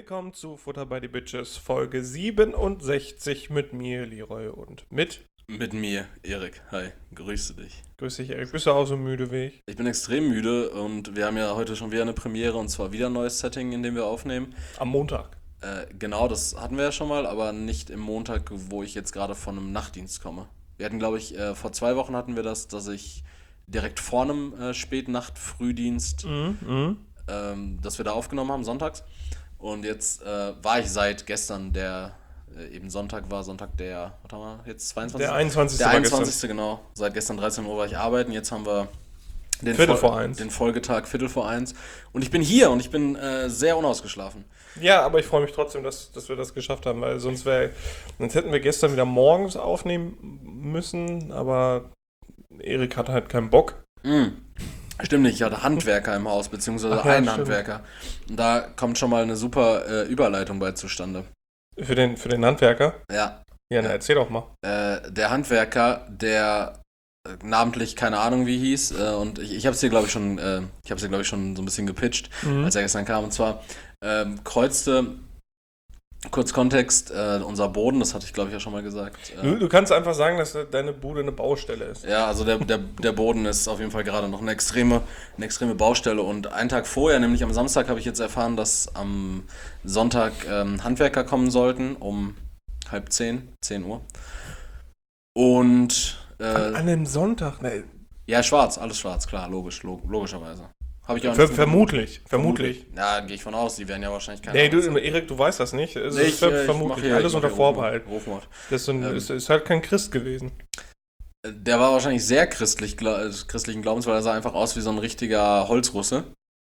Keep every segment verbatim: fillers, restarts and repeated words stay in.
willkommen zu Futter by the Bitches, Folge siebenundsechzig mit mir, Leroy, und mit... Mit mir, Erik. Hi, grüße dich. Grüß dich, Erik. Bist du auch so müde wie ich? Ich bin extrem müde und wir haben ja heute schon wieder eine Premiere und zwar wieder ein neues Setting, in dem wir aufnehmen. Am Montag. Äh, genau, das hatten wir ja schon mal, aber nicht im Montag, wo ich jetzt gerade von einem Nachtdienst komme. Wir hatten, glaube ich, äh, vor zwei Wochen hatten wir das, dass ich direkt vor einem äh, Spätnacht-Frühdienst, Mhm, mhm. ähm, dass wir da aufgenommen haben, sonntags. Und jetzt äh, war ich seit gestern, der äh, eben Sonntag war, Sonntag der, was haben wir jetzt, zweiundzwanzigste? Der einundzwanzigste Der war einundzwanzigste genau. Seit gestern dreizehn Uhr war ich arbeiten, jetzt haben wir den, Viertel Fol- vor eins. den Folgetag Viertel vor eins. Und ich bin hier und ich bin äh, sehr unausgeschlafen. Ja, aber ich freue mich trotzdem, dass, dass wir das geschafft haben, weil sonst wäre, sonst hätten wir gestern wieder morgens aufnehmen müssen, aber Erik hatte halt keinen Bock. Mm. Stimmt nicht, ich hatte Handwerker im Haus, beziehungsweise Ach ja, einen stimmt. Handwerker. Und da kommt schon mal eine super äh, Überleitung bei zustande. Für den, für den Handwerker? Ja, Ja, na, erzähl doch mal. äh, der Handwerker, der äh, namentlich keine Ahnung wie hieß, äh, und ich, ich habe es dir glaube ich schon, äh, ich habe es dir glaube ich schon so ein bisschen gepitcht, Mhm. als er gestern kam. Und zwar ähm, kreuzte, kurz Kontext, äh, unser Boden, das hatte ich glaube ich ja schon mal gesagt. Äh, Du, du kannst einfach sagen, dass deine Bude eine Baustelle ist. Ja, also der, der, der Boden ist auf jeden Fall gerade noch eine extreme, eine extreme Baustelle. Und einen Tag vorher, nämlich am Samstag, habe ich jetzt erfahren, dass am Sonntag ähm, Handwerker kommen sollten, um halb zehn, zehn Uhr. Und An, äh, an einem Sonntag? Ne, ja, schwarz, alles schwarz, klar, logisch, log, logischerweise. Habe ich auch ver nicht- vermutlich, vermutlich. Ja, gehe ich von aus, die werden ja wahrscheinlich keine Nee, du, Ahnung sein. Erik, du weißt das nicht. Es Nee, ist ich, ver äh, ich mach vermutlich. hier- Alles ich mach unter hier Vorbehalt. Rufmord. Rufmord. Das ist, so ein, Ähm. ist, ist halt kein Christ gewesen. Der war wahrscheinlich sehr christlich, gla- äh, christlichen Glaubens, weil er sah einfach aus wie so ein richtiger Holzrusse.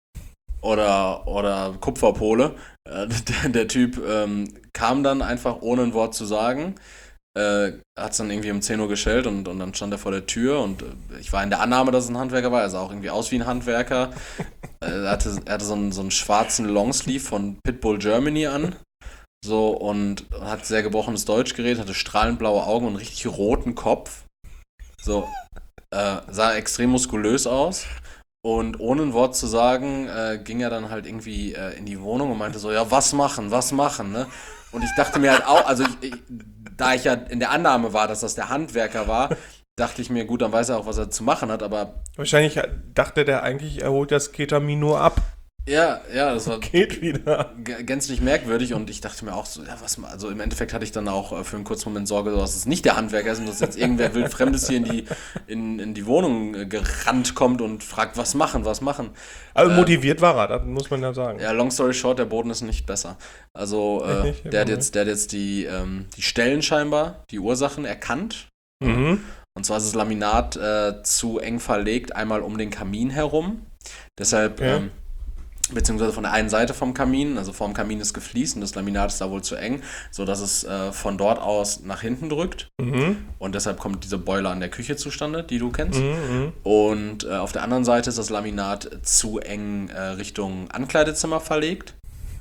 Oder, oder Kupferpole. Äh, der, der Typ ähm, kam dann einfach ohne ein Wort zu sagen. Äh, hat es dann irgendwie um zehn Uhr geschellt und, und dann stand er vor der Tür und äh, ich war in der Annahme, dass es ein Handwerker war. Er sah auch irgendwie aus wie ein Handwerker. äh, er hatte, er hatte so, einen, so einen schwarzen Longsleeve von Pitbull Germany an. So, und hat sehr gebrochenes Deutsch geredet, hatte strahlend blaue Augen und einen richtig roten Kopf. So, äh, sah extrem muskulös aus. Und ohne ein Wort zu sagen, äh, ging er dann halt irgendwie äh, in die Wohnung und meinte so, ja, was machen, was machen, ne? Und ich dachte mir halt auch, also ich, ich, da ich ja in der Annahme war, dass das der Handwerker war, dachte ich mir, gut, dann weiß er auch, was er zu machen hat, aber Wahrscheinlich dachte der eigentlich, er holt das Ketamin nur ab. ja, ja, das war Geht wieder. g- gänzlich merkwürdig und ich dachte mir auch so, ja, was, ma- also im Endeffekt hatte ich dann auch äh, für einen kurzen Moment Sorge, dass es nicht der Handwerker ist und dass jetzt irgendwer wildfremdes hier in die, in, in die Wohnung äh, gerannt kommt und fragt, was machen, was machen. Also Äh, motiviert war er, das muss man ja sagen. Ja, long story short, der Boden ist nicht besser. Also, Echt äh, nicht? der, hat Ja, jetzt, der hat jetzt die, ähm, die Stellen scheinbar, die Ursachen erkannt. Mhm. Und zwar ist das Laminat äh, zu eng verlegt, einmal um den Kamin herum. Deshalb, Okay. ähm, beziehungsweise von der einen Seite vom Kamin, also vorm Kamin ist gefliest und das Laminat ist da wohl zu eng, sodass es äh, von dort aus nach hinten drückt. Mhm. Und deshalb kommt diese Boiler an der Küche zustande, die du kennst. Mhm. Und äh, auf der anderen Seite ist das Laminat zu eng äh, Richtung Ankleidezimmer verlegt.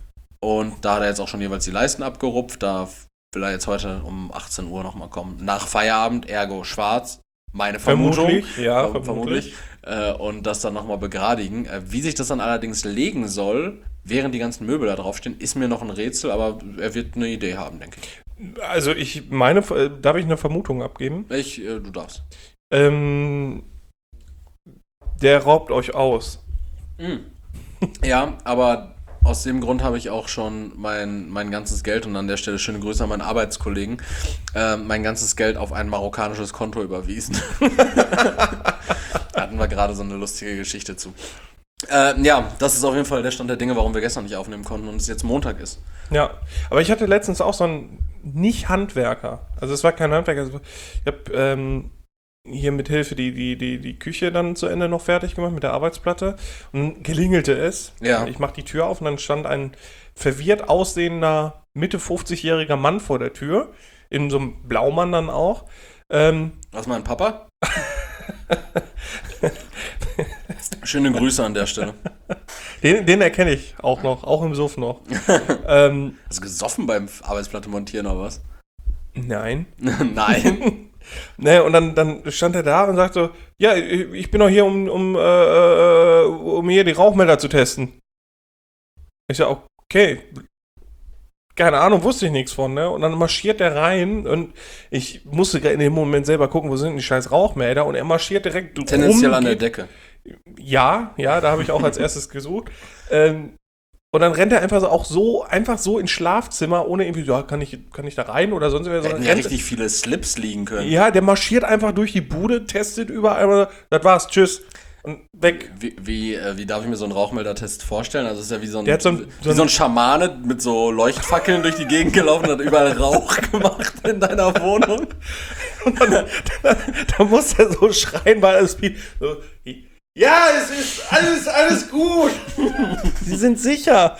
Und da hat er jetzt auch schon jeweils die Leisten abgerupft. Da will er jetzt heute um achtzehn Uhr nochmal kommen. Nach Feierabend, ergo schwarz. Meine Vermutung. Vermutlich, ja, Ver- vermutlich. Äh, und das dann nochmal begradigen. Äh, wie sich das dann allerdings legen soll, während die ganzen Möbel da draufstehen, ist mir noch ein Rätsel, aber er wird eine Idee haben, denke ich. Also ich meine, äh, darf ich eine Vermutung abgeben? Ich, äh, du darfst. Ähm, der raubt euch aus. Mm. Ja, aber aus dem Grund habe ich auch schon mein, mein ganzes Geld, und an der Stelle schöne Grüße an meinen Arbeitskollegen, äh, mein ganzes Geld auf ein marokkanisches Konto überwiesen. Da hatten wir gerade so eine lustige Geschichte zu. Äh, ja, das ist auf jeden Fall der Stand der Dinge, warum wir gestern nicht aufnehmen konnten und es jetzt Montag ist. Ja, aber ich hatte letztens auch so einen Nicht-Handwerker. Also es war kein Handwerker. es war- Ich habe ähm, hier mit Hilfe die, die, die, die Küche dann zu Ende noch fertig gemacht mit der Arbeitsplatte und dann klingelte es. Ja. Ich mache die Tür auf und dann stand ein verwirrt aussehender Mitte fünfzigjähriger Mann vor der Tür, in so einem Blaumann dann auch. Ähm, Was, mein Papa? Schöne Grüße an der Stelle. den, den erkenne ich auch noch, auch im Suff noch. ähm, Hast du gesoffen beim Arbeitsplatte montieren oder was? nein. Nein. Ne, und dann, dann stand er da und sagte so, ja, ich ich bin doch hier, um, um, äh, äh, um hier die Rauchmelder zu testen. Ich sag, okay, keine Ahnung, wusste ich nichts von, ne? Und dann marschiert der rein und ich musste in dem Moment selber gucken, wo sind die scheiß Rauchmelder und er marschiert direkt Tendenziell rum, an der geht- Decke. Ja, ja, da habe ich auch als erstes gesucht. Ähm, und dann rennt er einfach so auch so, einfach so ins Schlafzimmer, ohne irgendwie, ja, kann ich, kann ich da rein oder sonst was. Da sondern hätten ja rennt- richtig viele Slips liegen können. Ja, der marschiert einfach durch die Bude, testet überall, das war's, tschüss. Und weg. Wie, wie, äh, wie darf ich mir so einen Rauchmeldertest vorstellen? Also es ist ja wie so ein, Der hat so ein- so wie so ein- ein Schamane mit so Leuchtfackeln durch die Gegend gelaufen und hat überall Rauch gemacht in deiner Wohnung. Und dann, dann, dann muss er so schreien, weil es piept. So, ja, es ist alles, alles gut. Sie sind sicher.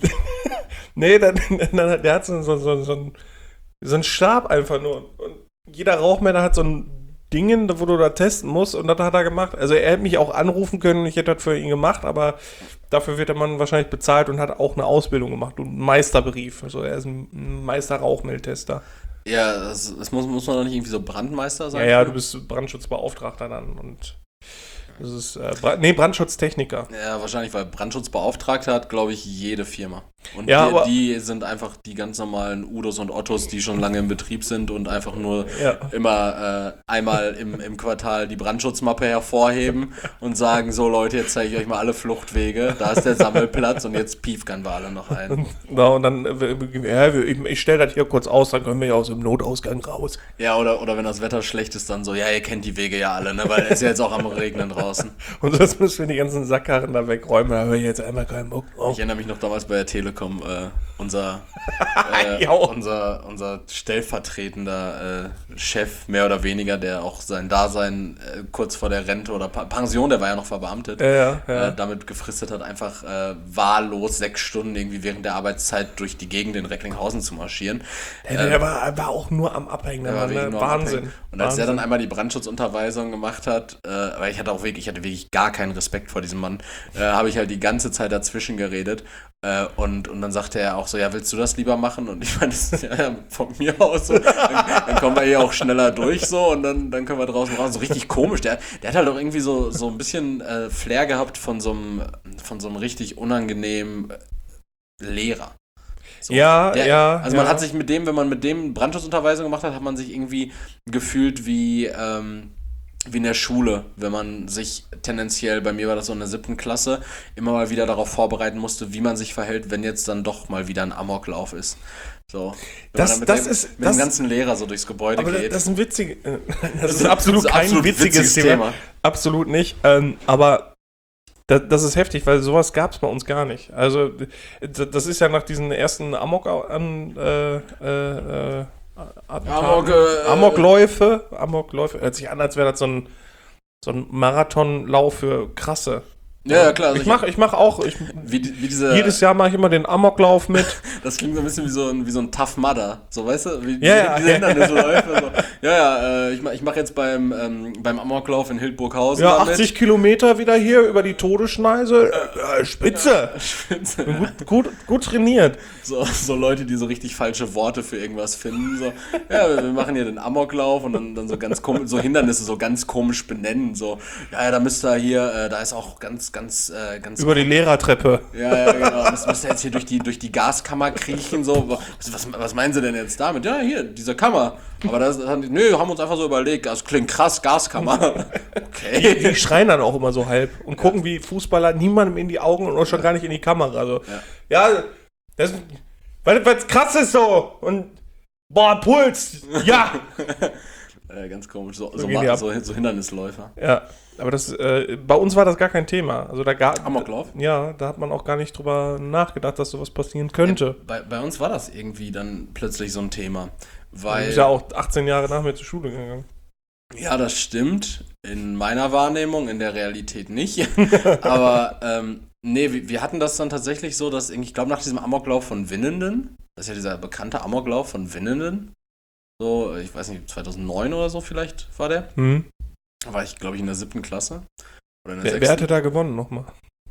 Nee, dann, dann, der hat so, so, so, so, einen, so einen Stab einfach nur. Und jeder Rauchmelder hat so ein Dingen, wo du da testen musst. Und das hat er gemacht. Also er hätte mich auch anrufen können und ich hätte das für ihn gemacht. Aber dafür wird der Mann wahrscheinlich bezahlt und hat auch eine Ausbildung gemacht und einen Meisterbrief. Also er ist ein Meister-Rauchmeldtester. Ja, das, das muss, muss man doch nicht irgendwie so Brandmeister sein? Ja, ja, du bist Brandschutzbeauftragter dann und das ist, äh, Bra- nee, Brandschutztechniker. Ja, wahrscheinlich, weil Brandschutzbeauftragter hat, glaube ich, jede Firma. Und Ja, die, aber- die sind einfach die ganz normalen Udos und Ottos, die schon lange im Betrieb sind und einfach nur Ja. immer äh, einmal im, im Quartal die Brandschutzmappe hervorheben und sagen, so Leute, jetzt zeige ich euch mal alle Fluchtwege, da ist der Sammelplatz und jetzt piefern wir alle noch ein. Ja, und dann, äh, ja, ich, ich stelle das hier kurz aus, dann können wir ja aus dem Notausgang raus. Ja, oder, oder wenn das Wetter schlecht ist, dann so, ja, ihr kennt die Wege ja alle, ne, weil es ist ja jetzt auch am Regnen draußen. Und das müssen wir die ganzen Sackkarren da wegräumen, da habe ich jetzt einmal keinen Bock drauf. Ich erinnere mich noch damals bei der Telekom, äh, unser, äh, Ja. unser, unser stellvertretender äh, Chef, mehr oder weniger, der auch sein Dasein äh, kurz vor der Rente oder Pa- Pension, der war ja noch verbeamtet, Ja, ja, ja. Äh, damit gefristet hat, einfach äh, wahllos sechs Stunden irgendwie während der Arbeitszeit durch die Gegend in Recklinghausen zu marschieren. Der, der war, war auch nur am Abhängen, Der war Mann, wirklich ne? nur am Wahnsinn. Abhängen. Und als Wahnsinn. er dann einmal die Brandschutzunterweisung gemacht hat, äh, weil ich hatte auch wirklich, ich hatte wirklich gar keinen Respekt vor diesem Mann, äh, habe ich halt die ganze Zeit dazwischen geredet. Äh, und, und dann sagte er auch so, ja, willst du das lieber machen? Und ich meine, das ist ja, ja von mir aus so, dann, dann kommen wir hier auch schneller durch so und dann, dann können wir draußen raus. So richtig komisch. Der, der hat halt auch irgendwie so, so ein bisschen äh, Flair gehabt von so einem, von so einem richtig unangenehmen äh, Lehrer. So, Ja, der, ja, Also man ja. hat sich mit dem, wenn man mit dem Brandschutzunterweisung gemacht hat, hat man sich irgendwie gefühlt wie, ähm, wie in der Schule, wenn man sich tendenziell, bei mir war das so in der siebten Klasse, immer mal wieder darauf vorbereiten musste, wie man sich verhält, wenn jetzt dann doch mal wieder ein Amoklauf ist. So. Wenn Das- man dann mit das dem, ist- mit das- dem ganzen Lehrer so durchs Gebäude Aber das, geht. das ist ein witziges, äh, das Das ist absolut ein kein absolut witziges, witziges Thema. Thema. Absolut nicht. Ähm, aber das, das ist heftig, weil sowas gab es bei uns gar nicht. Also d- das ist ja nach diesen ersten Amok an äh, äh, äh, Attentaten- Amok, äh, Amokläufe, Amokläufe, hört sich an, als wäre das so ein so ein Marathonlauf für Krasse. Ja, ja, klar. Also ich mache ich mach auch, ich, wie, die- wie diese, jedes Jahr mache ich immer den Amoklauf mit. Das klingt so ein bisschen wie so ein, wie so ein Tough Mudder, so weißt du? Wie, Ja, ja. diese Hindernisläufe. So. Ja, ja, äh, ich, ma- ich mache jetzt beim, ähm, beim Amoklauf in Hildburghausen. Ja, damit. achtzig Kilometer wieder hier über die Todesschneise. Äh, Spitze. Spitze. Gut, gut, gut trainiert. So, so Leute, die so richtig falsche Worte für irgendwas finden. So, ja, wir wir machen hier den Amoklauf und dann, dann so ganz komisch, so Hindernisse so ganz komisch benennen. So, ja, ja, da müsst ihr hier, äh, da ist auch ganz, ganz, äh, ganz. Über die Lehrertreppe. Ja, ja, genau. Müsst, müsst ihr jetzt hier durch die, durch die Gaskammer kriechen. So. Was, was, was meinen Sie denn jetzt damit? Ja, hier, diese Kammer. Aber das, das haben die, nö, haben uns einfach so überlegt. Das klingt krass, Gaskammer. Okay. Die schreien dann auch immer so halb und gucken wie Fußballer niemandem in die Augen und auch schon gar nicht in die Kamera. So. Ja, das weil was krass ist so. Und boah, Puls. Ja. Äh, ganz komisch. So, So so, gehen ma- die ab. so, so Hindernisläufer. Ja. Aber das, äh, bei uns war das gar kein Thema. Also da gar, Amoklauf? Ja, da hat man auch gar nicht drüber nachgedacht, dass sowas passieren könnte. Bei, bei uns war das irgendwie dann plötzlich so ein Thema. Du Weil, bist ja auch achtzehn Jahre nach mir zur Schule gegangen. ja, das stimmt. In meiner Wahrnehmung, in der Realität nicht. Aber, ähm, nee, wir, wir hatten das dann tatsächlich so, dass ich glaube, nach diesem Amoklauf von Winnenden, das ist ja dieser bekannte Amoklauf von Winnenden, so, ich weiß nicht, zweitausendneun oder so vielleicht war der. Hm. Da war ich, glaube ich, in der siebten Klasse. Oder in der Wer, wer sechsten. hatte da gewonnen nochmal?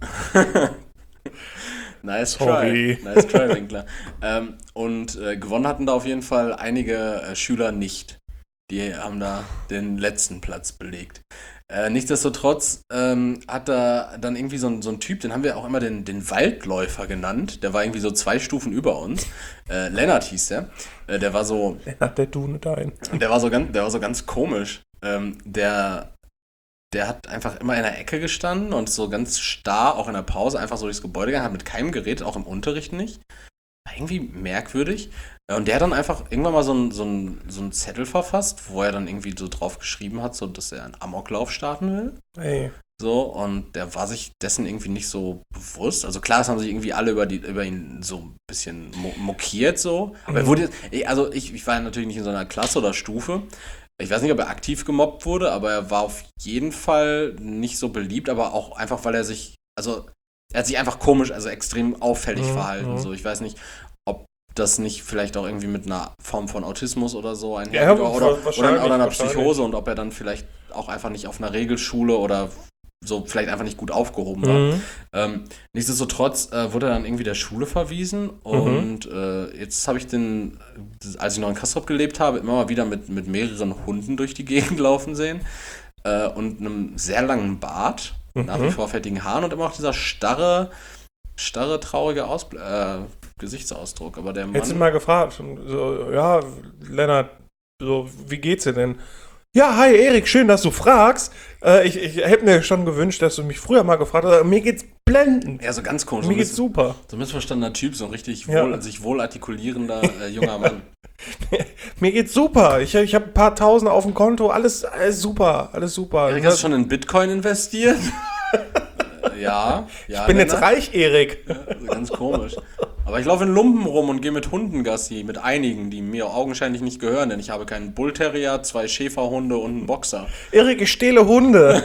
Nice Sorry. try. Nice try, Winkler. ähm, und äh, gewonnen hatten da auf jeden Fall einige äh, Schüler nicht. Die haben da den letzten Platz belegt. Äh, nichtsdestotrotz ähm, hat da dann irgendwie so ein, so ein Typ, den haben wir auch immer den, den Waldläufer genannt. Der war irgendwie so zwei Stufen über uns. Äh, Lennart hieß der. Äh, der war so. Lennart, der Dune dein. Der war so ganz, der war so ganz komisch. Ähm, der, der hat einfach immer in der Ecke gestanden und so ganz starr, auch in der Pause, einfach so durchs Gebäude gegangen, hat mit keinem geredet, auch im Unterricht nicht. War irgendwie merkwürdig. Und der hat dann einfach irgendwann mal so einen so ein, so ein Zettel verfasst, wo er dann irgendwie so drauf geschrieben hat, so dass er einen Amoklauf starten will. Ey. So, und der war sich dessen irgendwie nicht so bewusst. Also klar, es haben sich irgendwie alle über, die, über ihn so ein bisschen mo- mokiert, so. Aber er wurde, also ich, ich war ja natürlich nicht in so einer Klasse oder Stufe. Ich weiß nicht, ob er aktiv gemobbt wurde, aber er war auf jeden Fall nicht so beliebt, aber auch einfach, weil er sich, also er hat sich einfach komisch, also extrem auffällig Mhm, verhalten. mhm. So, ich weiß nicht, ob das nicht vielleicht auch irgendwie mit einer Form von Autismus oder so einhergeht Ja, oder, oder, wahrscheinlich, oder, oder einer wahrscheinlich. Psychose und ob er dann vielleicht auch einfach nicht auf einer Regelschule oder so vielleicht einfach nicht gut aufgehoben war. Mhm. Ähm, nichtsdestotrotz äh, wurde er dann irgendwie der Schule verwiesen und äh, jetzt habe ich den, als ich noch in Castrop gelebt habe, immer mal wieder mit, mit mehreren Hunden durch die Gegend laufen sehen äh, und einem sehr langen Bart, nach wie Mhm. vor fettigen Haaren und immer auch dieser starre, starre, traurige Ausbl- äh, Gesichtsausdruck. Aber der Hättest du Mann, mal gefragt, so, ja, Lennart, so, wie geht's dir denn? Ja, hi Erik, schön, dass du fragst. Äh, ich ich hätte mir schon gewünscht, dass du mich früher mal gefragt hast. Mir geht's blendend. ja, so ganz komisch, so Mir ein geht's miss- super. so ein missverstandener Typ, so ein richtig Ja. wohl, sich wohl artikulierender äh, junger Mann. Mir geht's super. Ich, ich habe ein paar Tausend auf dem Konto. Alles, alles super. Alles super. Erik, hast du schon in Bitcoin investiert? Äh, ja, ja. ich bin jetzt Lennart. reich, Erik. Ja, also ganz komisch. Aber ich laufe in Lumpen rum und gehe mit Hunden Gassi, mit einigen, die mir augenscheinlich nicht gehören, denn ich habe keinen Bullterrier, zwei Schäferhunde und einen Boxer. Erik, ich stehle Hunde.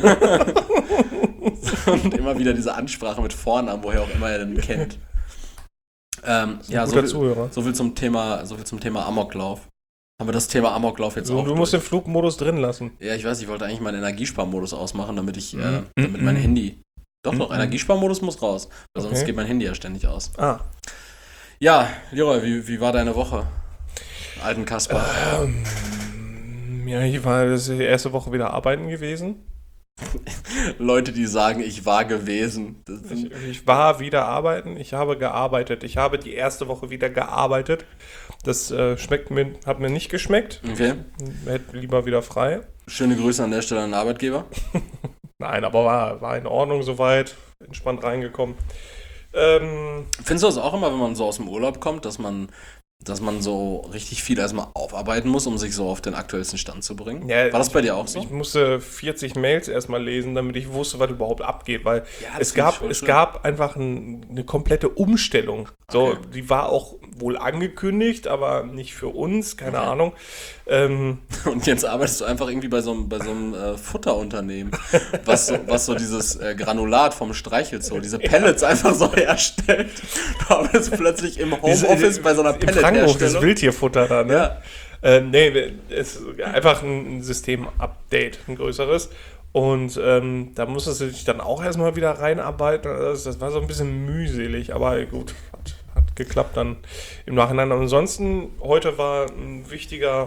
Und immer wieder diese Ansprache mit Vornamen, woher auch immer er den kennt. Ähm, ja, so Guter viel, Zuhörer. so viel zum Thema, so viel zum Thema Amoklauf. Haben wir das Thema Amoklauf jetzt Du, auch du musst den durch? Flugmodus drin lassen. Ja, ich weiß, ich wollte eigentlich meinen Energiesparmodus ausmachen, damit ich, äh, Mhm. damit mein Handy. Doch, doch, Mhm. Energiesparmodus muss raus, weil sonst Okay. geht mein Handy ja ständig aus. Ah. Ja, Leroy, wie, wie war deine Woche? Alten Kasper. Ähm, ja, ich war das ist die erste Woche wieder arbeiten gewesen. Leute, die sagen, ich war gewesen. Das Ich, sind, ich war wieder arbeiten. Ich habe gearbeitet. Ich habe die erste Woche wieder gearbeitet. Das äh, schmeckt mir, hat mir nicht geschmeckt. okay. Hätte lieber wieder frei. Schöne Grüße an der Stelle an den Arbeitgeber. Nein, aber war, war in Ordnung soweit. Entspannt reingekommen. Ähm, Findest du das auch immer, wenn man so aus dem Urlaub kommt, dass man, dass man so richtig viel erstmal aufarbeiten muss, um sich so auf den aktuellsten Stand zu bringen? Ja, War das bei dir auch so? Ich musste vierzig Mails erstmal lesen, damit ich wusste, was überhaupt abgeht, weil Ja, das es find ich gab, voll es schlimm. gab einfach ein, eine komplette Umstellung. So, Okay. die war auch wohl angekündigt, aber nicht für uns, keine Okay. Ahnung. Ähm, Und jetzt arbeitest du einfach irgendwie bei so einem, bei so einem äh, Futterunternehmen, was so, was so dieses äh, Granulat vom Streichelzoo, diese Pellets einfach so herstellt. Du arbeitest plötzlich im Homeoffice bei so einer Im Frankhof, das Pelletherstellung. Wildtierfutter da, ne? Ja. Ähm, nee, es ist einfach ein System-Update, ein größeres. Und ähm, da musstest du dich dann auch erstmal wieder reinarbeiten. Das, das war so ein bisschen mühselig, aber gut, hat, hat geklappt dann im Nachhinein. Ansonsten, heute war ein wichtiger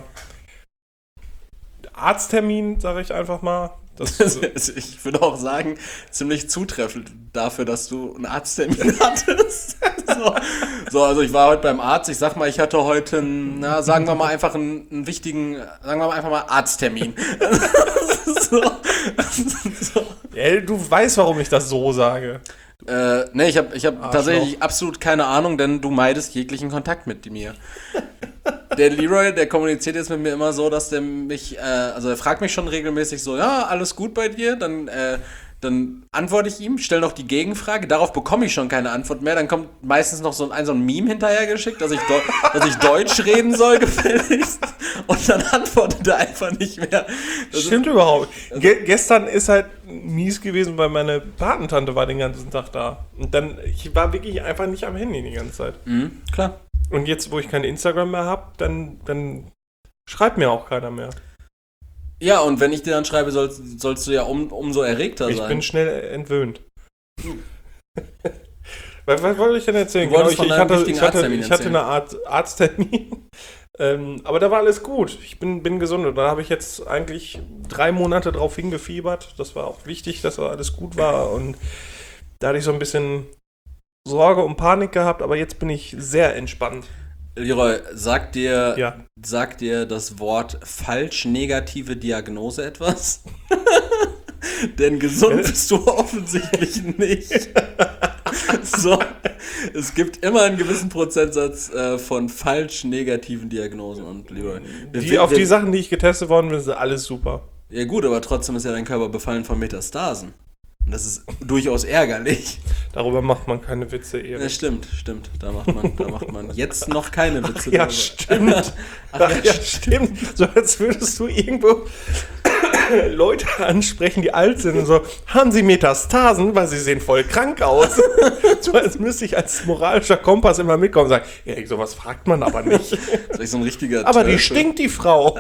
Arzttermin, sage ich einfach mal. Das, Ich würde auch sagen, ziemlich zutreffend dafür, dass du einen Arzttermin hattest. So, so, also ich war heute beim Arzt. Ich sag mal, ich hatte heute, einen, na, sagen wir mal einfach einen, einen wichtigen, sagen wir mal einfach mal Arzttermin. so, so. ja, du weißt, warum ich das so sage. Äh, ne, ich habe ich hab Arschloch. tatsächlich absolut keine Ahnung, denn du meidest jeglichen Kontakt mit mir. Der Leroy, der kommuniziert jetzt mit mir immer so, dass der mich, äh, also er fragt mich schon regelmäßig so, ja, alles gut bei dir? Dann, äh, dann antworte ich ihm, stelle noch die Gegenfrage, darauf bekomme ich schon keine Antwort mehr, dann kommt meistens noch so ein, so ein Meme hinterhergeschickt, dass ich, Deu- dass ich Deutsch reden soll, gefälligst, und dann antwortet er einfach nicht mehr. Das ist- Stimmt überhaupt. Ge gestern ist halt mies gewesen, weil meine Patentante war den ganzen Tag da. Und dann, ich war wirklich einfach nicht am Handy die ganze Zeit. Mhm, klar. Und jetzt, wo ich kein Instagram mehr habe, dann, dann schreibt mir auch keiner mehr. Ja, und wenn ich dir dann schreibe, sollst, sollst du ja um, umso erregter Ich sein. bin schnell entwöhnt. Was, was wollte ich denn erzählen? Du wolltest ich, von ich, deinem hatte, wichtigen ich, hatte, Arzttermin ich hatte erzählen. eine Art Arzttermin. Ähm, aber da war alles gut. Ich bin, bin gesund und da habe ich jetzt eigentlich drei Monate drauf hingefiebert. Das war auch wichtig, dass da alles gut war und da hatte ich so ein bisschen Sorge und Panik gehabt, aber jetzt bin ich sehr entspannt. Leroy, sagt dir, Ja. sagt dir das Wort falsch negative Diagnose etwas? Denn gesund bist du offensichtlich nicht. So, es gibt immer einen gewissen Prozentsatz äh, von falsch negativen Diagnosen und Leroy. wir- Die, wir- auf wir- die Sachen, die ich getestet worden bin, sind alles super. Ja gut, aber trotzdem ist ja dein Körper befallen von Metastasen. Und das ist durchaus ärgerlich. Darüber macht man keine Witze, Erik. Ja, stimmt, stimmt. Da macht man, da macht man jetzt noch keine Witze Ja, drüber. stimmt. Ach, Ach, ja, ja, stimmt. So als würdest du irgendwo Leute ansprechen, die alt sind und so, haben sie Metastasen, weil sie sehen voll krank aus. So als müsste ich als moralischer Kompass immer mitkommen und sagen, Erik, sowas fragt man aber nicht. Das ist echt so ein richtiger Aber die Teufel. stinkt, die Frau.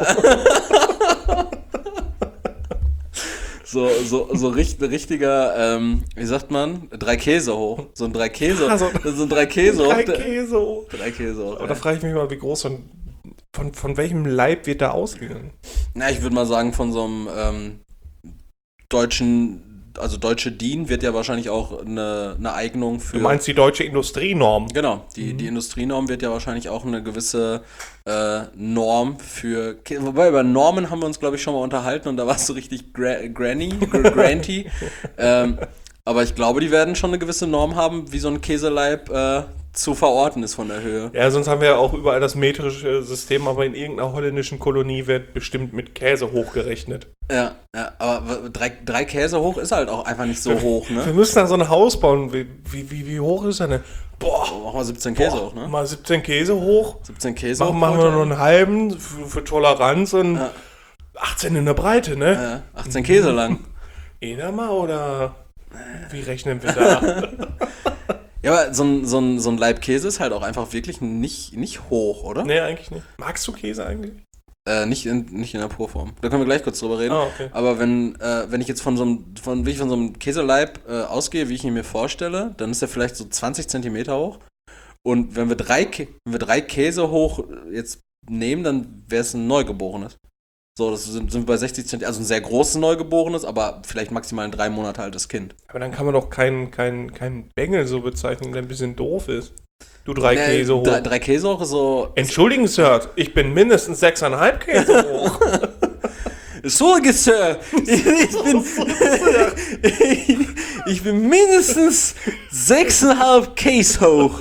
So, so, so richt, richtiger, ähm, wie sagt man? Drei Käse hoch. So ein drei Käse. Also, so ein drei Käse hoch. Drei Käse. Drei Käse hoch. Aber da frage ich mich mal, wie groß und von, von welchem Leib wird da ausgegangen? Na, ich würde mal sagen, von so einem ähm, deutschen, also deutsche D I N wird ja wahrscheinlich auch eine, eine Eignung für. Du meinst die deutsche Industrienorm? Genau, die, die Industrienorm wird ja wahrscheinlich auch eine gewisse äh, Norm für. Kä- Wobei über Normen haben wir uns, glaube ich, schon mal unterhalten und da warst du richtig gra Granny, gr Granty. ähm, aber ich glaube, die werden schon eine gewisse Norm haben, wie so ein Käseleib äh, zu verorten ist von der Höhe. Ja, sonst haben wir ja auch überall das metrische System, aber in irgendeiner holländischen Kolonie wird bestimmt mit Käse hochgerechnet. Ja, ja aber w- drei, drei Käse hoch ist halt auch einfach nicht so hoch, Wir ne? müssen da so ein Haus bauen. Wie, wie, wie, wie hoch ist er denn? Boah, Machen wir siebzehn Käse boah, hoch, ne? mal siebzehn Käse hoch. siebzehn Käse Machen, hoch. machen wir nur einen halben für, für Toleranz und Ja. achtzehn in der Breite, ne? Äh, achtzehn Käse lang. Einer mal oder wie rechnen wir da? Ja, aber so ein, so, ein, so ein Laib Käse ist halt auch einfach wirklich nicht, nicht hoch, oder? Nee, eigentlich nicht. Magst du Käse eigentlich? Äh, nicht, in, nicht in der Purform. Da können wir gleich kurz drüber reden. Ah, okay. Aber wenn, äh, wenn ich jetzt von so einem, von, wirklich von so einem Käseleib äh, ausgehe, wie ich ihn mir vorstelle, dann ist er vielleicht so zwanzig Zentimeter hoch. Und wenn wir drei, Kä- wenn wir drei Käse hoch jetzt nehmen, dann wäre es ein Neugeborenes. So, das sind, sind wir bei sechzig Zentimeter, also ein sehr großes Neugeborenes, aber vielleicht maximal ein drei Monate altes Kind. Aber dann kann man doch keinen kein, kein Bengel so bezeichnen, der ein bisschen doof ist. Du drei Nee, Käse hoch. Drei, drei Käse hoch ist so. Entschuldigen, Sir, ich bin mindestens sechseinhalb Käse hoch. Sorge, Sir! Ich, ich, bin, ich bin mindestens sechseinhalb Käse hoch.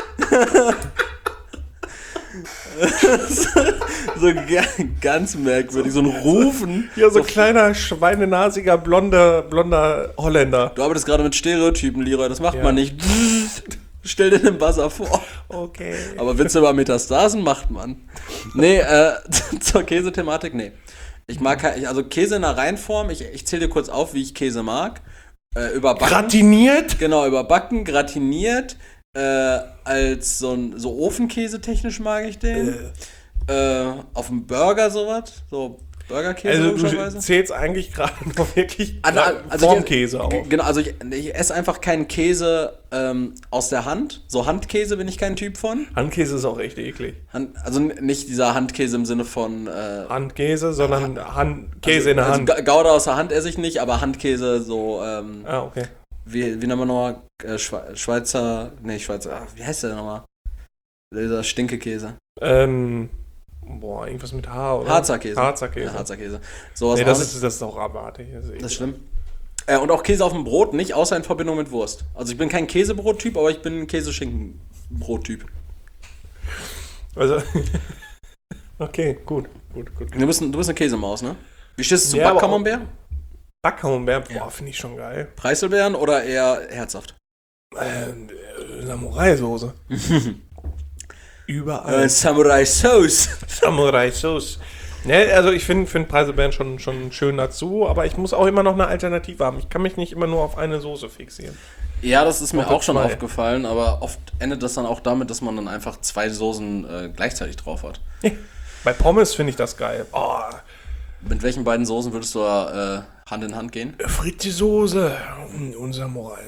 so ga, ganz merkwürdig, so ein Rufen. Ja, so kleiner, schweinenasiger, blonder, blonder Holländer. Du arbeitest gerade mit Stereotypen, Leroy, das macht Ja. man nicht. Stell dir den Buzzer vor. Okay. Aber Witze über Metastasen macht man. Nee, äh, zur Käsethematik, nee. Ich mag kein, also Käse in der Reinform, ich, ich zähle dir kurz auf, wie ich Käse mag. Äh, überbacken. Gratiniert? Genau, überbacken, gratiniert. Äh, als so ein so Ofenkäse technisch mag ich den. Äh, auf dem Burger sowas. So Burgerkäse Also logischerweise. du zählst eigentlich gerade noch wirklich Also, also Formkäse ich, auf. Genau, also ich, ich esse einfach keinen Käse ähm, aus der Hand. So Handkäse bin ich kein Typ von. Handkäse ist auch echt eklig. Hand, also n- nicht dieser Handkäse im Sinne von äh, Handkäse, sondern Hand, Käse also, in der also Hand. Ga- Gouda aus der Hand esse ich nicht, aber Handkäse so, ähm, Ah, okay. wie, wie nennen wir nochmal? Äh, Schwe- Schweizer, nee, Schweizer, ach, wie heißt der nochmal? Dieser Stinkekäse. Ähm, boah, irgendwas mit H, oder? Harzer Käse. Harzer Käse. Ja, Harzer Käse. Sowas Nee, auch das nicht. ist, das ist auch abartig. Das ist, Das ist eklig. schlimm. Äh, und auch Käse auf dem Brot, nicht außer in Verbindung mit Wurst. Also ich bin kein Käsebrot-Typ, aber ich bin ein Käseschinken-Brot-Typ. Also, okay, gut, gut, gut. Du bist, ein, du bist eine Käsemaus, ne? Wie stehst du zu Ja, aber Backcamembert? Backcamembert, boah, Ja. finde ich schon geil. Preiselbeeren oder eher herzhaft? Ähm, äh, Samurai-Soße. Überall. Äh, Samurai Sauce. Samurai-Sauce. Ne, also ich finde find Preiselbeeren schon, schon schön dazu, aber ich muss auch immer noch eine Alternative haben. Ich kann mich nicht immer nur auf eine Soße fixieren. Ja, das ist mir Oder auch schon zwei. aufgefallen, aber oft endet das dann auch damit, dass man dann einfach zwei Soßen äh, gleichzeitig drauf hat. Bei Pommes finde ich das geil. Oh, Mit welchen beiden Soßen würdest du äh, Hand in Hand gehen? Fritte-Soße und, und Samurai-Soße.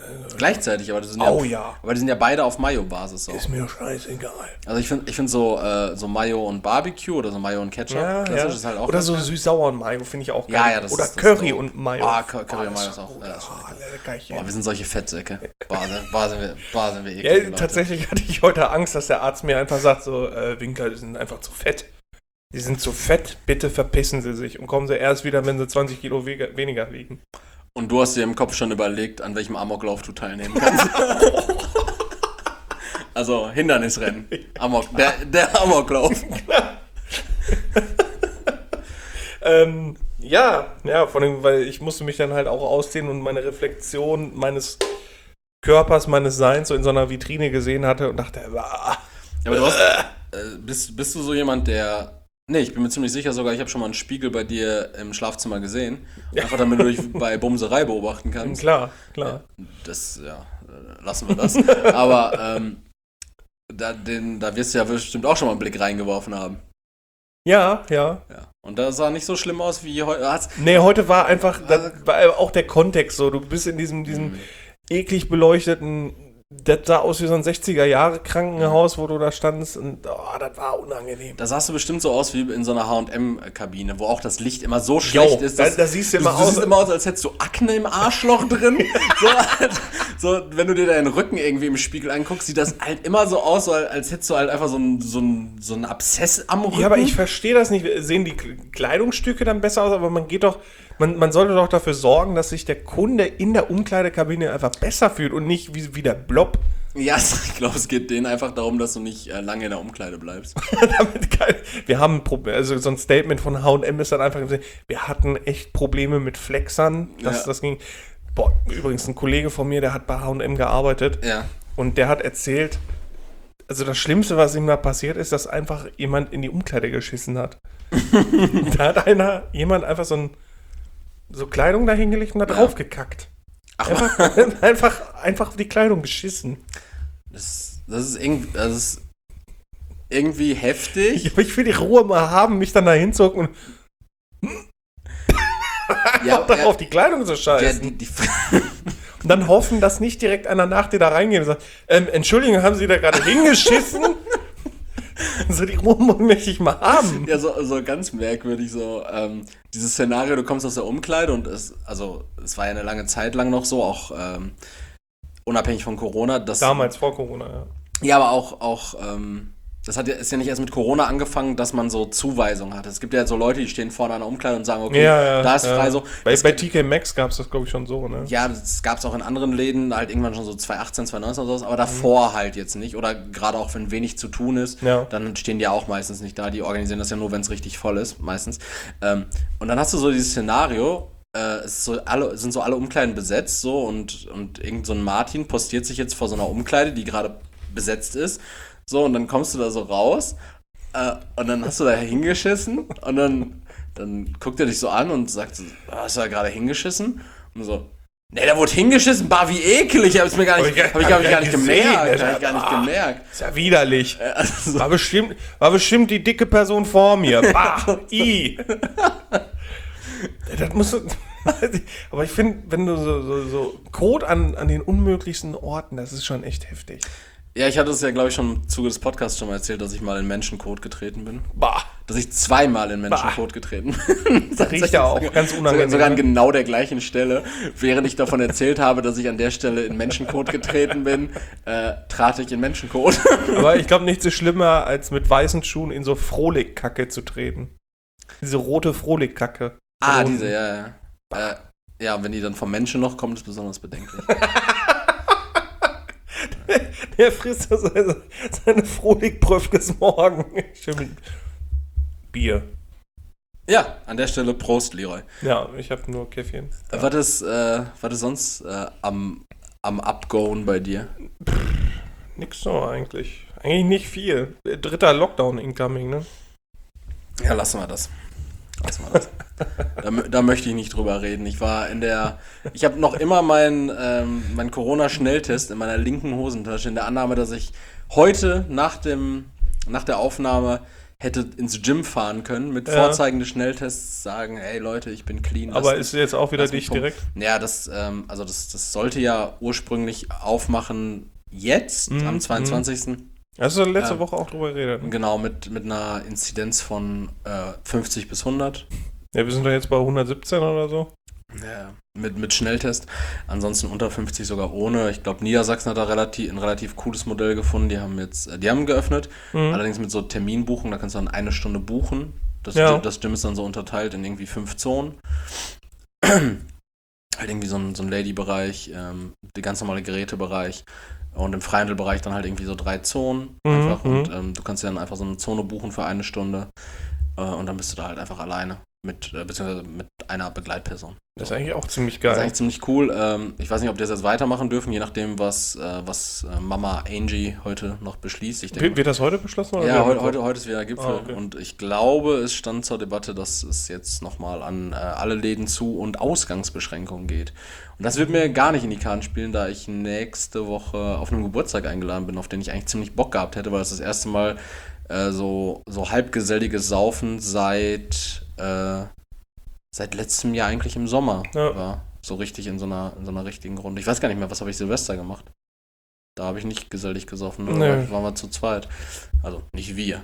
Gleichzeitig, aber die sind Oh ja, ja. aber die sind ja beide auf Mayo-Basis so. Ist mir scheißegal. Also ich finde ich find so, äh, so Mayo und Barbecue oder so Mayo und Ketchup, Ja, klassisch ja. ist halt auch Oder ganz so geil. süß-sauer und Mayo finde ich auch geil. Ja, ja, das Oder ist- das Curry ist so- und Mayo. Ah, Curry und Oh, Mayo das ist auch- gut. ja, das ist schon Oh, leckerchen. Boah, wir sind solche Fettsäcke. Boah, ne, boah, sind wir, boah, sind wir eklig, Ja, Leute. tatsächlich hatte ich heute Angst, dass der Arzt mir einfach sagt, so, äh, Winkler, die sind einfach zu fett. Die sind zu fett, bitte verpissen Sie sich und kommen Sie erst wieder, wenn Sie zwanzig Kilo wege- weniger wiegen. Und du hast dir im Kopf schon überlegt, an welchem Amoklauf du teilnehmen kannst. Also Hindernisrennen. Amok, der, der Amoklauf. Ähm, ja, ja, vor allem, weil ich musste mich dann halt auch ausziehen und meine Reflexion meines Körpers, meines Seins so in so einer Vitrine gesehen hatte und dachte, ah, Ja, aber du hast, äh, bist, bist du so jemand, der... Nee, ich bin mir ziemlich sicher sogar, ich habe schon mal einen Spiegel bei dir im Schlafzimmer gesehen. Einfach damit du dich bei Bumserei beobachten kannst. klar, klar. Das, ja, äh, lassen wir das. Aber ähm, da, den, da wirst du ja bestimmt auch schon mal einen Blick reingeworfen haben. Ja, ja. Ja. Und das sah nicht so schlimm aus wie heute. Nee, heute war einfach, da war auch der Kontext so, du bist in diesem, diesem Mhm. eklig beleuchteten, das sah aus wie so ein sechziger-Jahre-Krankenhaus, wo du da standest und oh, das war unangenehm. Da sahst du bestimmt so aus wie in so einer H und M-Kabine, wo auch das Licht immer so schlecht ist. da, dass- da siehst du immer du aus. siehst immer aus, als hättest du Akne im Arschloch drin. so, als, so, wenn du dir deinen Rücken irgendwie im Spiegel anguckst, sieht das halt immer so aus, so, als hättest du halt einfach so einen so ein, so ein Abszess am Rücken. Ja, aber ich verstehe das nicht. Sehen die Kleidungsstücke dann besser aus? Aber man geht doch, man, man sollte doch dafür sorgen, dass sich der Kunde in der Umkleidekabine einfach besser fühlt und nicht wie, wie der Blob. Ja, ich glaube, es geht denen einfach darum, dass du nicht äh, lange in der Umkleide bleibst. Damit kein, wir haben ein Problem, also so ein Statement von H und M ist dann einfach, wir hatten echt Probleme mit Flexern. Das, Ja. das ging. Boah, übrigens ein Kollege von mir, der hat bei H und M gearbeitet. Ja. Und der hat erzählt, also das Schlimmste, was ihm da passiert ist, dass einfach jemand in die Umkleide geschissen hat. Da hat einer, jemand einfach so, ein, so Kleidung da hingelegt und da Ja. drauf gekackt. Ach, Einfach, einfach, einfach auf die Kleidung geschissen. das, das, ist irgendwie, das ist irgendwie heftig. Ich, ich will die Ruhe mal haben, mich dann da hinzucken und Ja, auch darauf die Kleidung zu ja, scheißen. die, die, Und dann hoffen, dass nicht direkt einer nach dir da reingeht und sagt, ähm, Entschuldigung, haben Sie da gerade hingeschissen? So, die Ruhe möchte ich mal haben. ja, so, so ganz merkwürdig, so, ähm, dieses Szenario, du kommst aus der Umkleide und es, also, es war ja eine lange Zeit lang noch so, auch ähm, unabhängig von Corona. Dass, Damals, vor Corona, ja. Ja, aber auch, auch ähm, das hat ja, ist ja nicht erst mit Corona angefangen, dass man so Zuweisungen hat. Es gibt ja so Leute, die stehen vorne an der Umkleide und sagen, okay, Ja, ja, da ist ja. frei so. Bei, Das bei gibt- T K Maxx gab es das, glaube ich, schon so, ne? Ja, das gab es auch in anderen Läden, halt irgendwann schon so zwanzig achtzehn, zwanzig neunzehn oder sowas, aber davor halt jetzt nicht. Oder gerade auch, wenn wenig zu tun ist, Ja. dann stehen die ja auch meistens nicht da. Die organisieren das ja nur, wenn es richtig voll ist, meistens. Ähm, und dann hast du so dieses Szenario, äh, es ist so alle, sind so alle Umkleiden besetzt, so, und, und irgend so ein Martin postiert sich jetzt vor so einer Umkleide, die gerade besetzt ist. So, und dann kommst du da so raus, äh, und dann hast du da hingeschissen, und dann, dann guckt er dich so an und sagt so, "Ah, hast du da gerade hingeschissen?" Und so, ne, da wurde hingeschissen, bah, wie ekelig, ich hab's mir gar nicht, Hab ich hab ich, gar hab ich gar nicht nicht gemerkt, gesehen, hab ich gar nicht ah. gemerkt. Ist ja widerlich. Äh, Also, War bestimmt, war bestimmt die dicke Person vor mir. Bah, i. Das muss. Aber ich finde, wenn du so, so, so Code an, an den unmöglichsten Orten, das ist schon echt heftig. ja, ich hatte es ja, glaube ich, schon im Zuge des Podcasts schon mal erzählt, dass ich mal in Menschenkot getreten bin. Bah. Dass ich zweimal in Menschenkot getreten bin. Das riecht ja auch ganz unangenehm. Sogar, sogar an genau der gleichen Stelle. Während ich davon erzählt habe, dass ich an der Stelle in Menschenkot getreten bin, äh, trat ich in Menschenkot. Aber ich glaube, nichts ist schlimmer, als mit weißen Schuhen in so Frohlich-Kacke zu treten. Diese rote Frohlich-Kacke. Ah, Von diese, unten. ja, ja. Äh, ja, und wenn die dann vom Menschen noch kommt, ist besonders bedenklich. Der frisst da seine, seine Frohlich-Pröfkes morgen. Schön mit Bier. Ja, an der Stelle Prost, Leroy. Ja, ich habe nur Käffchen. Äh, Was ist, äh, was ist sonst äh, am, am Upgoen bei dir? Nix so eigentlich. Eigentlich nicht viel. Dritter Lockdown incoming, ne? Ja, lassen wir das. Lassen wir das. da, mö- da möchte ich nicht drüber reden. Ich war in der. Ich habe noch immer meinen ähm, mein Corona-Schnelltest in meiner linken Hosentasche, in der Annahme, dass ich heute nach, dem, nach der Aufnahme hätte ins Gym fahren können, mit Ja. vorzeigende Schnelltests sagen, hey Leute, ich bin clean. Aber lasst ist mich- jetzt auch wieder lasst mich dicht pumpen. direkt? Ja, das, ähm, also das, das sollte ja ursprünglich aufmachen jetzt, Mhm, am zweiundzwanzigsten Hast du letzte Ja. Woche auch drüber geredet? Ne? Genau, mit, mit einer Inzidenz von äh, fünfzig bis hundert. Ja, wir sind doch jetzt bei hundertsiebzehn oder so. Ja, mit, mit Schnelltest. Ansonsten unter fünfzig sogar ohne. Ich glaube, Niedersachsen hat da relativ, ein relativ cooles Modell gefunden. Die haben jetzt, äh, die haben geöffnet, Mhm. allerdings mit so Terminbuchung. Da kannst du dann eine Stunde buchen. Das, Ja. Gym, das Gym ist dann so unterteilt in irgendwie fünf Zonen. Halt irgendwie so ein, so ein Lady-Bereich, ähm, der ganz normale Gerätebereich. Und im Freihandelbereich dann halt irgendwie so drei Zonen. Mhm, Einfach. mhm. Und ähm, du kannst dir dann einfach so eine Zone buchen für eine Stunde. Äh, und dann bist du da halt einfach alleine. Mit, äh, beziehungsweise mit einer Begleitperson. Das ist eigentlich auch ziemlich Das ist geil. eigentlich ziemlich cool. Ähm, ich weiß nicht, ob die das jetzt weitermachen dürfen, je nachdem, was, äh, was äh, Mama Angie heute noch beschließt. Ich Wird, denke, wird das heute beschlossen? Oder ja, wird heute, das- heute, heute ist wieder Gipfel. Ah, okay. Und ich glaube, es stand zur Debatte, dass es jetzt nochmal an äh, alle Läden zu und Ausgangsbeschränkungen geht. Und das wird mir gar nicht in die Karten spielen, da ich nächste Woche auf einen Geburtstag eingeladen bin, auf den ich eigentlich ziemlich Bock gehabt hätte, weil es das erste Mal äh, so, so halbgeselliges Saufen seit, äh, seit letztem Jahr eigentlich im Sommer Ja. war. So richtig in so einer, in so einer richtigen Runde. Ich weiß gar nicht mehr, was habe ich Silvester gemacht? Da habe ich nicht gesellig gesoffen, da Nee. waren wir zu zweit. Also nicht wir.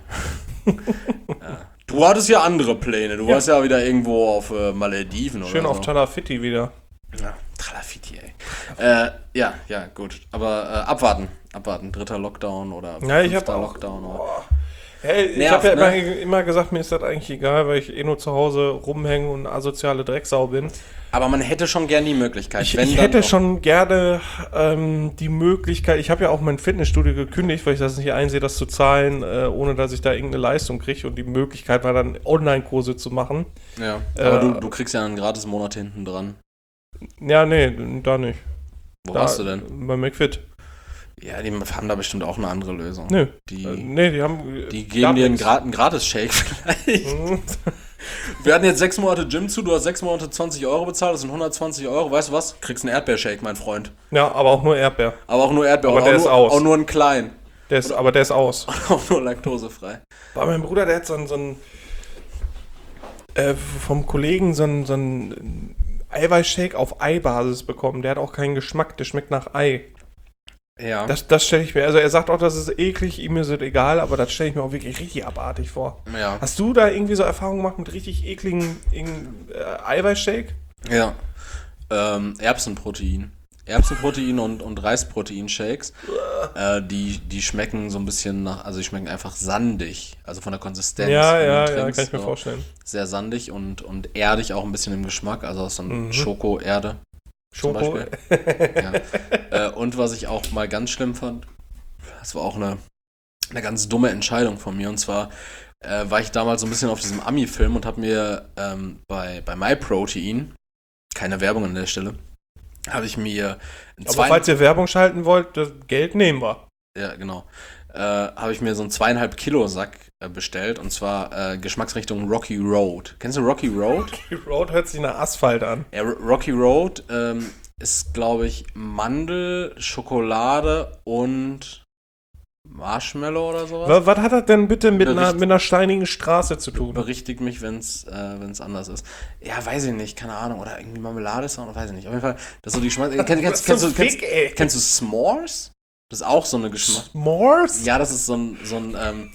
Ja. Du hattest ja andere Pläne. Du Ja. warst ja wieder irgendwo auf äh, Malediven Schön oder auf so. Talafiti wieder. Ja, Tralafiti, ey. Äh, ja, ja, gut. Aber äh, abwarten. Abwarten. Dritter Lockdown oder Ja, ich fünfter hab auch- Lockdown. Oder. Boah. Hey, ich Nervt, habe ja ne? immer, immer gesagt, mir ist das eigentlich egal, weil ich eh nur zu Hause rumhängen und asoziale Drecksau bin. Aber man hätte schon gern die Möglichkeit. Ich, wenn ich dann hätte doch- schon gerne ähm, die Möglichkeit, ich habe ja auch mein Fitnessstudio gekündigt, weil ich das nicht einsehe, das zu zahlen, äh, ohne dass ich da irgendeine Leistung kriege. Und die Möglichkeit war dann, Online-Kurse zu machen. Ja, Äh, aber du, du kriegst ja einen gratis Monat hinten dran. Ja, nee, da nicht. Wo da, warst du denn? Bei McFit. Ja, die haben da bestimmt auch eine andere Lösung. Nö. Die, Äh, nee, die haben. die geben dir einen, Gra einen Gratis-Shake vielleicht. Mhm. Wir hatten jetzt sechs Monate Gym zu, du hast sechs Monate zwanzig Euro bezahlt, das sind hundertzwanzig Euro. Weißt du was? Kriegst einen Erdbeershake, mein Freund. Ja, aber auch nur Erdbeer. Aber auch nur Erdbeer, Aber auch, der nur, ist aus. auch nur einen kleinen. Der ist, aber der ist aus. Auch nur laktosefrei. Bei meinem Bruder, der hat so einen, so einen äh, vom Kollegen so einen, so einen Eiweißshake auf Eibasis bekommen. Der hat auch keinen Geschmack, der schmeckt nach Ei. Ja. Das, das stelle ich mir, also er sagt auch, das ist eklig, ihm ist es egal, aber das stelle ich mir auch wirklich richtig abartig vor. ja. Hast du da irgendwie so Erfahrungen gemacht mit richtig ekligen irgendein, äh, Eiweißshake? Ja. Ähm, Erbsenprotein. Erbsenprotein und, und Reisprotein-Shakes. äh, die, die schmecken so ein bisschen nach, also die schmecken einfach sandig. Also von der Konsistenz. Ja, wenn du ja, ja, trinkst, kann ich mir so. vorstellen. Sehr sandig und, und erdig auch ein bisschen im Geschmack. Also aus so einem Mhm. Schoko-Erde. Zum Schoko. Beispiel. Ja. Äh, und was ich auch mal ganz schlimm fand, das war auch eine, eine ganz dumme Entscheidung von mir. Und zwar äh, war ich damals so ein bisschen auf diesem Ami-Film und habe mir ähm, bei, bei MyProtein, keine Werbung an der Stelle, habe ich mir ein Aber falls ihr Werbung schalten wollt, das Geld nehmen wir. ja, genau. Äh, habe ich mir so einen zweieinhalb Kilo Sack äh, bestellt und zwar äh, Geschmacksrichtung Rocky Road. Kennst du Rocky Road? Die Road hört sich nach Asphalt an. Ja, R- Rocky Road ähm, ist, glaube ich, Mandel, Schokolade und Marshmallow oder sowas. Was, was hat das denn bitte mit Bericht- einer, mit einer steinigen Straße zu tun? Berichtigt mich, wenn es äh, wenn's anders ist. Ja, weiß ich nicht, keine Ahnung. Oder irgendwie Marmelade ist auch, weiß ich nicht. Auf jeden Fall, das ist so die Geschmack. Kennst, kennst, Was kennst, zum du, kennst, Fick, ey? kennst du S'mores? Das ist auch so eine Geschmack. S'mores? Ja, das ist so ein, so ein, ähm,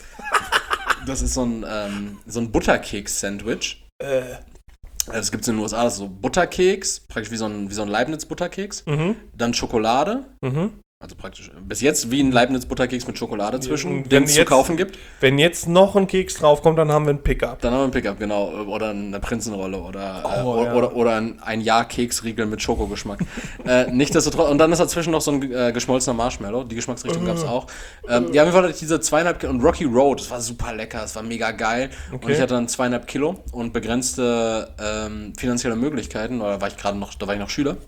das ist so ein, ähm, so ein Butterkeks-Sandwich. Äh, Das gibt es in den U S A, das ist so Butterkeks, praktisch wie so ein, wie so ein Leibniz-Butterkeks. mhm, Dann Schokolade, mhm. also praktisch bis jetzt wie ein Leibniz-Butterkeks mit Schokolade zwischen, und den wenn es zu jetzt- kaufen gibt. Wenn jetzt noch ein Keks draufkommt, dann haben wir ein Pickup. Dann haben wir ein Pickup, genau. Oder eine Prinzenrolle oder, äh, Oh, oder, ja. oder, oder ein, ein Jahr-Keksriegel mit Schokogeschmack. äh, Nichtsdestotrotz, und dann ist dazwischen noch so ein äh, geschmolzener Marshmallow. Die Geschmacksrichtung gab es auch. Ähm, ja, auf jeden Fall hatte ich diese zweieinhalb Kilo. Und Rocky Road, das war super lecker, das war mega geil. Und Okay. ich hatte dann zweieinhalb Kilo und begrenzte ähm, finanzielle Möglichkeiten. Da war ich gerade noch, da war ich noch Schüler.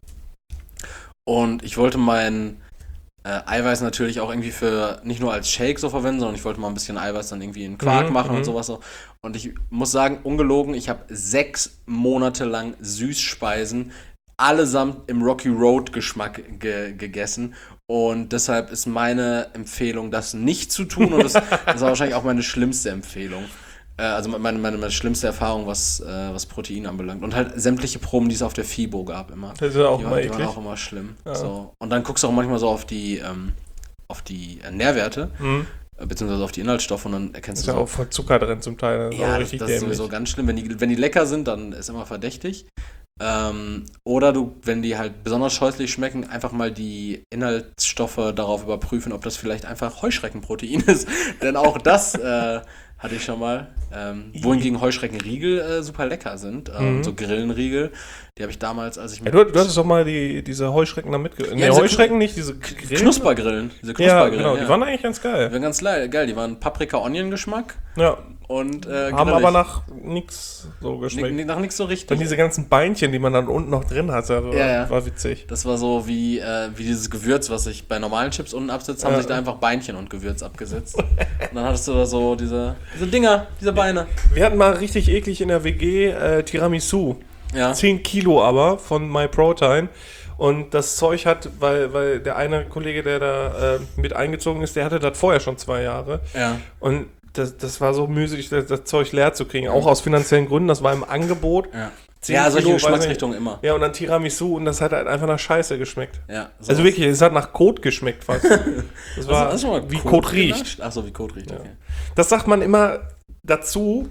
Und ich wollte mein äh, Eiweiß natürlich auch irgendwie für nicht nur als Shake so verwenden, sondern ich wollte mal ein bisschen Eiweiß dann irgendwie in Quark Mhm, machen mhm. und sowas so. Und ich muss sagen, ungelogen, ich habe sechs Monate lang Süßspeisen allesamt im Rocky Road Geschmack ge- gegessen. Und deshalb ist meine Empfehlung, das nicht zu tun. Und das, das ist wahrscheinlich auch meine schlimmste Empfehlung. Äh, also meine, meine, meine schlimmste Erfahrung, was, äh, was Protein anbelangt. Und halt sämtliche Proben, die es auf der FIBO gab immer. Das ist ja auch die, immer waren, die eklig. waren auch immer schlimm. Ja. So. Und dann guckst du auch manchmal so auf die, ähm, auf die äh, Nährwerte. Mhm. Beziehungsweise auf die Inhaltsstoffe und dann erkennst Ist du ja so, auch voll Zucker drin zum Teil. Das ist ja, auch das, richtig das ist dämlich. sowieso ganz schlimm. Wenn die, wenn die lecker sind, dann ist immer verdächtig. Ähm, oder du, wenn die halt besonders scheußlich schmecken, einfach mal die Inhaltsstoffe darauf überprüfen, ob das vielleicht einfach Heuschreckenprotein ist. Denn auch das äh, hatte ich schon mal. Ähm, wohingegen Heuschreckenriegel äh, super lecker sind. Ähm, Mhm. So Grillenriegel. Die habe ich damals, als ich Ja, mit du, du hattest doch mal die, diese Heuschrecken da mitgebracht. Ja, ne, diese Heuschrecken nicht, diese Grillen. Knuspergrillen. Diese Ja, Knuspergrillen. genau, ja. die waren eigentlich ganz Die geil. waren ganz geil, geil. Die waren Paprika-Onion-Geschmack Ja, und äh, haben grillig. aber nach nichts so geschmeckt. N- nach nichts so Dann richtig. diese ganzen Beinchen, die man dann unten noch drin hatte, also Ja, ja. war witzig. Das war so wie, äh, wie dieses Gewürz, was sich bei normalen Chips unten absetzt, haben Ja. sich da einfach Beinchen und Gewürz abgesetzt. Und dann hattest du da so diese, diese Dinger, diese Beine. Wir hatten mal richtig eklig in der W G äh, Tiramisu. Ja. zehn Kilo aber von MyProtein. Und das Zeug hat, weil, weil der eine Kollege, der da äh, mit eingezogen ist, der hatte das vorher schon zwei Jahre. Ja. Und das, das war so müßig, das, das Zeug leer zu kriegen. Auch aus finanziellen Gründen. Das war im Angebot. Ja, zehn ja solche Kilo, weiß Geschmacksrichtungen immer. Ja, und dann Tiramisu und das hat halt einfach nach Scheiße geschmeckt. Ja, so Also wirklich, es hat nach Kot geschmeckt fast. Das war, Hast du schon mal wie Kot Kot riecht. genascht? Ach so, wie Kot riecht, okay. Das sagt man immer dazu,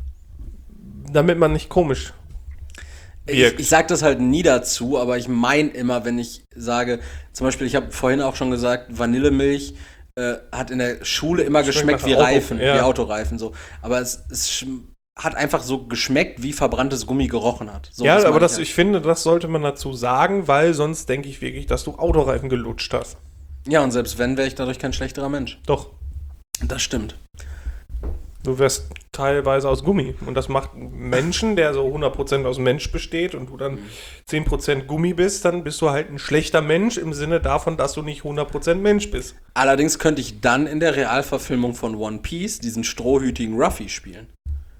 damit man nicht komisch Ich, wirkt. ich sage das halt nie dazu, aber ich meine immer, wenn ich sage, zum Beispiel, ich habe vorhin auch schon gesagt, Vanillemilch äh, hat in der Schule immer Schmeckt geschmeckt nach wie Auto, Reifen, ja. wie Autoreifen so. Aber es, es schm- hat einfach so geschmeckt, wie verbranntes Gummi gerochen hat. So, ja, das aber meine das, ich halt. ich finde, das sollte man dazu sagen, weil sonst denke ich wirklich, dass du Autoreifen gelutscht hast. Ja, und selbst wenn, wäre ich dadurch kein schlechterer Mensch. Doch, Das stimmt. du wärst teilweise aus Gummi. Und das macht einen Menschen, der so hundert Prozent aus Mensch besteht und du dann zehn Prozent Gummi bist, dann bist du halt ein schlechter Mensch im Sinne davon, dass du nicht hundert Prozent Mensch bist. Allerdings könnte ich dann in der Realverfilmung von One Piece diesen strohhütigen Ruffy spielen.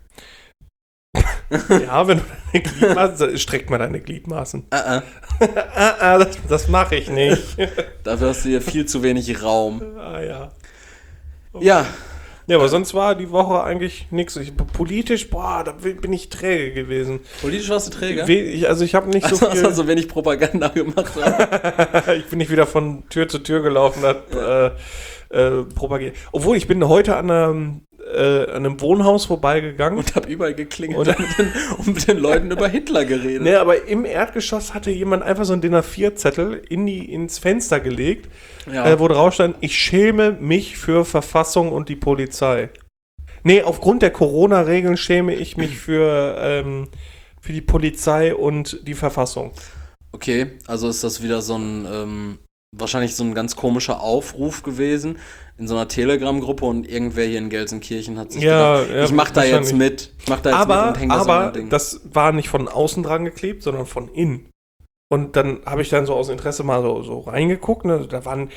Ja, wenn du deine Gliedmaßen, streck mal deine Gliedmaßen. Äh, äh. Ah, ah, das, das mache ich nicht. Dafür hast du hier viel zu wenig Raum. Ah, ja. Ja, Ja, aber sonst war die Woche eigentlich nichts. Ich, politisch, boah, da bin ich träge gewesen. politisch warst du träger. We- ich, also ich habe nicht so Also hast viel, du so wenig Propaganda gemacht. ich bin nicht wieder von Tür zu Tür gelaufen, hat äh, äh, propagiert. Obwohl, ich bin heute an einem, äh, an einem Wohnhaus vorbeigegangen. Und hab überall geklingelt Und- und mit, den, und mit den Leuten über Hitler geredet. Ne, aber im Erdgeschoss hatte jemand einfach so einen D I N A vier Zettel in die, ins Fenster gelegt, Ja. äh, wo drauf stand, ich schäme mich für Verfassung und die Polizei. Nee, aufgrund der Corona-Regeln schäme ich mich für, ähm, für die Polizei und die Verfassung. Okay, also ist das wieder so ein, ähm, wahrscheinlich so ein ganz komischer Aufruf gewesen in so einer Telegram-Gruppe und irgendwer hier in Gelsenkirchen hat sich Ja, gedacht, ja, ich mach da jetzt wahrscheinlich. mit. Ich mach da jetzt Aber, mit und häng das an aber mein Ding. das war nicht von außen dran geklebt, sondern von innen. Und dann habe ich dann so aus Interesse mal so, so reingeguckt. Ne? Da waren,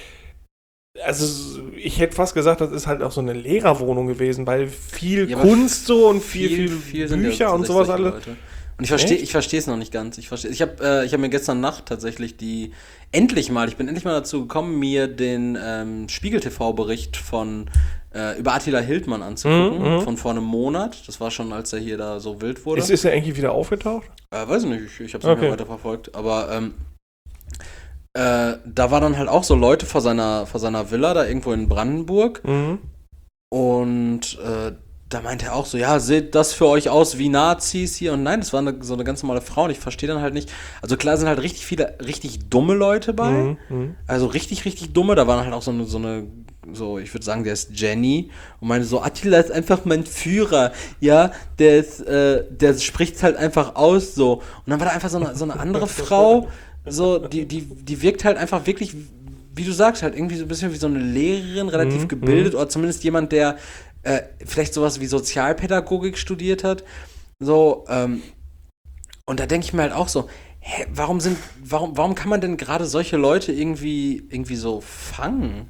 also ich hätte fast gesagt, das ist halt auch so eine Lehrerwohnung gewesen, weil viel Ja, aber Kunst so und viel, viel, sind ja Bücher und tatsächlich sowas solche alles. Leute. Und ich verstehe Echt? ich verstehe es noch nicht ganz. Ich verstehe ich habe äh, ich hab mir gestern Nacht tatsächlich die endlich mal, ich bin endlich mal dazu gekommen, mir den ähm, Spiegel T V-Bericht von äh, über Attila Hildmann anzugucken, Mhm, mhm. von vor einem Monat. Das war schon, als er hier da so wild wurde. Ist, ist er eigentlich wieder aufgetaucht? Äh, weiß ich nicht, ich, ich habe es nicht Okay. mehr weiterverfolgt. Aber ähm, äh, da war dann halt auch so Leute vor seiner, vor seiner Villa, da irgendwo in Brandenburg. Mhm. Und äh, da meinte er auch so, ja, seht das für euch aus wie Nazis hier? Und nein, das war eine, so eine ganz normale Frau und ich verstehe dann halt nicht. Also klar sind halt richtig viele, richtig dumme Leute bei. Mhm. Mhm. Also richtig, richtig dumme. Da waren halt auch so eine, so eine, so, ich würde sagen, der ist Jenny und meinte so, Attila ist einfach mein Führer, ja, der ist, äh, der spricht halt einfach aus so. Und dann war da einfach so eine, so eine andere Frau, so, die, die, die wirkt halt einfach wirklich, wie du sagst, halt irgendwie so ein bisschen wie so eine Lehrerin, relativ Mhm, gebildet oder zumindest jemand, der äh, vielleicht sowas wie Sozialpädagogik studiert hat. So, ähm, und da denke ich mir halt auch so, hä, warum sind, warum, warum kann man denn gerade solche Leute irgendwie, irgendwie so fangen?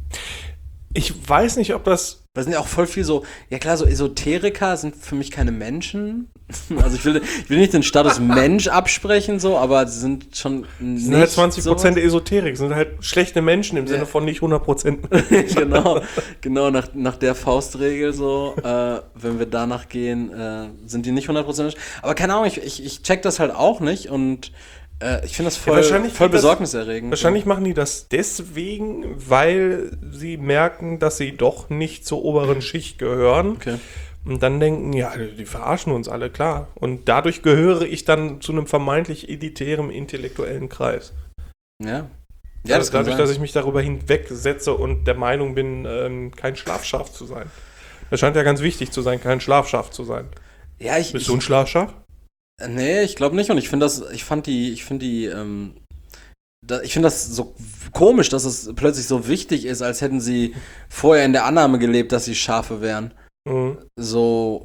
Ich weiß nicht, ob das. Da sind ja auch voll viel so, ja klar, so Esoteriker sind für mich keine Menschen, Also ich will, ich will nicht den Status Mensch absprechen, so, aber sie sind schon nicht sind halt zwanzig Prozent sowas. Esoterik, sind halt schlechte Menschen im Ja. Sinne von nicht hundert Prozent. Genau, genau nach, nach der Faustregel so, äh, wenn wir danach gehen, äh, sind die nicht hundert Prozent. Aber keine Ahnung, ich, ich, ich check das halt auch nicht und äh, ich finde das voll, Ja, wahrscheinlich voll geht das- besorgniserregend. Wahrscheinlich machen die das deswegen, weil sie merken, dass sie doch nicht zur oberen Schicht gehören. Okay. Und dann denken, ja, die verarschen uns alle, klar. Und dadurch gehöre ich dann zu einem vermeintlich elitären intellektuellen Kreis. Ja. Ja, Also das kann dadurch, sein. dass ich mich darüber hinwegsetze und der Meinung bin, ähm, kein Schlafschaf zu sein. Das scheint ja ganz wichtig zu sein, kein Schlafschaf zu sein. Ja, ich, Bist ich, du ein Schlafschaf? Nee, ich glaube nicht. Und ich finde das, ich fand die, ich finde die, ähm, da, ich finde das so komisch, dass es plötzlich so wichtig ist, als hätten sie vorher in der Annahme gelebt, dass sie Schafe wären. Mhm. So.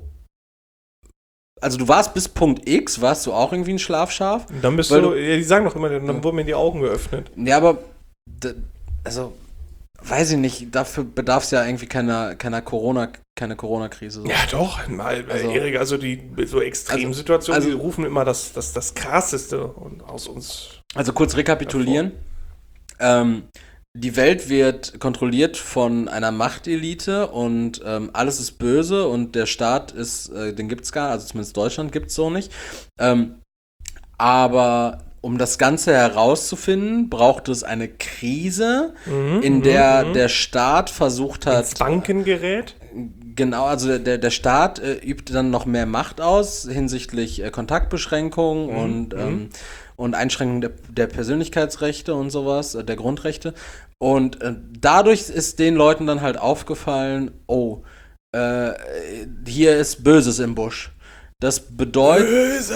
Also du warst bis Punkt X, warst du auch irgendwie ein Schlafschaf? Und dann bist Weil du, du- ja, die sagen doch immer, dann Ja. wurden mir die Augen geöffnet. Ja, aber, d- also, weiß ich nicht, dafür bedarf es ja irgendwie keiner, keiner Corona, keine Corona-Krise. So. Ja, doch, mal, Also- also, Erik, also die so Extremsituationen, Also- die rufen immer das, das, das Krasseste und aus uns. Also kurz rekapitulieren. Ähm, die Welt wird kontrolliert von einer Machtelite und ähm, alles ist böse und der Staat ist, äh, den gibt's gar nicht, also zumindest Deutschland gibt's so nicht. Ähm, aber um das Ganze herauszufinden, braucht es eine Krise, Mhm, in mhm, der mhm. der Staat versucht hat, ins Banken gerät. genau, also der, der Staat äh, übt dann noch mehr Macht aus hinsichtlich äh, Kontaktbeschränkungen Mhm, und, mhm. ähm, und Einschränkungen der, der Persönlichkeitsrechte und sowas, äh, der Grundrechte. Und äh, dadurch ist den Leuten dann halt aufgefallen, oh, äh, hier ist Böses im Busch. Das bedeutet,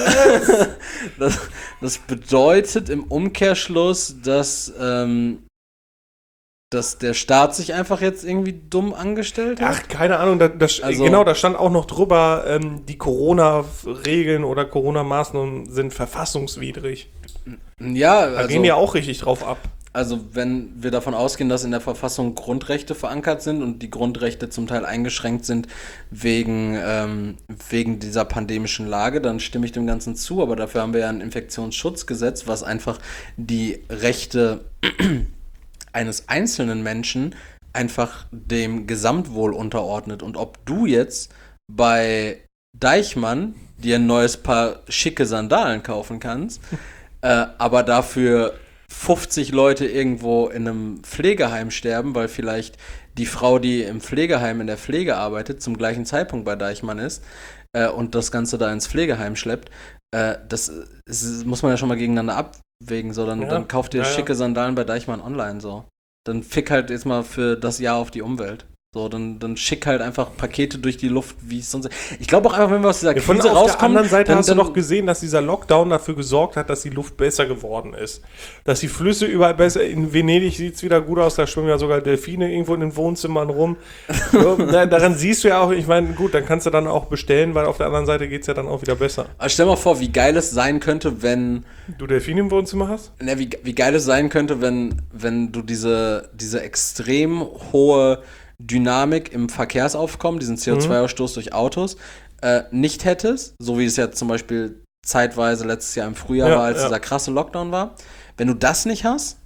das, das bedeutet im Umkehrschluss, dass, ähm, dass der Staat sich einfach jetzt irgendwie dumm angestellt hat. Ach, keine Ahnung, da, das, Also- genau, da stand auch noch drüber, ähm, die Corona-Regeln oder Corona-Maßnahmen sind verfassungswidrig. Ja, Da also, gehen die auch richtig drauf ab. also wenn wir davon ausgehen, dass in der Verfassung Grundrechte verankert sind und die Grundrechte zum Teil eingeschränkt sind wegen, ähm, wegen dieser pandemischen Lage, dann stimme ich dem Ganzen zu. Aber dafür haben wir ja ein Infektionsschutzgesetz, was einfach die Rechte eines einzelnen Menschen einfach dem Gesamtwohl unterordnet. Und ob du jetzt bei Deichmann dir ein neues Paar schicke Sandalen kaufen kannst, äh, aber dafür fünfzig Leute irgendwo in einem Pflegeheim sterben, weil vielleicht die Frau, die im Pflegeheim in der Pflege arbeitet, zum gleichen Zeitpunkt bei Deichmann ist äh, und das Ganze da ins Pflegeheim schleppt, äh, das ist, muss man ja schon mal gegeneinander abwägen. So, dann, Ja, dann kauft ihr ja, ja. schicke Sandalen bei Deichmann online so. Dann fick halt jetzt mal für das Jahr auf die Umwelt. So, dann, dann schick halt einfach Pakete durch die Luft, wie es sonst. Ich glaube auch einfach, wenn wir aus dieser Ja, von Krise auf der rauskommen. anderen Seite dann, hast dann, du doch gesehen, dass dieser Lockdown dafür gesorgt hat, dass die Luft besser geworden ist. Dass die Flüsse überall besser, in Venedig sieht es wieder gut aus, da schwimmen ja sogar Delfine irgendwo in den Wohnzimmern rum. So, da, daran siehst du ja auch, ich meine, gut, dann kannst du dann auch bestellen, weil auf der anderen Seite geht es ja dann auch wieder besser. Aber stell mal vor, wie geil es sein könnte, wenn. Du Delfine im Wohnzimmer hast? Na, wie, wie geil es sein könnte, wenn, wenn du diese, diese extrem hohe Dynamik im Verkehrsaufkommen, diesen C O zwei Ausstoß durch Autos, äh, nicht hättest, so wie es ja zum Beispiel zeitweise letztes Jahr im Frühjahr Ja, war, als ja. dieser krasse Lockdown war. Wenn du das nicht hast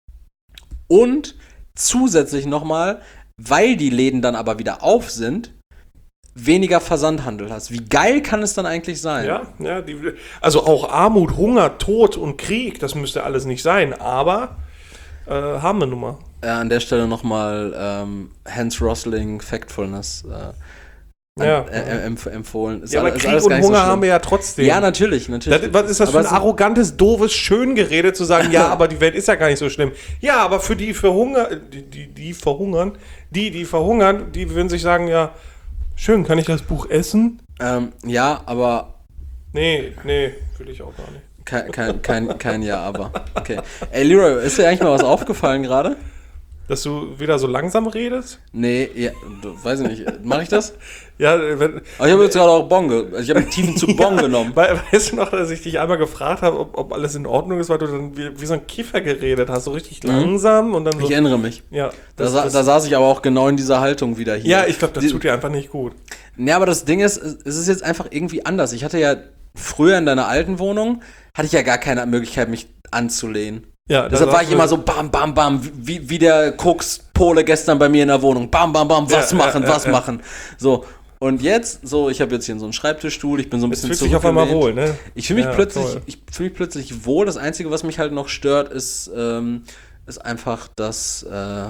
und zusätzlich nochmal, weil die Läden dann aber wieder auf sind, weniger Versandhandel hast. Wie geil kann es dann eigentlich sein? Ja, ja. Die, also auch Armut, Hunger, Tod und Krieg, das müsste alles nicht sein, aber äh, haben wir nun mal. Äh, an der Stelle nochmal ähm, Hans Rosling Factfulness äh, an, Ja. äh, empf empfohlen. Ist Ja, aber alle- ist Krieg alles und gar nicht so Hunger schlimm. haben wir ja trotzdem. Ja, natürlich, natürlich. Das, was ist das Aber für ein es- arrogantes, doofes Schöngerede zu sagen, ja, aber die Welt ist ja gar nicht so schlimm. Ja, aber für die verhunger, die, die, die verhungern, die, die verhungern, die würden sich sagen, ja, schön, kann ich das Buch essen? Ähm, ja, aber Nee, nee, will ich auch gar nicht. kein, kein, kein, kein Ja, aber. Okay. Ey, Leroy, ist dir eigentlich mal was aufgefallen gerade? Dass du wieder so langsam redest? Nee, ja, weiß ich nicht. Mach ich das? Ja, wenn, Aber ich habe jetzt gerade auch Bon, ge- also ich habe einen tiefen Zug Bon ja, genommen. we- Weißt du noch, dass ich dich einmal gefragt habe, ob, ob alles in Ordnung ist, weil du dann wie, wie so ein Kiffer geredet hast, so richtig Mhm. langsam und dann so. Ich erinnere mich. Ja, Da, das, sa- das, da saß ich aber auch genau in dieser Haltung wieder hier. ja, ich glaube, das Die- tut dir einfach nicht gut. Ja, aber das Ding ist, es ist jetzt einfach irgendwie anders. Ich hatte ja früher in deiner alten Wohnung, hatte ich ja gar keine Möglichkeit, mich anzulehnen. Ja, Deshalb da war sagst ich du- immer so bam, bam, bam, wie, wie der Koks-Pole gestern bei mir in der Wohnung. Bam, bam, bam, was Ja, machen, ja, ja, was ja. machen. So, und jetzt, so, ich habe jetzt hier so einen Schreibtischstuhl, ich bin so ein Jetzt bisschen fühlst du dich auf einmal wohl, zurückgelehnt. ne? Ich fühle mich, Ja, plötzlich, toll. ich fühl mich plötzlich wohl. Das Einzige, was mich halt noch stört, ist, ähm, ist einfach, dass äh,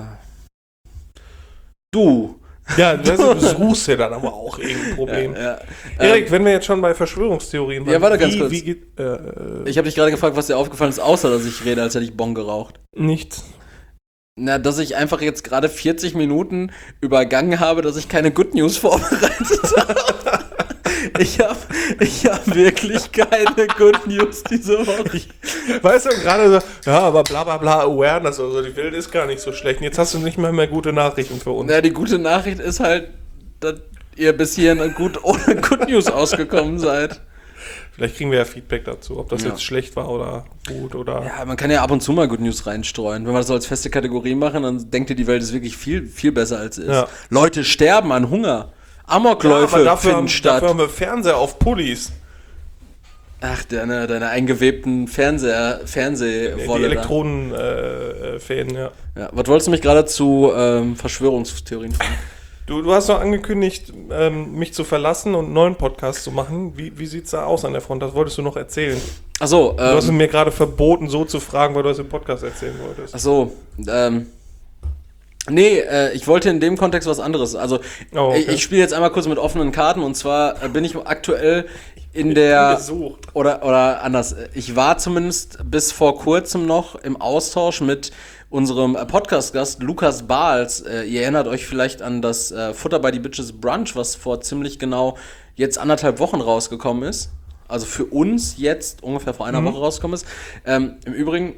du. Ja, das, du suchst ja dann aber auch irgendein Problem. Ja, ja. Erik, Ähm, wenn wir jetzt schon bei Verschwörungstheorien waren, Ja, warte ganz wie, kurz. Wie geht, äh, ich habe dich gerade gefragt, was dir aufgefallen ist, außer dass ich rede, als hätte ich Bon geraucht. nichts. Na, dass ich einfach jetzt gerade vierzig Minuten übergangen habe, dass ich keine Good News vorbereitet habe. Ich habe ich hab wirklich keine Good News diese Woche. Weißt du, gerade so, ja, aber bla bla bla, Awareness oder so, die Welt ist gar nicht so schlecht. Und jetzt hast du nicht mal mehr gute Nachrichten für uns. Na, die gute Nachricht ist halt, dass ihr bis hierhin gut ohne Good News ausgekommen seid. Vielleicht kriegen wir ja Feedback dazu, ob das Ja. jetzt schlecht war oder gut oder. Ja, man kann ja ab und zu mal Good News reinstreuen. Wenn wir das so als feste Kategorie machen, dann denkt ihr, die Welt ist wirklich viel, viel besser als es ist. Ja. Leute sterben an Hunger. Ja, Amokläufe aber dafür, finden haben, statt. dafür haben wir Fernseher auf Pullis. Ach, deine, deine eingewebten Fernseher, Die Fernsehwolle. da. Elektronenfäden, ja. Ja, was wolltest du mich gerade zu ähm, Verschwörungstheorien fragen? Du, du hast noch angekündigt, ähm, mich zu verlassen und einen neuen Podcast zu machen. Wie, wie sieht's da aus an der Front? Das wolltest du noch erzählen. Achso, Du hast ähm, mir gerade verboten, so zu fragen, weil du das im Podcast erzählen wolltest. achso, ähm, nee, äh, ich wollte in dem Kontext was anderes. Also, Oh, okay. ich, ich spiele jetzt einmal kurz mit offenen Karten und zwar äh, bin ich aktuell in der, Gesucht. oder, oder anders, ich war zumindest bis vor kurzem noch im Austausch mit unserem äh, Podcast-Gast Lukas Bahls. Äh, ihr erinnert euch vielleicht an das äh, Futter by the Bitches Brunch, was vor ziemlich genau jetzt anderthalb Wochen rausgekommen ist. Also für uns jetzt ungefähr vor einer Mhm. Woche rausgekommen ist. Ähm, Im Übrigen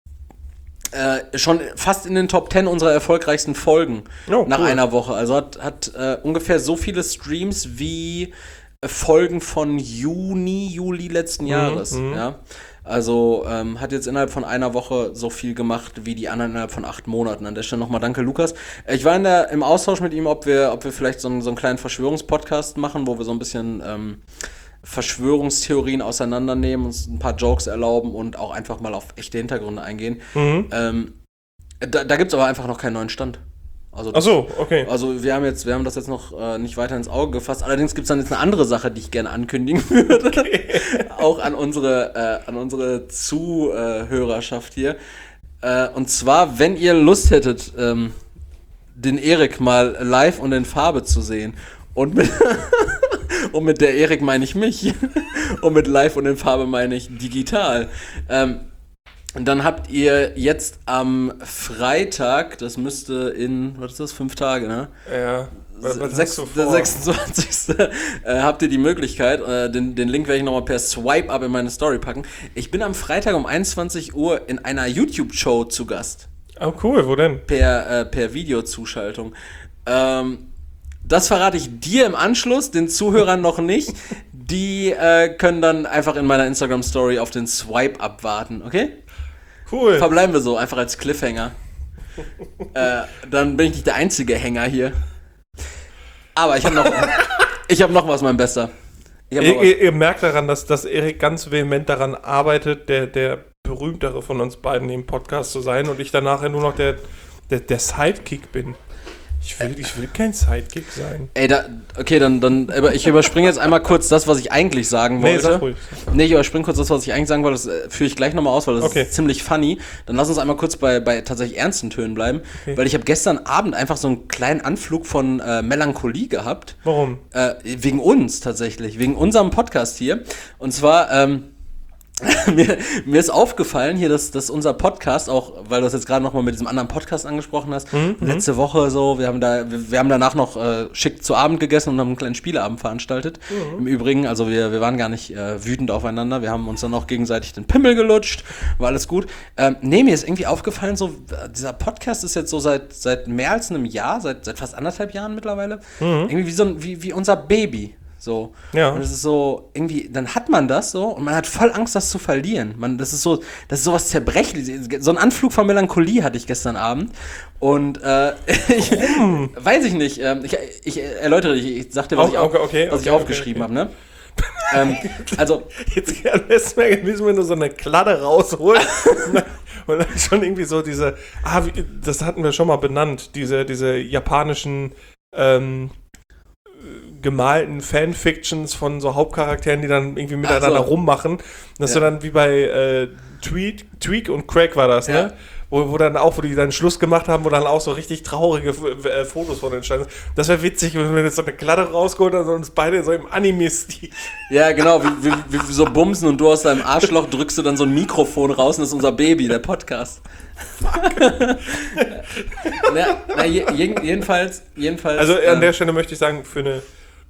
äh, schon fast in den Top zehn unserer erfolgreichsten Folgen Oh, nach cool. einer Woche. Also hat, hat äh, ungefähr so viele Streams wie äh, Folgen von Juni, Juli letzten Jahres. mhm. Ja? Also ähm, hat jetzt innerhalb von einer Woche so viel gemacht wie die anderen innerhalb von acht Monaten. An der Stelle nochmal danke, Lukas. Äh, Ich war in der, im Austausch mit ihm, ob wir, ob wir vielleicht so einen, so einen kleinen Verschwörungspodcast machen, wo wir so ein bisschen ähm, Verschwörungstheorien auseinandernehmen, uns ein paar Jokes erlauben und auch einfach mal auf echte Hintergründe eingehen. Mhm. Ähm, da da gibt es aber einfach noch keinen neuen Stand. Also, Ach so, okay. also wir haben jetzt, wir haben das jetzt noch äh, nicht weiter ins Auge gefasst. Allerdings gibt es dann jetzt eine andere Sache, die ich gerne ankündigen würde. Auch an unsere, äh, an unsere Zuhörerschaft hier. Äh, und zwar, wenn ihr Lust hättet, ähm, den Erik mal live und in Farbe zu sehen. Und mit, und mit der Erik meine ich mich. Und mit live und in Farbe meine ich digital. Ähm, Und dann habt ihr jetzt am Freitag, das müsste in, was ist das, fünf Tage, ne? Ja. Was, was Sechs, hast du der vor? sechsundzwanzigste Äh, habt ihr die Möglichkeit, äh, den, den Link werde ich nochmal per Swipe-Up in meine Story packen. Ich bin am Freitag um einundzwanzig Uhr in einer YouTube-Show zu Gast. Oh, cool, wo denn? Per, äh, per Videozuschaltung. Ähm, das verrate ich dir im Anschluss, den Zuhörern noch nicht. Die äh, können dann einfach in meiner Instagram-Story auf den Swipe-Up warten, okay? Cool. Verbleiben wir so, einfach als Cliffhanger. äh, dann bin ich nicht der einzige Hänger hier. Aber ich habe noch, ich habe noch was, mein Bester. Ich hab noch Ihr, was. ihr, ihr merkt daran, dass, dass Erik ganz vehement daran arbeitet, der, der berühmtere von uns beiden im Podcast zu sein und ich danach nur noch der, der, der Sidekick bin. Ich will, ich will kein Sidekick sein. Ey, da, okay, dann, dann, aber ich überspringe jetzt einmal kurz das, was ich eigentlich sagen Nee, wollte. sag ruhig. Nee, ich überspringe kurz das, was ich eigentlich sagen wollte. Das äh, führe ich gleich nochmal aus, weil das Okay. ist ziemlich funny. Dann lass uns einmal kurz bei, bei tatsächlich ernsten Tönen bleiben. Okay. Weil ich habe gestern Abend einfach so einen kleinen Anflug von äh, Melancholie gehabt. Warum? Äh, wegen uns tatsächlich, wegen unserem Podcast hier. Und zwar, ähm, mir, mir ist aufgefallen hier, dass, dass unser Podcast auch, weil du das jetzt gerade nochmal mit diesem anderen Podcast angesprochen hast, Mhm. letzte Woche so, wir haben da, wir, wir haben danach noch äh, schick zu Abend gegessen und haben einen kleinen Spieleabend veranstaltet. Mhm. Im Übrigen, also wir, wir waren gar nicht äh, wütend aufeinander, wir haben uns dann auch gegenseitig den Pimmel gelutscht, war alles gut. Ähm, nee, mir ist irgendwie aufgefallen, so, dieser Podcast ist jetzt so seit, seit mehr als einem Jahr, seit, seit fast anderthalb Jahren mittlerweile, Mhm. irgendwie wie, so ein, wie, wie unser Baby. So. Ja. Und es ist so, irgendwie, dann hat man das so und man hat voll Angst, das zu verlieren. Man, das ist so, das ist sowas Zerbrechliches. So ein Anflug von Melancholie hatte ich gestern Abend. Und äh, ich, weiß ich nicht, ähm, ich, ich erläutere, ich, ich sag dir, was, Oh, ich, auf, okay, okay, was ich okay, aufgeschrieben okay. habe, ne? ähm, also, Jetzt lässt mir gewesen, wenn du so eine Kladde rausholst und, dann, und dann schon irgendwie so diese, ah, wie, das hatten wir schon mal benannt, diese, diese japanischen ähm, gemalten Fanfictions von so Hauptcharakteren, die dann irgendwie miteinander so. rummachen. Das ist Ja. so dann wie bei äh, Tweak, Tweak und Craig war das, Ja. ne? Wo, wo dann auch, wo die dann Schluss gemacht haben, wo dann auch so richtig traurige äh, Fotos von entstanden sind. Das wäre witzig, wenn wir jetzt so eine Kladde rausgeholt haben und uns beide so im Anime-Stil. ja, genau, wie, wie, wie, wie so bumsen und du aus deinem Arschloch drückst du dann so ein Mikrofon raus und das ist unser Baby, der Podcast. na, na, je, jedenfalls, jedenfalls. Also an ähm, der Stelle möchte ich sagen, für eine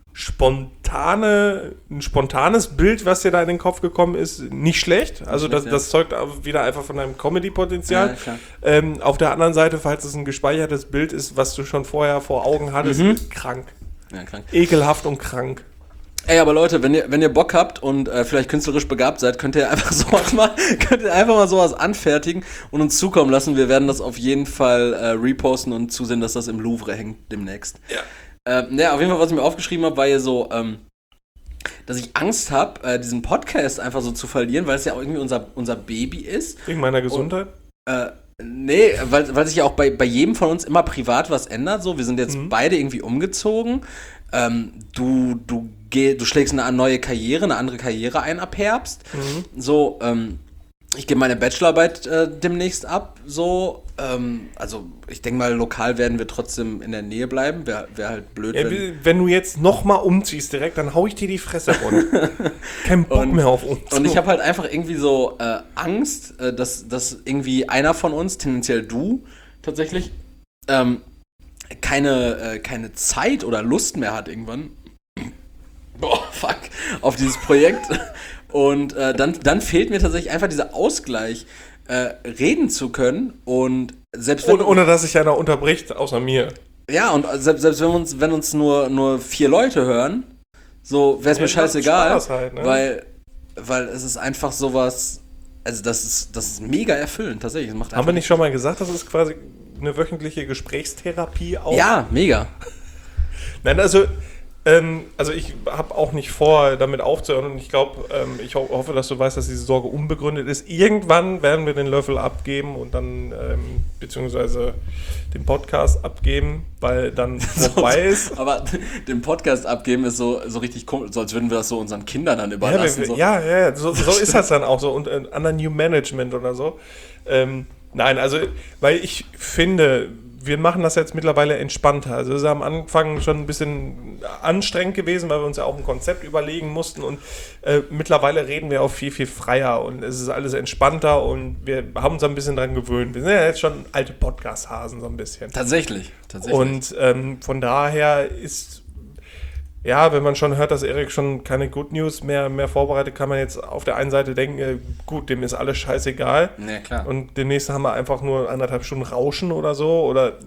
spontane, ein spontanes Bild, was dir da in den Kopf gekommen ist, nicht schlecht. Also das, schlecht, ja. das zeugt auch wieder einfach von deinem Comedy-Potenzial. Ja, klar. ähm, auf der anderen Seite, falls es ein gespeichertes Bild ist, was du schon vorher vor Augen hattest, Mhm. ist krank. ja, krank. Ekelhaft und krank. Ey, aber Leute, wenn ihr, wenn ihr Bock habt und äh, vielleicht künstlerisch begabt seid, könnt ihr einfach sowas mal, könnt ihr einfach mal sowas anfertigen und uns zukommen lassen. Wir werden das auf jeden Fall äh, reposten und zusehen, dass das im Louvre hängt demnächst. Ja. Ähm, ne, auf jeden Fall, was ich mir aufgeschrieben habe, war hier so, ähm, dass ich Angst habe, äh, diesen Podcast einfach so zu verlieren, weil es ja auch irgendwie unser, unser Baby ist. Wegen meiner Gesundheit. Äh, nee, weil, weil sich ja auch bei, bei jedem von uns immer privat was ändert. So, wir sind jetzt Mhm. beide irgendwie umgezogen. Ähm, du, du, geh, du schlägst eine neue Karriere, eine andere Karriere ein ab Herbst. Mhm. So, ähm, ich gebe meine Bachelorarbeit äh, demnächst ab. So, ähm, also ich denke mal, lokal werden wir trotzdem in der Nähe bleiben. Wäre wär halt blöd, Ja, wenn... wie- wenn du jetzt nochmal umziehst direkt, dann hau ich dir die Fresse runter. Kein Bock Und- mehr auf uns. Und ich habe halt einfach irgendwie so äh, Angst, äh, dass, dass irgendwie einer von uns, tendenziell du tatsächlich, ähm, keine, äh, keine Zeit oder Lust mehr hat irgendwann. Boah, fuck, auf dieses Projekt. Und äh, dann, dann fehlt mir tatsächlich einfach dieser Ausgleich, äh, reden zu können. Und selbst wenn, ohne, ohne dass sich einer unterbricht, außer mir. ja, und selbst, selbst wenn uns, wenn uns nur, nur vier Leute hören, so wäre es Ja, mir das macht scheißegal, Spaß halt, ne? weil, weil es ist einfach sowas, also das ist, das ist mega erfüllend, tatsächlich. Es macht Haben einfach wir nicht schon mal gesagt, das ist quasi eine wöchentliche Gesprächstherapie auch? Ja, mega. Nein, also, ähm, also ich habe auch nicht vor, damit aufzuhören und ich glaube, ähm, ich ho hoffe, dass du weißt, dass diese Sorge unbegründet ist. Irgendwann werden wir den Löffel abgeben und dann, ähm, beziehungsweise den Podcast abgeben, weil dann vorbei ist. Aber den Podcast abgeben ist so, so richtig komisch, so als würden wir das so unseren Kindern dann Ja, überlassen. wir, so. ja, ja, ja, so, so ist das dann auch so. Und äh, under New Management oder so. Ähm, nein, also, weil ich finde, wir machen das jetzt mittlerweile entspannter. Also es ist am Anfang schon ein bisschen anstrengend gewesen, weil wir uns ja auch ein Konzept überlegen mussten und äh, mittlerweile reden wir auch viel, viel freier und es ist alles entspannter und wir haben uns ein bisschen dran gewöhnt. Wir sind ja jetzt schon alte Podcast-Hasen so ein bisschen. Tatsächlich, tatsächlich. Und ähm, von daher ist, ja, wenn man schon hört, dass Erik schon keine Good News mehr, mehr vorbereitet, kann man jetzt auf der einen Seite denken, äh, gut, dem ist alles scheißegal. Ja, klar. Und demnächst haben wir einfach nur anderthalb Stunden Rauschen oder so oder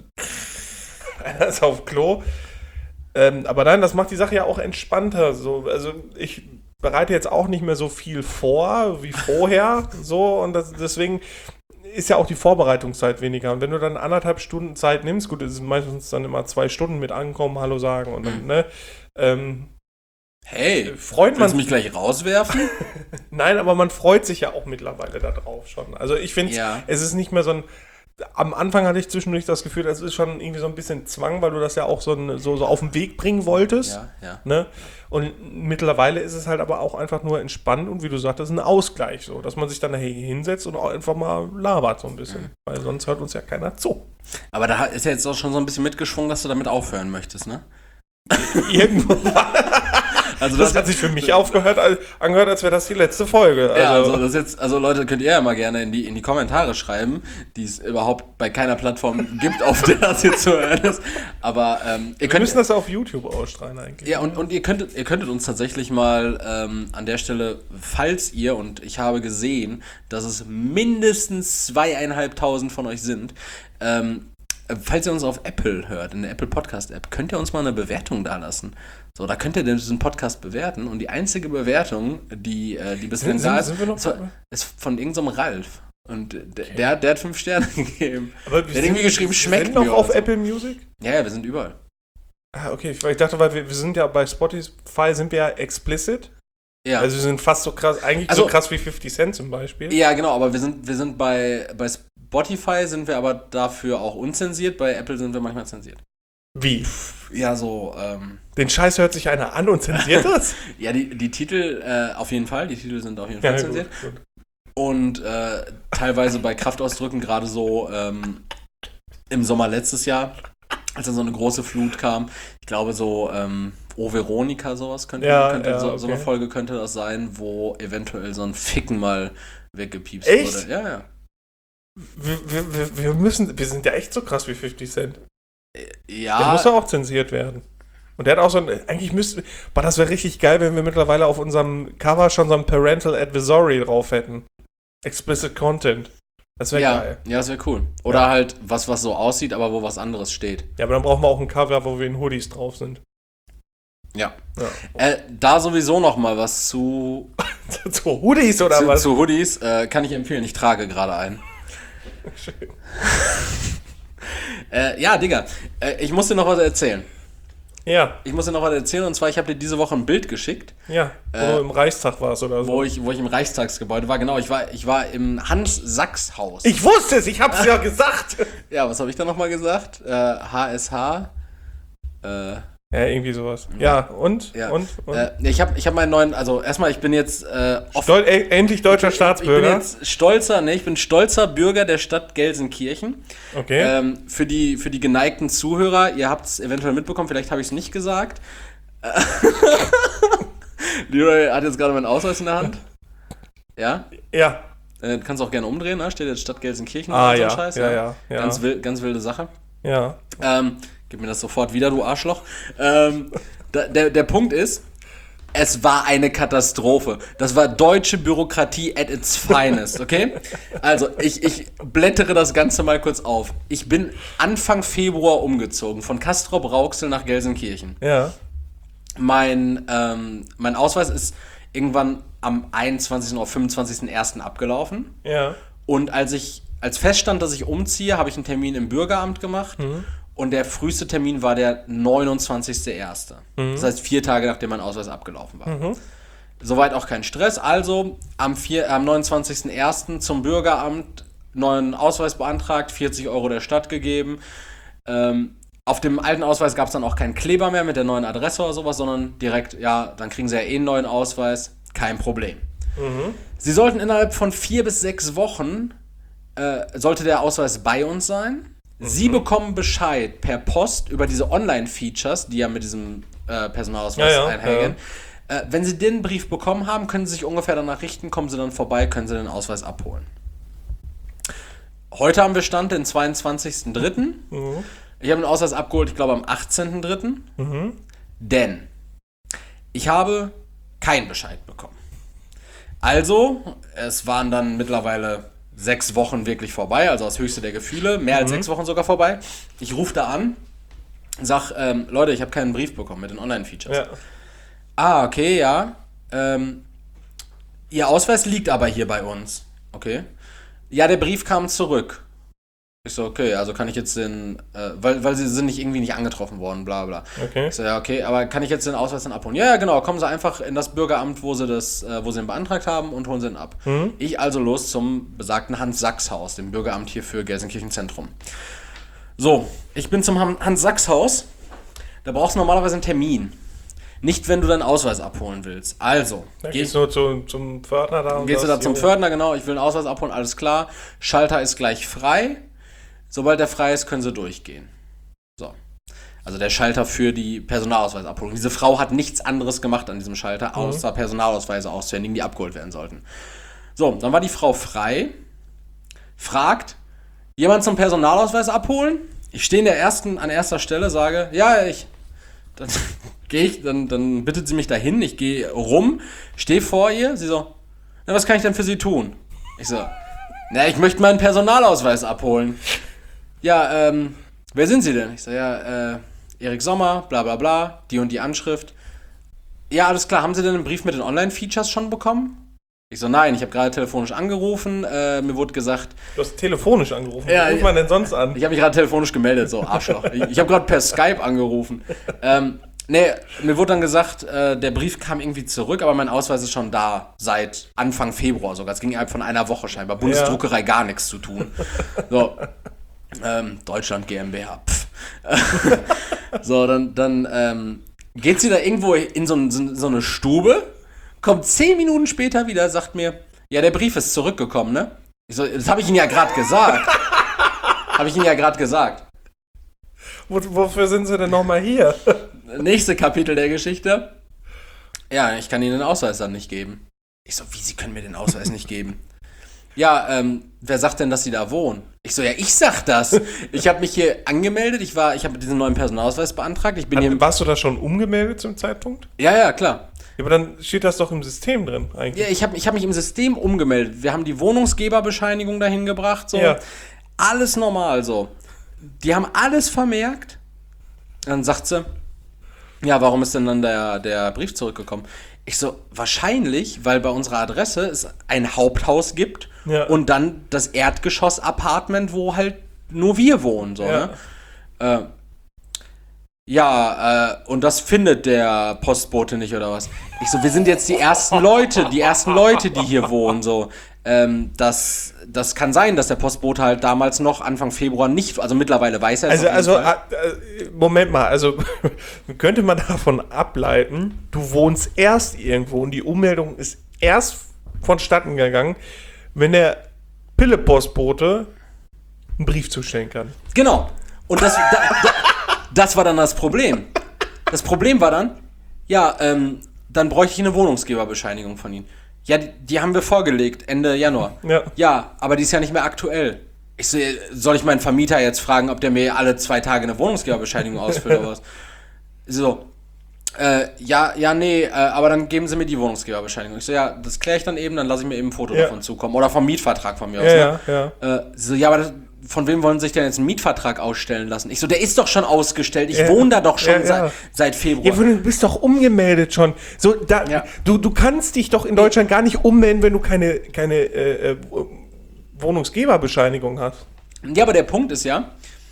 einer ist auf Klo. Ähm, aber nein, das macht die Sache ja auch entspannter. So. Also ich bereite jetzt auch nicht mehr so viel vor wie vorher. so und das, deswegen ist ja auch die Vorbereitungszeit weniger. Und wenn du dann anderthalb Stunden Zeit nimmst, gut, es ist meistens dann immer zwei Stunden mit ankommen, Hallo sagen und dann, ne? Ähm, Hey, freut willst man du mich gleich rauswerfen? Nein, aber man freut sich ja auch mittlerweile darauf schon. Also ich finde, Ja. es ist nicht mehr so ein. Am Anfang hatte ich zwischendurch das Gefühl, das ist schon irgendwie so ein bisschen Zwang, weil du das ja auch so, ein, so, so auf den Weg bringen wolltest. Ja, ja. Ne? Und mittlerweile ist es halt aber auch einfach nur entspannt und wie du sagtest, ein Ausgleich, so, dass man sich dann nachher hinsetzt und auch einfach mal labert so ein bisschen. Mhm. Weil sonst hört uns ja keiner zu. Aber da ist ja jetzt auch schon so ein bisschen mitgeschwungen, dass du damit aufhören möchtest, ne? Irgendwo. Also das, das, hat sich für mich aufgehört, als, angehört, als wäre das die letzte Folge. Also. Ja, also das jetzt, also Leute, könnt ihr ja mal gerne in die, in die Kommentare schreiben, die es überhaupt bei keiner Plattform gibt, auf der das jetzt zu hören ist. Aber ähm, ihr Wir könnt, müssen das auf YouTube ausstrahlen eigentlich. ja, und, und ihr könntet, ihr könntet uns tatsächlich mal ähm, an der Stelle, falls ihr, und ich habe gesehen, dass es mindestens zweieinhalbtausend von euch sind, ähm, falls ihr uns auf Apple hört, in der Apple Podcast App, könnt ihr uns mal eine Bewertung dalassen. So, da könnt ihr diesen Podcast bewerten und die einzige Bewertung, die, äh, die bislang Sind- da sind ist, wir noch ist, dabei? ist von irgendeinem Ralf. Und der, der, der hat fünf Sterne gegeben. Aber Der hat irgendwie geschrieben, schmeckt sind noch mir auf oder so. Apple Music? Ja, ja, wir sind überall. Ah, okay. Ich dachte, weil wir, wir sind ja bei Spotify sind wir ja explicit. Ja. Also wir sind fast so krass, eigentlich Also- so krass wie fifty Cent zum Beispiel. Ja, genau, aber wir sind, wir sind bei, bei Spotify sind wir aber dafür auch unzensiert, bei Apple sind wir manchmal zensiert. Wie? Ja, so, ähm, Den Scheiß hört sich einer an und zensiert das? ja, die, die Titel äh, auf jeden Fall, die Titel sind auf jeden Fall Ja, zensiert. gut, gut. Und äh, teilweise bei Kraftausdrücken, gerade so ähm, im Sommer letztes Jahr, als dann so eine große Flut kam, ich glaube so, ähm, O Veronika, sowas könnte, Ja, könnte ja, so, so eine okay. Folge könnte das sein, wo eventuell so ein Ficken mal weggepiepst Echt? wurde. Ja, ja. Wir, wir, wir- wir müssen, wir sind ja echt so krass wie fifty Cent. Ja, Der muss ja auch zensiert werden. Und der hat auch so ein, eigentlich müsste, boah, das wäre richtig geil, wenn wir mittlerweile auf unserem Cover schon so ein Parental Advisory drauf hätten. Explicit Content. Das wäre ja, geil. ja, das wäre cool. Oder Ja. halt was, was so aussieht, aber wo was anderes steht. Ja, aber dann brauchen wir auch ein Cover, wo wir in Hoodies drauf sind. Ja. Ja. Äh, da sowieso noch mal was zu, So Hoodies oder zu, was? zu Hoodies, äh, kann ich empfehlen. Ich trage gerade einen. Schön. Äh, ja, Digga, äh, ich muss dir noch was erzählen. Ja, Ich muss dir noch was erzählen, und zwar, ich habe dir diese Woche ein Bild geschickt, ja. Wo Äh, du im Reichstag warst oder so. wo ich, wo ich im Reichstagsgebäude war. Genau, ich war, ich war im Hans-Sachs-Haus. Ich wusste es, ich hab's ja gesagt. Ja, was habe ich da nochmal gesagt? Äh, H S H. Äh, Ja, irgendwie sowas. Ja, und? ja. Und? und? Äh, ich habe ich hab meinen neuen, also erstmal, ich bin jetzt äh, off- Stol e endlich deutscher Ich bin Staatsbürger. jetzt stolzer, ne, ich bin stolzer Bürger der Stadt Gelsenkirchen. Okay. Ähm, für, die, für die geneigten Zuhörer, ihr habt es eventuell mitbekommen, vielleicht habe ich es nicht gesagt. Äh, Leroy hat jetzt gerade meinen Ausweis in der Hand. Ja? Ja. Äh, kannst du auch gerne umdrehen, ne? Steht jetzt Stadt Gelsenkirchen Ah, und so ein ja. Scheiß. Ja, ja, ja. Ganz, wild, ganz wilde Sache. Ja. Ähm, gib mir das sofort wieder, du Arschloch. Ähm, da, der, der Punkt ist, es war eine Katastrophe. Das war deutsche Bürokratie at its finest, okay? Also, ich, ich blättere das Ganze mal kurz auf. Ich bin Anfang Februar umgezogen, von Castrop-Rauxel nach Gelsenkirchen. Ja. Mein, ähm, mein Ausweis ist irgendwann am einundzwanzigsten oder fünfundzwanzigsten ersten abgelaufen. Ja. Und als ich, als feststand, dass ich umziehe, habe ich einen Termin im Bürgeramt gemacht. Und der früheste Termin war der neunundzwanzigsten ersten Das heißt, vier Tage, nachdem mein Ausweis abgelaufen war. Soweit auch kein Stress. Also am, vier, am neunundzwanzigsten ersten zum Bürgeramt, neuen Ausweis beantragt, vierzig Euro der Stadt gegeben. Ähm, auf dem alten Ausweis gab es dann auch keinen Kleber mehr mit der neuen Adresse oder sowas, sondern direkt, ja, dann kriegen sie ja eh einen neuen Ausweis. Kein Problem. Sie sollten innerhalb von vier bis sechs Wochen, äh, sollte der Ausweis bei uns sein. Sie bekommen Bescheid per Post über diese Online-Features, die ja mit diesem äh, Personalausweis Ja, ja, einhergehen. Äh, wenn Sie den Brief bekommen haben, können Sie sich ungefähr danach richten, kommen Sie dann vorbei, können Sie den Ausweis abholen. Heute haben wir Stand den zweiundzwanzigsten dritten Ich habe den Ausweis abgeholt, ich glaube am achtzehnten dritten Denn ich habe keinen Bescheid bekommen. Also, es waren dann mittlerweile sechs Wochen wirklich vorbei, also das höchste der Gefühle, mehr als sechs Wochen sogar vorbei. Ich rufe da an, sag, ähm, Leute, ich habe keinen Brief bekommen mit den Online-Features. Ja. Ah, okay, ja. Ähm, Ihr Ausweis liegt aber hier bei uns. Okay. Ja, der Brief kam zurück. Ich so, okay, also kann ich jetzt den, äh, weil, weil sie sind nicht irgendwie nicht angetroffen worden, bla bla. Okay. Ich so, ja, okay, aber kann ich jetzt den Ausweis dann abholen? Ja, ja, genau, kommen Sie einfach in das Bürgeramt, wo Sie das, äh, wo Sie ihn beantragt haben und holen Sie ihn ab. Ich also los zum besagten Hans-Sachs-Haus, dem Bürgeramt hier für Gelsenkirchen Zentrum. So, ich bin zum Han- Hans-Sachs-Haus. Da brauchst du normalerweise einen Termin. Nicht, wenn du deinen Ausweis abholen willst. Also, Da geh- gehst du zu, zum Pförtner da und Gehst du da sagst, zum jo, Pförtner, genau, ich will einen Ausweis abholen, alles klar. Schalter ist gleich frei. Sobald der frei ist, können sie durchgehen. So. Also der Schalter für die Personalausweisabholung. Diese Frau hat nichts anderes gemacht an diesem Schalter, mhm. außer Personalausweise auszuhändigen, die abgeholt werden sollten. So, dann war die Frau frei, fragt, jemand zum Personalausweis abholen? Ich stehe in der ersten, an erster Stelle, sage, ja, ich. Dann gehe ich, dann, dann bittet sie mich dahin, ich gehe rum, stehe vor ihr, sie so, na, was kann ich denn für Sie tun? Ich so, na, ich möchte meinen Personalausweis abholen. Ja, ähm, wer sind Sie denn? Ich so, ja, äh, Erik Sommer, bla bla bla, die und die Anschrift. Ja, alles klar, haben Sie denn einen Brief mit den Online-Features schon bekommen? Ich so, nein, ich habe gerade telefonisch angerufen, äh, mir wurde gesagt... Du hast telefonisch angerufen, ja, wie ruft man denn sonst an? Ich habe mich gerade telefonisch gemeldet, so Arschloch. ich ich habe gerade per Skype angerufen. Ähm, nee, mir wurde dann gesagt, äh, der Brief kam irgendwie zurück, aber mein Ausweis ist schon da, seit Anfang Februar sogar. Es ging innerhalb von einer Woche scheinbar. Bundesdruckerei, ja. Gar nichts zu tun. So, ähm, Deutschland GmbH, pff. So, dann, dann ähm, geht sie da irgendwo in so, so, so eine Stube, kommt zehn Minuten später wieder, sagt mir, ja, der Brief ist zurückgekommen, ne? Ich so, das habe ich Ihnen ja gerade gesagt. Habe ich Ihnen ja gerade gesagt. Wo, wofür sind Sie denn nochmal hier? Nächste Kapitel der Geschichte. Ja, ich kann Ihnen den Ausweis dann nicht geben. Ich so, wie, Sie können mir den Ausweis nicht geben? Ja, ähm, wer sagt denn, dass Sie da wohnen? Ich so, ja, ich sag das. Ich habe mich hier angemeldet, ich war, ich habe diesen neuen Personalausweis beantragt. Ich bin hier. Warst du da schon umgemeldet zum Zeitpunkt? Ja, ja, klar. Ja, aber dann steht das doch im System drin eigentlich. Ja, ich habe ich hab mich im System umgemeldet. Wir haben die Wohnungsgeberbescheinigung dahin gebracht, so. Ja. Alles normal, so. Die haben alles vermerkt. Dann sagt sie, ja, warum ist denn dann der, der Brief zurückgekommen? Ich so, wahrscheinlich, weil bei unserer Adresse es ein Haupthaus gibt, ja, und dann das Erdgeschoss-Apartment, wo halt nur wir wohnen, so, ja. Ne? Äh, ja, äh, und das findet der Postbote nicht, oder was? Ich so, wir sind jetzt die ersten Leute, die ersten Leute, die hier wohnen, so. Ähm, das, das kann sein, dass der Postbote halt damals noch Anfang Februar nicht, also mittlerweile weiß er es. Also, also äh, Moment mal, also könnte man davon ableiten, du wohnst erst irgendwo und die Ummeldung ist erst vonstatten gegangen, wenn der Pille-Postbote einen Brief zustellen kann. Genau. Und das, da, da, das war dann das Problem. Das Problem war dann, ja, ähm, dann bräuchte ich eine Wohnungsgeberbescheinigung von Ihnen. Ja, die, die haben wir vorgelegt, Ende Januar. Ja. Ja, aber die ist ja nicht mehr aktuell. Ich so, soll ich meinen Vermieter jetzt fragen, ob der mir alle zwei Tage eine Wohnungsgeberbescheinigung ausfüllt oder was? So, äh, ja, ja, nee, äh, aber dann geben Sie mir die Wohnungsgeberbescheinigung. Ich so, ja, das kläre ich dann eben, dann lasse ich mir eben ein Foto ja. davon zukommen. Oder vom Mietvertrag von mir aus. Ja, ne? ja, ja. Äh, so, ja, aber das, von wem wollen Sie sich denn jetzt einen Mietvertrag ausstellen lassen? Ich so, der ist doch schon ausgestellt. Ich ja. wohne da doch schon ja, ja. Seit, seit Februar. Ja, du bist doch umgemeldet schon. So, da, ja. du, du kannst dich doch in Deutschland gar nicht ummelden, wenn du keine, keine äh, Wohnungsgeberbescheinigung hast. Ja, aber der Punkt ist ja,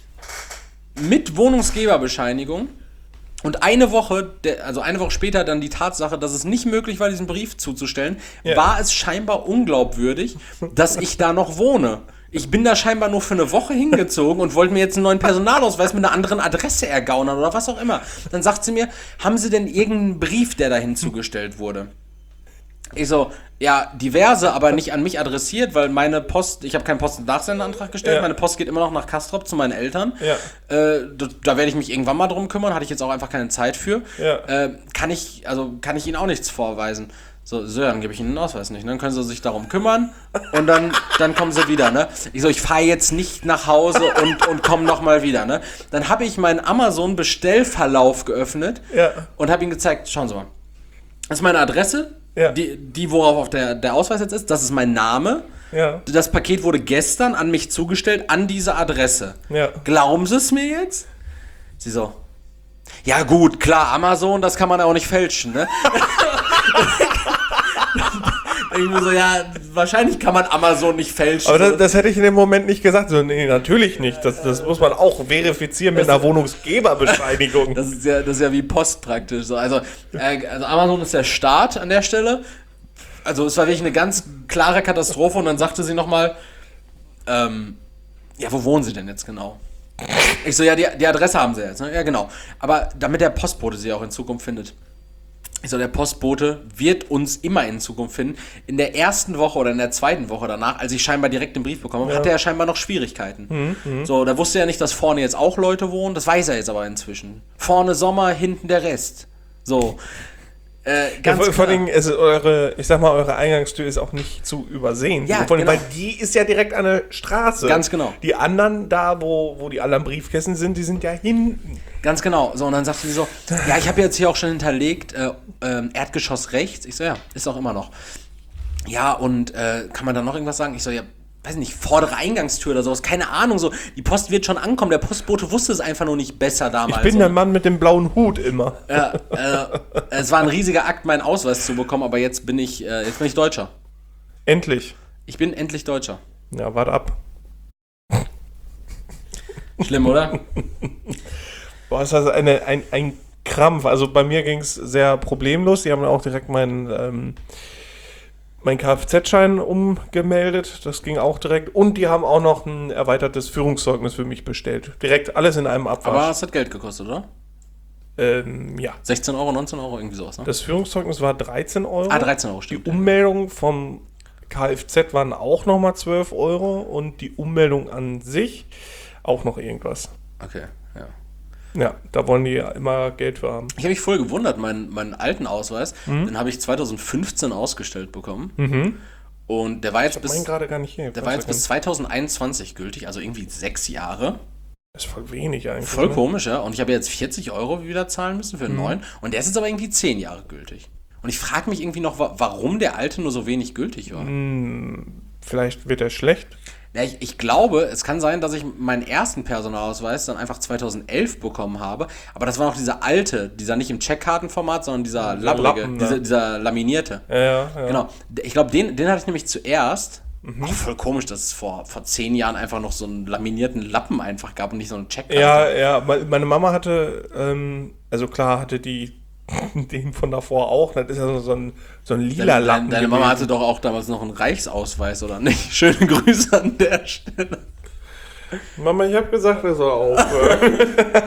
mit Wohnungsgeberbescheinigung und eine Woche, also eine Woche später dann die Tatsache, dass es nicht möglich war, diesen Brief zuzustellen, ja. war es scheinbar unglaubwürdig, dass ich da noch wohne. Ich bin da scheinbar nur für eine Woche hingezogen und wollte mir jetzt einen neuen Personalausweis mit einer anderen Adresse ergaunern oder was auch immer. Dann sagt sie mir, haben Sie denn irgendeinen Brief, der dahin zugestellt wurde? Ich so, ja, diverse, aber nicht an mich adressiert, weil meine Post, ich habe keinen Post- und Nachsendeantrag gestellt, ja. meine Post geht immer noch nach Castrop zu meinen Eltern. Ja. Äh, da, da werde ich mich irgendwann mal drum kümmern, hatte ich jetzt auch einfach keine Zeit für. Ja. Äh, kann ich, also kann ich Ihnen auch nichts vorweisen. So, so, dann gebe ich Ihnen den Ausweis nicht. Dann können Sie sich darum kümmern und dann, dann kommen Sie wieder, ne? Ich so, ich fahre jetzt nicht nach Hause und, und komme nochmal wieder, ne? Dann habe ich meinen Amazon-Bestellverlauf geöffnet ja. und habe ihm gezeigt, schauen Sie mal, das ist meine Adresse, ja. die, die worauf auf der, der Ausweis jetzt ist, das ist mein Name. Ja. Das Paket wurde gestern an mich zugestellt, an diese Adresse. Ja. Glauben Sie es mir jetzt? Sie so, ja gut, klar, Amazon, das kann man ja auch nicht fälschen, ne? Irgendwie so, ja, wahrscheinlich kann man Amazon nicht fälschen. Aber das, das hätte ich in dem Moment nicht gesagt. So, nee, natürlich nicht. Das, das muss man auch verifizieren mit einer Wohnungsgeberbescheinigung. Das ist ja, das ist ja wie Post praktisch. So. Also, äh, also Amazon ist der Staat an der Stelle. Also es war wirklich eine ganz klare Katastrophe. Und dann sagte sie nochmal, ähm, ja, wo wohnen Sie denn jetzt genau? Ich so, ja, die, die Adresse haben Sie jetzt. Ne? Ja, genau. Aber damit der Postbote sie auch in Zukunft findet. Ich so, der Postbote wird uns immer in Zukunft finden. In der ersten Woche oder in der zweiten Woche danach, als ich scheinbar direkt den Brief bekommen habe, Ja. hatte er scheinbar noch Schwierigkeiten. Mhm, mh. So, da wusste er nicht, dass vorne jetzt auch Leute wohnen. Das weiß er jetzt aber inzwischen. Vorne Sommer, hinten der Rest. So. Äh, ganz ja, vor, vor klar. allem, also eure, ich sag mal, eure Eingangstür ist auch nicht zu übersehen. Ja, vor allem, genau. Weil die ist ja direkt an der Straße. Ganz genau. Die anderen da, wo, wo die anderen Briefkästen sind, die sind ja hinten. Ganz genau. So, und dann sagte sie so, ja, ich habe jetzt hier auch schon hinterlegt, äh, ähm, Erdgeschoss rechts. Ich so, ja, ist auch immer noch. Ja, und äh, kann man da noch irgendwas sagen? Ich so, ja, weiß nicht, vordere Eingangstür oder sowas. Keine Ahnung, so, die Post wird schon ankommen. Der Postbote wusste es einfach nur nicht besser damals. Ich bin so. der Mann mit dem blauen Hut immer. Ja, äh, es war ein riesiger Akt, meinen Ausweis zu bekommen, aber jetzt bin ich, äh, jetzt bin ich Deutscher. Endlich. Ich bin endlich Deutscher. Ja, warte ab. Schlimm, oder? Boah, ist das eine, ein, ein Krampf. Also bei mir ging es sehr problemlos. Die haben auch direkt meinen ähm, mein Kfz-Schein umgemeldet. Das ging auch direkt. Und die haben auch noch ein erweitertes Führungszeugnis für mich bestellt. Direkt alles in einem Abwasch. Aber es hat Geld gekostet, oder? Ähm, ja. sechzehn Euro, neunzehn Euro, irgendwie sowas, ne? Das Führungszeugnis war dreizehn Euro. Ah, dreizehn Euro, Die stimmt. Ummeldung vom Kfz waren auch nochmal zwölf Euro. Und die Ummeldung an sich auch noch irgendwas. Okay, ja. Ja, da wollen die ja immer Geld für haben. Ich habe mich voll gewundert, meinen, meinen alten Ausweis, Mhm. den habe ich zwanzig fünfzehn ausgestellt bekommen. Mhm. Und der war jetzt Ich meine bis, gerade gar nicht hier. der war jetzt bis zwanzig einundzwanzig gültig, also irgendwie sechs Jahre. Das ist voll wenig eigentlich. Voll ne? komisch, ja. Und ich habe jetzt vierzig Euro wieder zahlen müssen für einen Mhm. neuen. Und der ist jetzt aber irgendwie zehn Jahre gültig. Und ich frage mich irgendwie noch, wa- warum der alte nur so wenig gültig war. Hm, vielleicht wird er schlecht. Ja, ich, ich glaube, es kann sein, dass ich meinen ersten Personalausweis dann einfach zweitauself bekommen habe. Aber das war noch dieser alte, dieser nicht im Checkkartenformat, sondern dieser Dieser labbrige, Lappen, dieser, ne? dieser laminierte. Ja, ja, ja. Genau. Ich glaube, den, den hatte ich nämlich zuerst. Mhm. Auch voll komisch, dass es vor, vor zehn Jahren einfach noch so einen laminierten Lappen einfach gab und nicht so einen Checkkarte. Ja, ja, me- meine Mama hatte, ähm, also klar hatte die den von davor auch. Das ist ja so, so ein, so ein lila Deine, Lappen. deine, deine Mama hatte gewesen. doch auch damals noch einen Reichsausweis, oder nicht? Schöne Grüße an der Stelle. Mama, ich habe gesagt, er soll aufhören.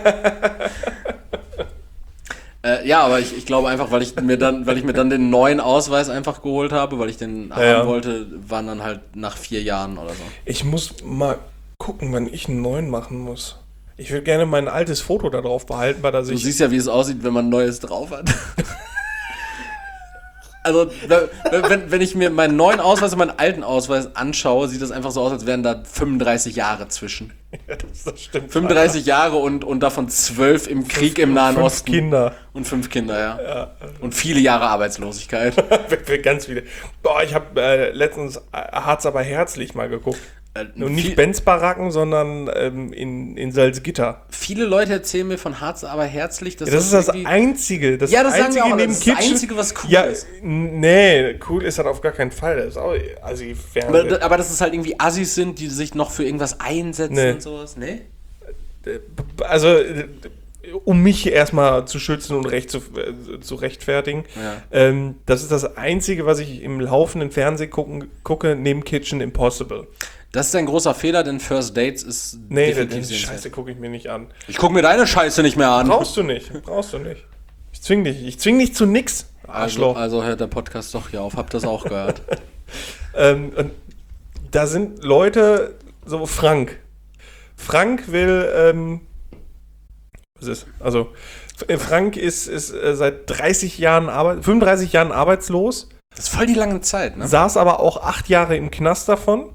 Äh, ja, aber ich, ich glaube einfach, weil ich mir dann, weil ich mir dann den neuen Ausweis einfach geholt habe, weil ich den haben ja. wollte, waren dann halt nach vier Jahren oder so. Ich muss mal gucken, wann ich einen neuen machen muss. Ich würde gerne mein altes Foto da drauf behalten, weil da Du sich... siehst ja, wie es aussieht, wenn man ein neues drauf hat. Also, wenn, wenn ich mir meinen neuen Ausweis und meinen alten Ausweis anschaue, sieht das einfach so aus, als wären da fünfunddreißig Jahre zwischen. Ja, das, das stimmt. fünfunddreißig Jahre und, und davon zwölf im Krieg im Nahen Fünf Osten. Kinder. Und fünf Kinder, ja. Ja. Und viele Jahre Arbeitslosigkeit. Ganz viele. Boah, ich habe äh, letztens äh, Harz aber herzlich mal geguckt. Äh, Und nicht viel- Benz-Baracken, sondern ähm, in, in Salzgitter. Viele Leute erzählen mir von Harz aber herzlich, dass Ja, das ist das irgendwie- Einzige. Das Ja, das sagen Einzige wir auch, neben das ist das Kitchen. Einzige, was cool ja, ist. Nee, cool ist das auf gar keinen Fall. Das ist auch, also die aber, Fernsehen. aber dass es halt irgendwie Assis sind, die sich noch für irgendwas einsetzen Nee. und sowas, ne? Also, äh, um mich erstmal zu schützen und recht zu, äh, zu rechtfertigen. Ja. Ähm, das ist das Einzige, was ich im laufenden Fernsehen gucken, gucke, neben Kitchen Impossible. Das ist ein großer Fehler, denn First Dates ist Nee, definitiv die sehenswert. Scheiße gucke ich mir nicht an. Ich guck mir deine Scheiße nicht mehr an. Brauchst du nicht, brauchst du nicht. Ich zwing dich, ich zwing dich zu nix, Also, Arschloch. also hört der Podcast doch hier auf, habt das auch gehört. Ähm, und da sind Leute, so Frank. Frank will, ähm, was ist, also F- Frank ist, ist äh, seit dreißig Jahren, Arbeit, fünfunddreißig Jahren arbeitslos, Das ist voll die lange Zeit, ne? saß aber auch acht Jahre im Knast davon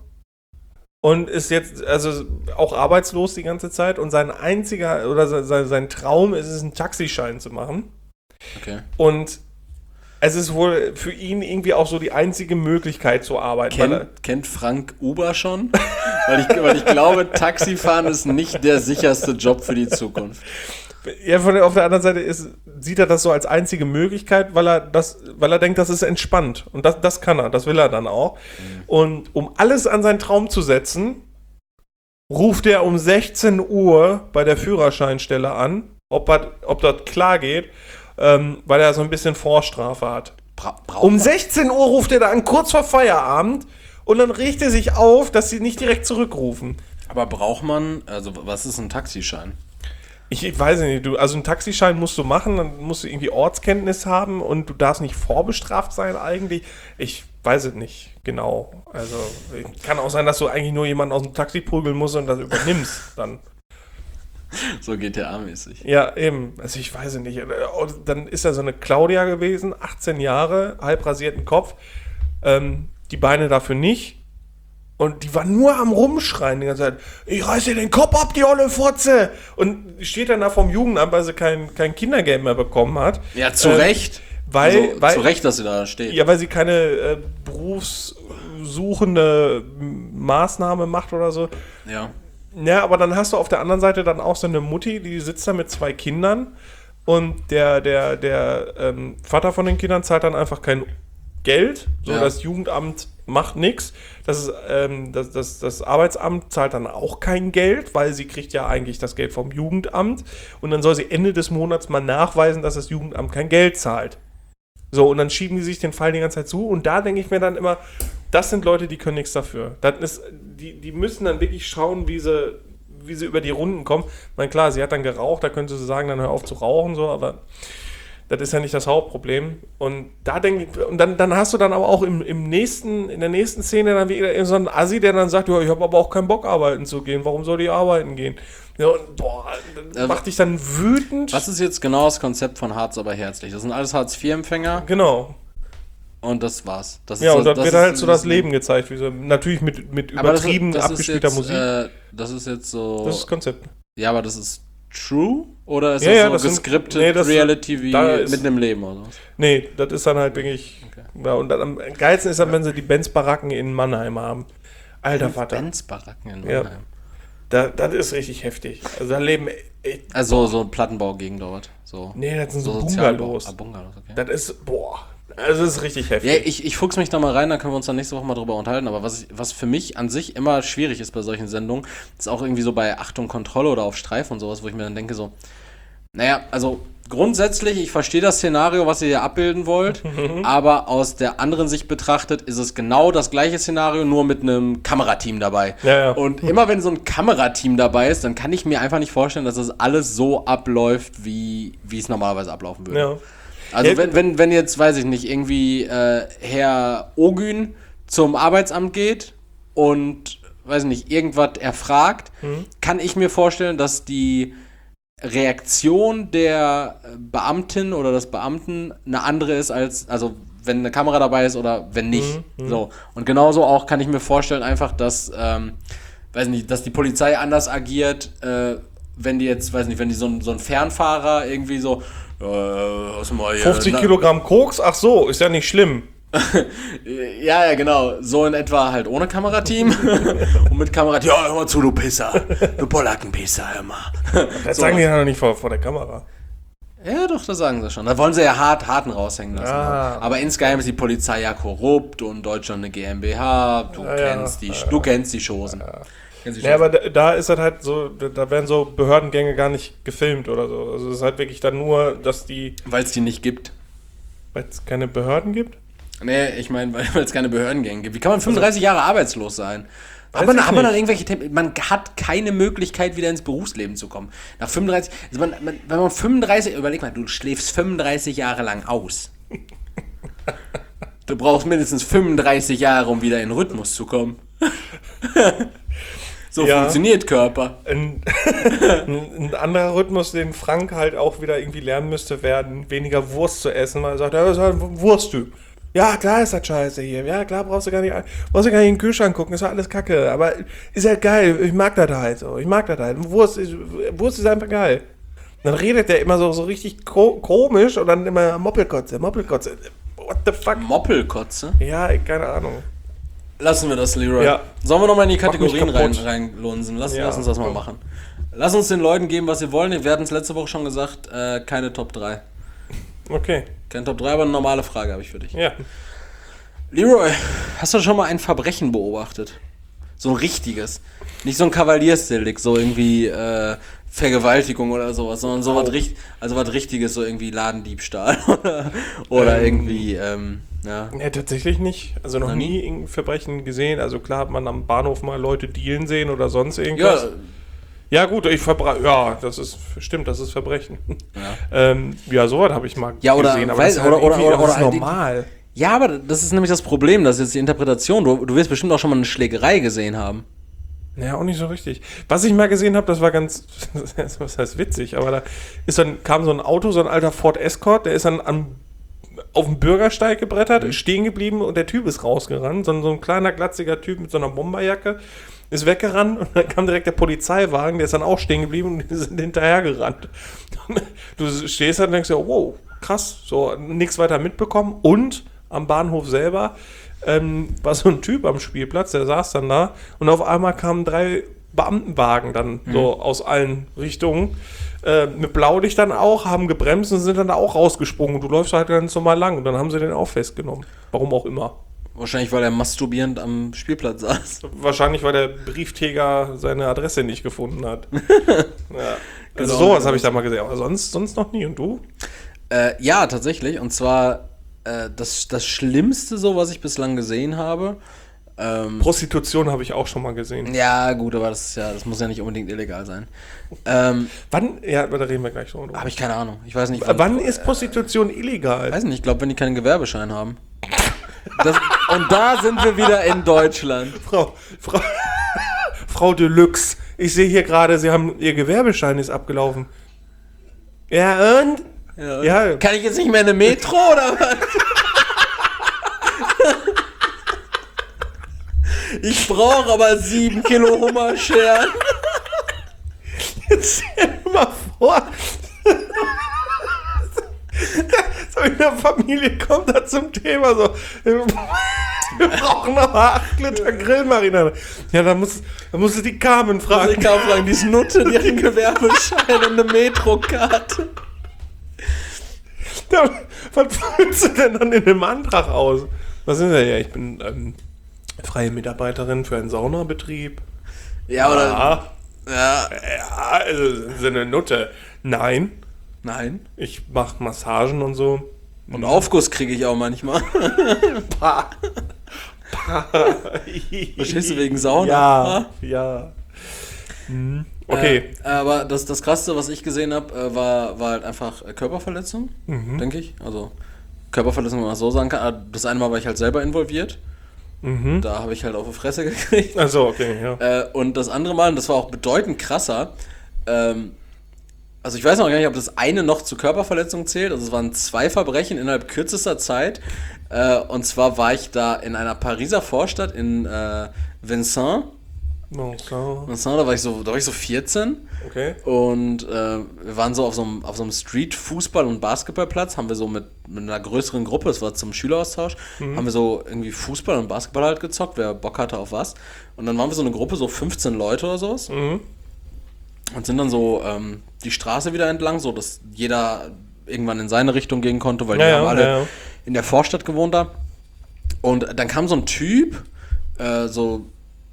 und ist jetzt, also auch arbeitslos die ganze Zeit und sein einziger, oder sein, sein Traum ist es, einen Taxischein zu machen. Okay. Und es ist wohl für ihn irgendwie auch so die einzige Möglichkeit zu arbeiten. weil er- Kennt, kennt Frank Uber schon? weil, ich, weil ich glaube, Taxifahren ist nicht der sicherste Job für die Zukunft. Ja, von der, auf der anderen Seite ist, sieht er das so als einzige Möglichkeit, weil er das, weil er denkt, das ist entspannt. Und das, das kann er, das will er dann auch. Und um alles an seinen Traum zu setzen, ruft er um sechzehn Uhr bei der Führerscheinstelle an, ob, er, ob das klar geht, ähm, weil er so ein bisschen Vorstrafe hat. Bra braucht Um man- sechzehn Uhr ruft er da an, kurz vor Feierabend, und dann regt er sich auf, dass sie nicht direkt zurückrufen. Aber braucht man, also was ist ein Taxischein? Ich, ich weiß nicht, du, also einen Taxischein musst du machen, dann musst du irgendwie Ortskenntnis haben und du darfst nicht vorbestraft sein eigentlich. Ich weiß es nicht genau. Also kann auch sein, dass du eigentlich nur jemanden aus dem Taxi prügeln musst und das übernimmst dann. So G T A-mäßig. Ja, eben. Also ich weiß es nicht. Und dann ist da so eine Claudia gewesen, achtzehn Jahre, halb rasierten Kopf, ähm, die Beine dafür nicht. Und die war nur am Rumschreien die ganze Zeit. Ich reiß dir den Kopf ab, die olle Fotze! Und steht dann da vom Jugendamt, weil sie kein, kein Kindergeld mehr bekommen hat. Ja, zu äh, Recht. Weil, also, weil, zu Recht, dass sie da steht. Ja, weil sie keine äh, berufssuchende Maßnahme macht oder so. Ja. Ja, aber dann hast du auf der anderen Seite dann auch so eine Mutti, die sitzt da mit zwei Kindern und der, der, der ähm, Vater von den Kindern zahlt dann einfach kein Geld. So, Ja. Das Jugendamt macht nichts. Das, ist, ähm, das, das, das Arbeitsamt zahlt dann auch kein Geld, weil sie kriegt ja eigentlich das Geld vom Jugendamt. Und dann soll sie Ende des Monats mal nachweisen, dass das Jugendamt kein Geld zahlt. So, und dann schieben die sich den Fall die ganze Zeit zu. Und da denke ich mir dann immer, das sind Leute, die können nichts dafür. Das ist, die, die müssen dann wirklich schauen, wie sie, wie sie über die Runden kommen. Ich meine, klar, sie hat dann geraucht, da könnte sie sagen, dann hör auf zu rauchen, so, aber das ist ja nicht das Hauptproblem. Und da denke ich, und dann, dann hast du dann aber auch im, im nächsten, in der nächsten Szene dann wieder so einen Assi, der dann sagt, ja, ich habe aber auch keinen Bock, arbeiten zu gehen. Warum soll ich arbeiten gehen? Ja, und boah, das Also, macht dich dann wütend. Was ist jetzt genau das Konzept von Harz aber herzlich? Das sind alles Hartz vier Empfänger Genau. und das war's. Das ist Ja, und das, dann das wird halt ist- so das Leben gezeigt. Wie so, natürlich mit, mit Aber das ist- übertrieben das ist abgespielter jetzt, Musik. Äh, das ist jetzt so. Das ist das Konzept. Ja, aber das ist true? Oder ist Ja, das ja, so das sind- gescriptet nee, das- Reality wie da ist- mitten im Leben oder so? Nee, das ist dann halt wirklich. Okay. Ja, und dann am geilsten ist dann, wenn sie die Benz-Baracken in Mannheim haben. Alter Vater. Benz-Baracken in Ja. Mannheim. Da, das ist richtig heftig. Also da leben echt. Also so ein Plattenbaugegend dort. So. Nee, das sind so, Sozialbau- Bungalows. Ah, Bungalows, okay. Das ist. Boah. Also das ist richtig heftig. Ja, ich, ich fuchs mich da mal rein, dann können wir uns dann nächste Woche mal drüber unterhalten. Aber was, ich, was für mich an sich immer schwierig ist bei solchen Sendungen, ist auch irgendwie so bei Achtung, Kontrolle oder auf Streif und sowas, wo ich mir dann denke so, naja, also grundsätzlich, ich verstehe das Szenario, was ihr hier abbilden wollt, aber aus der anderen Sicht betrachtet ist es genau das gleiche Szenario, nur mit einem Kamerateam dabei. Ja, ja. Und immer wenn so ein Kamerateam dabei ist, dann kann ich mir einfach nicht vorstellen, dass das alles so abläuft, wie, wie es normalerweise ablaufen würde. Ja. Also Ja. wenn, wenn, wenn jetzt, weiß ich nicht, irgendwie äh, Herr Ogün zum Arbeitsamt geht und, weiß ich nicht, irgendwas erfragt, Mhm. kann ich mir vorstellen, dass die Reaktion der Beamtin oder des Beamten eine andere ist als, also wenn eine Kamera dabei ist oder wenn nicht. Mhm, So. Und genauso auch kann ich mir vorstellen einfach, dass, ähm, weiß nicht, dass die Polizei anders agiert, äh, wenn die jetzt, weiß nicht, wenn die so ein, so ein Fernfahrer irgendwie so, äh, was mal hier, fünfzig na- Kilogramm Koks? Ach so, ist ja nicht schlimm. Ja, ja, genau. So in etwa halt ohne Kamerateam. Und mit Kamerateam, ja, hör mal zu, du Pisser. Du Polackenpisser, hör mal. Das So. sagen die ja noch nicht vor, vor der Kamera. Ja, doch, das sagen sie schon. Da wollen sie ja hart, harten raushängen lassen. Ah. Aber insgeheim ist die Polizei ja korrupt und Deutschland eine GmbH. Du Ja, ja. kennst die, du kennst die Chosen. Kennst die Ja, Chosen. aber da, da ist halt halt so, da da werden so Behördengänge gar nicht gefilmt oder so. Also es ist halt wirklich dann nur, dass die, Weil es die nicht gibt. weil es keine Behörden gibt. Nee, ich meine, weil es keine Behördengänge gibt. Wie kann man fünfunddreißig Jahre arbeitslos sein? Weiß Aber ich hat man dann nicht. irgendwelche Tem- man hat keine Möglichkeit, wieder ins Berufsleben zu kommen. Nach fünfunddreißig, also man, man, wenn man fünfunddreißig, überleg mal, du schläfst fünfunddreißig Jahre lang aus. Du brauchst mindestens fünfunddreißig Jahre, um wieder in den Rhythmus zu kommen. So Ja. funktioniert Körper. Ein, ein, ein anderer Rhythmus, den Frank halt auch wieder irgendwie lernen müsste, werden weniger Wurst zu essen, weil er sagt, ja, das ist halt ein Wursttyp. Ja, klar ist das scheiße hier. Ja, klar brauchst du gar nicht, brauchst du gar nicht in den Kühlschrank gucken, ist doch alles Kacke. Aber ist halt geil, ich mag das halt so. Ich mag das halt. Wurst ist, Wurst ist einfach geil. Und dann redet der immer so, so richtig ko- komisch und dann immer Moppelkotze, Moppelkotze. What the fuck? Moppelkotze? Ja, keine Ahnung. Lassen wir das, Leroy. Ja. Sollen wir nochmal in die Mach mich Kategorien rein, kaputt. reinlunsen? Lass, Ja. lass uns das mal machen. Lass uns den Leuten geben, was sie wollen. Wir hatten es letzte Woche schon gesagt, äh, keine Top drei. Okay, Keine Top drei, aber eine normale Frage habe ich für dich. ja. Leroy, hast du schon mal ein Verbrechen beobachtet? So ein richtiges. Nicht so ein Kavaliersdelikt, so irgendwie äh, Vergewaltigung oder sowas, sondern so was, richt- also was Richtiges, so irgendwie Ladendiebstahl oder, oder Ähm. irgendwie, ähm, ja. Ja, tatsächlich nicht. Also noch Noch nie irgendein Verbrechen gesehen. Also klar hat man am Bahnhof mal Leute dealen sehen oder sonst irgendwas. Ja, Ja, gut, ich verbra... Ja, das ist... Stimmt, das ist Verbrechen. Ja, ähm, ja sowas habe ich mal ja oder, gesehen. Aber weiß, das ist halt oder, oder, irgendwie- oder, das ist oder halt die- normal. Ja, aber das ist nämlich das Problem, das ist jetzt die Interpretation. Du, du wirst bestimmt auch schon mal eine Schlägerei gesehen haben. Ja, auch nicht so richtig. Was ich mal gesehen habe, das war ganz... Was heißt witzig? Aber da ist dann, kam so ein Auto, so ein alter Ford Escort, der ist dann am auf dem Bürgersteig gebrettert, ist stehen geblieben und der Typ ist rausgerannt. So ein, so ein kleiner, glatziger Typ mit so einer Bomberjacke ist weggerannt und dann kam direkt der Polizeiwagen, der ist dann auch stehen geblieben und die sind hinterhergerannt. Du stehst da und denkst dir, wow, krass, so nichts weiter mitbekommen. Und am Bahnhof selber ähm, war so ein Typ am Spielplatz, der saß dann da und auf einmal kamen drei Beamtenwagen dann mhm. so aus allen Richtungen. Äh, mit Blaulicht dann auch, haben gebremst und sind dann da auch rausgesprungen. Und du läufst halt ganz normal lang und dann haben sie den auch festgenommen. Warum auch immer. Wahrscheinlich, weil er masturbierend am Spielplatz saß. Wahrscheinlich, weil der Briefträger seine Adresse nicht gefunden hat. ja. Also Genau. sowas habe ich da mal gesehen, aber sonst, sonst noch nie. Und du? Äh, ja, tatsächlich. Und zwar äh, das, das Schlimmste so, was ich bislang gesehen habe. Ähm, Prostitution habe ich auch schon mal gesehen. ja, gut, aber das ist ja, das muss ja nicht unbedingt illegal sein. Ähm, Wann? Ja, da reden wir gleich drüber. habe ich keine Ahnung. Ich weiß nicht. Wann, wann ist Prostitution illegal? Weiß nicht, ich glaube, wenn die keinen Gewerbeschein haben. Das, und da sind wir wieder in Deutschland. Frau, Frau, Frau Deluxe, ich sehe hier gerade, Sie haben, Ihr Gewerbeschein ist abgelaufen. Ja, und? Ja, Ja. Kann ich jetzt nicht mehr in eine Metro oder was? Ich brauche aber sieben Kilo Hummerscheren. Jetzt stell dir mal vor, so in der Familie kommt da zum Thema so, wir brauchen noch acht Liter Grillmarinade. Ja, da muss, da musst du die Carmen Also fragen. ich kann fragen, die ist Nutte, die hat einen Gewerbeschein und eine Metrokarte. Ja, was füllst du denn dann in dem Antrag aus? Was sind denn ja? Ich bin ähm, freie Mitarbeiterin für einen Saunabetrieb. Ja, oder? Ja, Ja. ja, also sind Sie eine Nutte. Nein, Nein. ich mache Massagen und so. Und Aufguss kriege ich auch manchmal. Verstehst du, wegen Sauna? Ja, ja. Hm. Okay. Äh, aber das, das Krasseste, was ich gesehen habe, äh, war, war halt einfach äh, Körperverletzung, Mhm. denke ich. Also Körperverletzung, wenn man das so sagen kann. Aber das eine Mal war ich halt selber involviert. Mhm. Da habe ich halt auf die Fresse gekriegt. Also, okay, ja. Äh, und das andere Mal, und das war auch bedeutend krasser, ähm, also ich weiß noch gar nicht, ob das eine noch zu Körperverletzung zählt. Also es waren zwei Verbrechen innerhalb kürzester Zeit. Äh, und zwar war ich da in einer Pariser Vorstadt in äh, Vincent. No, so. Vincent, da war ich so, da war ich so vierzehn. Okay. Und äh, wir waren so auf so einem, auf so einem Street-Fußball- und Basketballplatz, haben wir so mit, mit einer größeren Gruppe, das war zum Schüleraustausch, Mhm. haben wir so irgendwie Fußball und Basketball halt gezockt, wer Bock hatte auf was. Und dann waren wir so eine Gruppe, so fünfzehn Leute oder sowas. Mhm. Und sind dann so ähm, die Straße wieder entlang, so dass jeder irgendwann in seine Richtung gehen konnte, weil Ja, die ja, haben alle ja, ja. in der Vorstadt gewohnt da. Und dann kam so ein Typ, äh, so,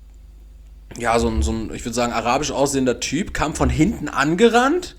ja, so ein, so ein, ich würde sagen, arabisch aussehender Typ, kam von hinten angerannt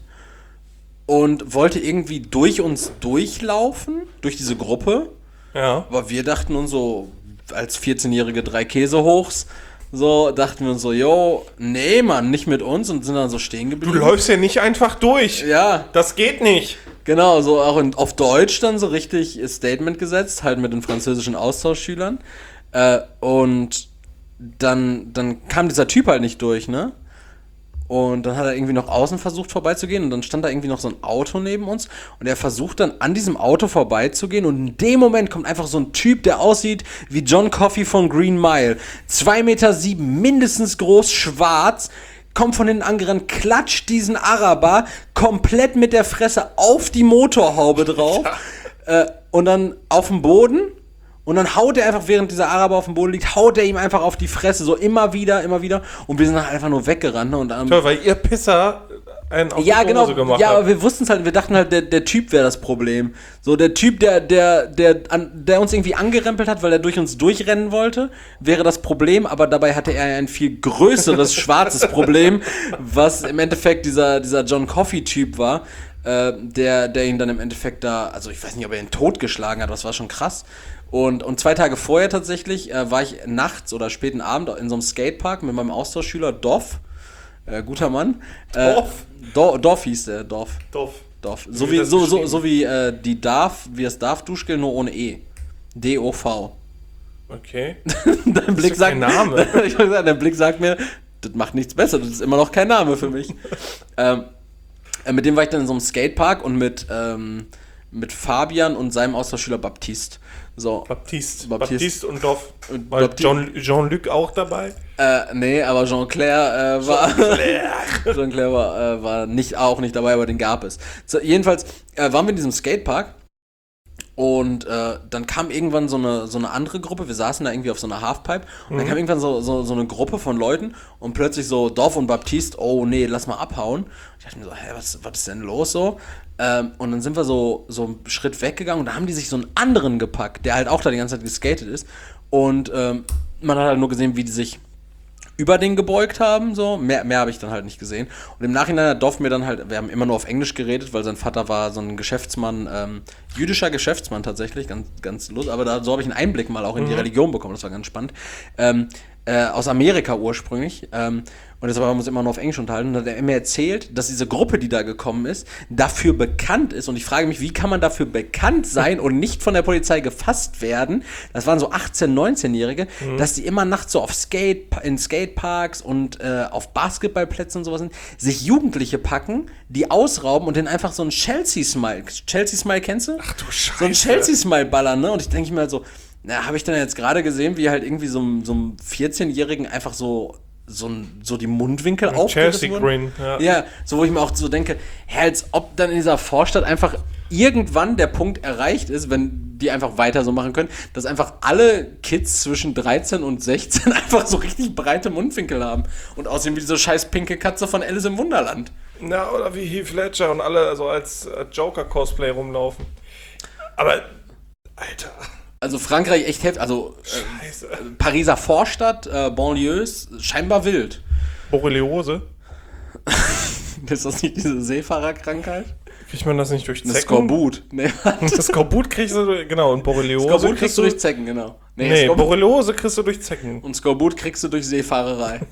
und wollte irgendwie durch uns durchlaufen, durch diese Gruppe. Ja. Aber wir dachten uns so, als vierzehnjährige drei Käsehochs, so, dachten wir uns so, yo, nee, Mann, nicht mit uns, und sind dann so stehen Du geblieben. läufst ja nicht einfach durch. Ja, Das geht nicht. genau, so auch in, auf Deutsch dann so richtig Statement gesetzt, halt mit den französischen Austauschschülern. Äh, und dann, dann kam dieser Typ halt nicht durch, ne? Und dann hat er irgendwie noch außen versucht vorbeizugehen und dann stand da irgendwie noch so ein Auto neben uns und er versucht dann an diesem Auto vorbeizugehen und in dem Moment kommt einfach so ein Typ, der aussieht wie John Coffey von Green Mile. zwei Meter sieben, mindestens groß, schwarz, kommt von hinten angerannt, klatscht diesen Araber komplett mit der Fresse auf die Motorhaube drauf äh, und dann auf den Boden. Und dann haut er einfach, während dieser Araber auf dem Boden liegt, haut er ihm einfach auf die Fresse, so immer wieder, immer wieder. Und wir sind dann einfach nur weggerannt. Ne? Und, ähm, Toll, weil ihr Pisser einen auf ja, die genau. Hose gemacht Ja, aber habt. wir wussten es halt, wir dachten halt, der, der Typ wäre das Problem. So, der Typ, der, der, der, an, der uns irgendwie angerempelt hat, weil er durch uns durchrennen wollte, wäre das Problem. Aber dabei hatte er ein viel größeres, schwarzes Problem, was im Endeffekt dieser, dieser John Coffey-Typ war. Äh, der, der ihn dann im Endeffekt da, also ich weiß nicht, ob er ihn totgeschlagen hat, das war schon krass. Und, und zwei Tage vorher tatsächlich äh, war ich nachts oder späten Abend in so einem Skatepark mit meinem Austauschschüler Dov. Äh, guter Mann. Äh, Dorf? Dor- Dorf hieß der, Dorf. Dorf. Dorf. Wie So wird wie, das so, so, geschrieben? so wie äh, die Darf, wie das Darf-Duschgel, nur ohne E. D O V. Okay. Dein Blick doch sagt kein Name. ich wollte sagen, dein Blick sagt mir, das macht nichts besser, das ist immer noch kein Name für mich. ähm, äh, mit dem war ich dann in so einem Skatepark und mit, ähm, mit Fabian und seinem Austauschschüler Baptiste. So. Baptiste. Baptiste. Baptiste und Dorf. Und War Baptiste- John, Jean-Luc auch dabei? Äh, nee, aber Jean-Claire äh, war. Jean-Claire war, äh, war nicht, auch nicht dabei, aber den gab es. So, jedenfalls äh, waren wir in diesem Skatepark und äh, dann kam irgendwann so eine, so eine andere Gruppe. Wir saßen da irgendwie auf so einer Halfpipe und dann kam irgendwann so, so, so eine Gruppe von Leuten und plötzlich so Dorf und Baptiste, oh nee, lass mal abhauen. Ich dachte mir so, hä, was, was ist denn los so? Ähm, und dann sind wir so, so einen Schritt weggegangen und da haben die sich so einen anderen gepackt, der halt auch da die ganze Zeit geskatet ist. Und ähm, man hat halt nur gesehen, wie die sich über den gebeugt haben, so. Mehr, mehr habe ich dann halt nicht gesehen. Und im Nachhinein hat Dorf mir dann halt, wir haben immer nur auf Englisch geredet, weil sein Vater war so ein Geschäftsmann, ähm, jüdischer Geschäftsmann tatsächlich, ganz, ganz lustig. Aber da, so habe ich einen Einblick mal auch in die Religion bekommen, das war ganz spannend. Ähm, äh, aus Amerika ursprünglich. Ähm, und deshalb haben wir uns immer nur auf Englisch unterhalten. Und dann hat er mir erzählt, dass diese Gruppe, die da gekommen ist, dafür bekannt ist. Und ich frage mich, wie kann man dafür bekannt sein und nicht von der Polizei gefasst werden? Das waren so achtzehn-, neunzehnjährige, mhm. dass die immer nachts so auf Skate, in Skateparks und äh, auf Basketballplätzen und sowas sind, sich Jugendliche packen, die ausrauben und denen einfach so ein Chelsea-Smile. Chelsea-Smile kennst du? Ach du Scheiße. So ein Chelsea-Smile ballern, ne? Und ich denke mir halt so, na, habe ich dann jetzt gerade gesehen, wie halt irgendwie so, so einem vierzehnjährigen einfach so so, so die Mundwinkel aufgerissen Chelsea wurden. Green, ja. Ja, so wo ich mir auch so denke, hä, als ob dann in dieser Vorstadt einfach irgendwann der Punkt erreicht ist, wenn die einfach weiter so machen können, dass einfach alle Kids zwischen dreizehn und sechzehn einfach so richtig breite Mundwinkel haben und aussehen wie diese scheiß pinke Katze von Alice im Wunderland. Na, oder wie Heath Ledger und alle so als äh, Joker-Cosplay rumlaufen. Aber, Alter. Also Frankreich echt heftig, also Scheiße. äh, Pariser Vorstadt, äh, Banlieues, scheinbar wild. Borreliose? Ist das nicht diese Seefahrerkrankheit? Kriegt man das nicht durch Zecken? Das Skorbut. Nee, Das Skorbut kriegst du, genau, und Borreliose Skorbut kriegst du durch Zecken, genau. Nee, Skorbut- Borreliose kriegst du durch Zecken. Und Skorbut kriegst du durch Seefahrerei.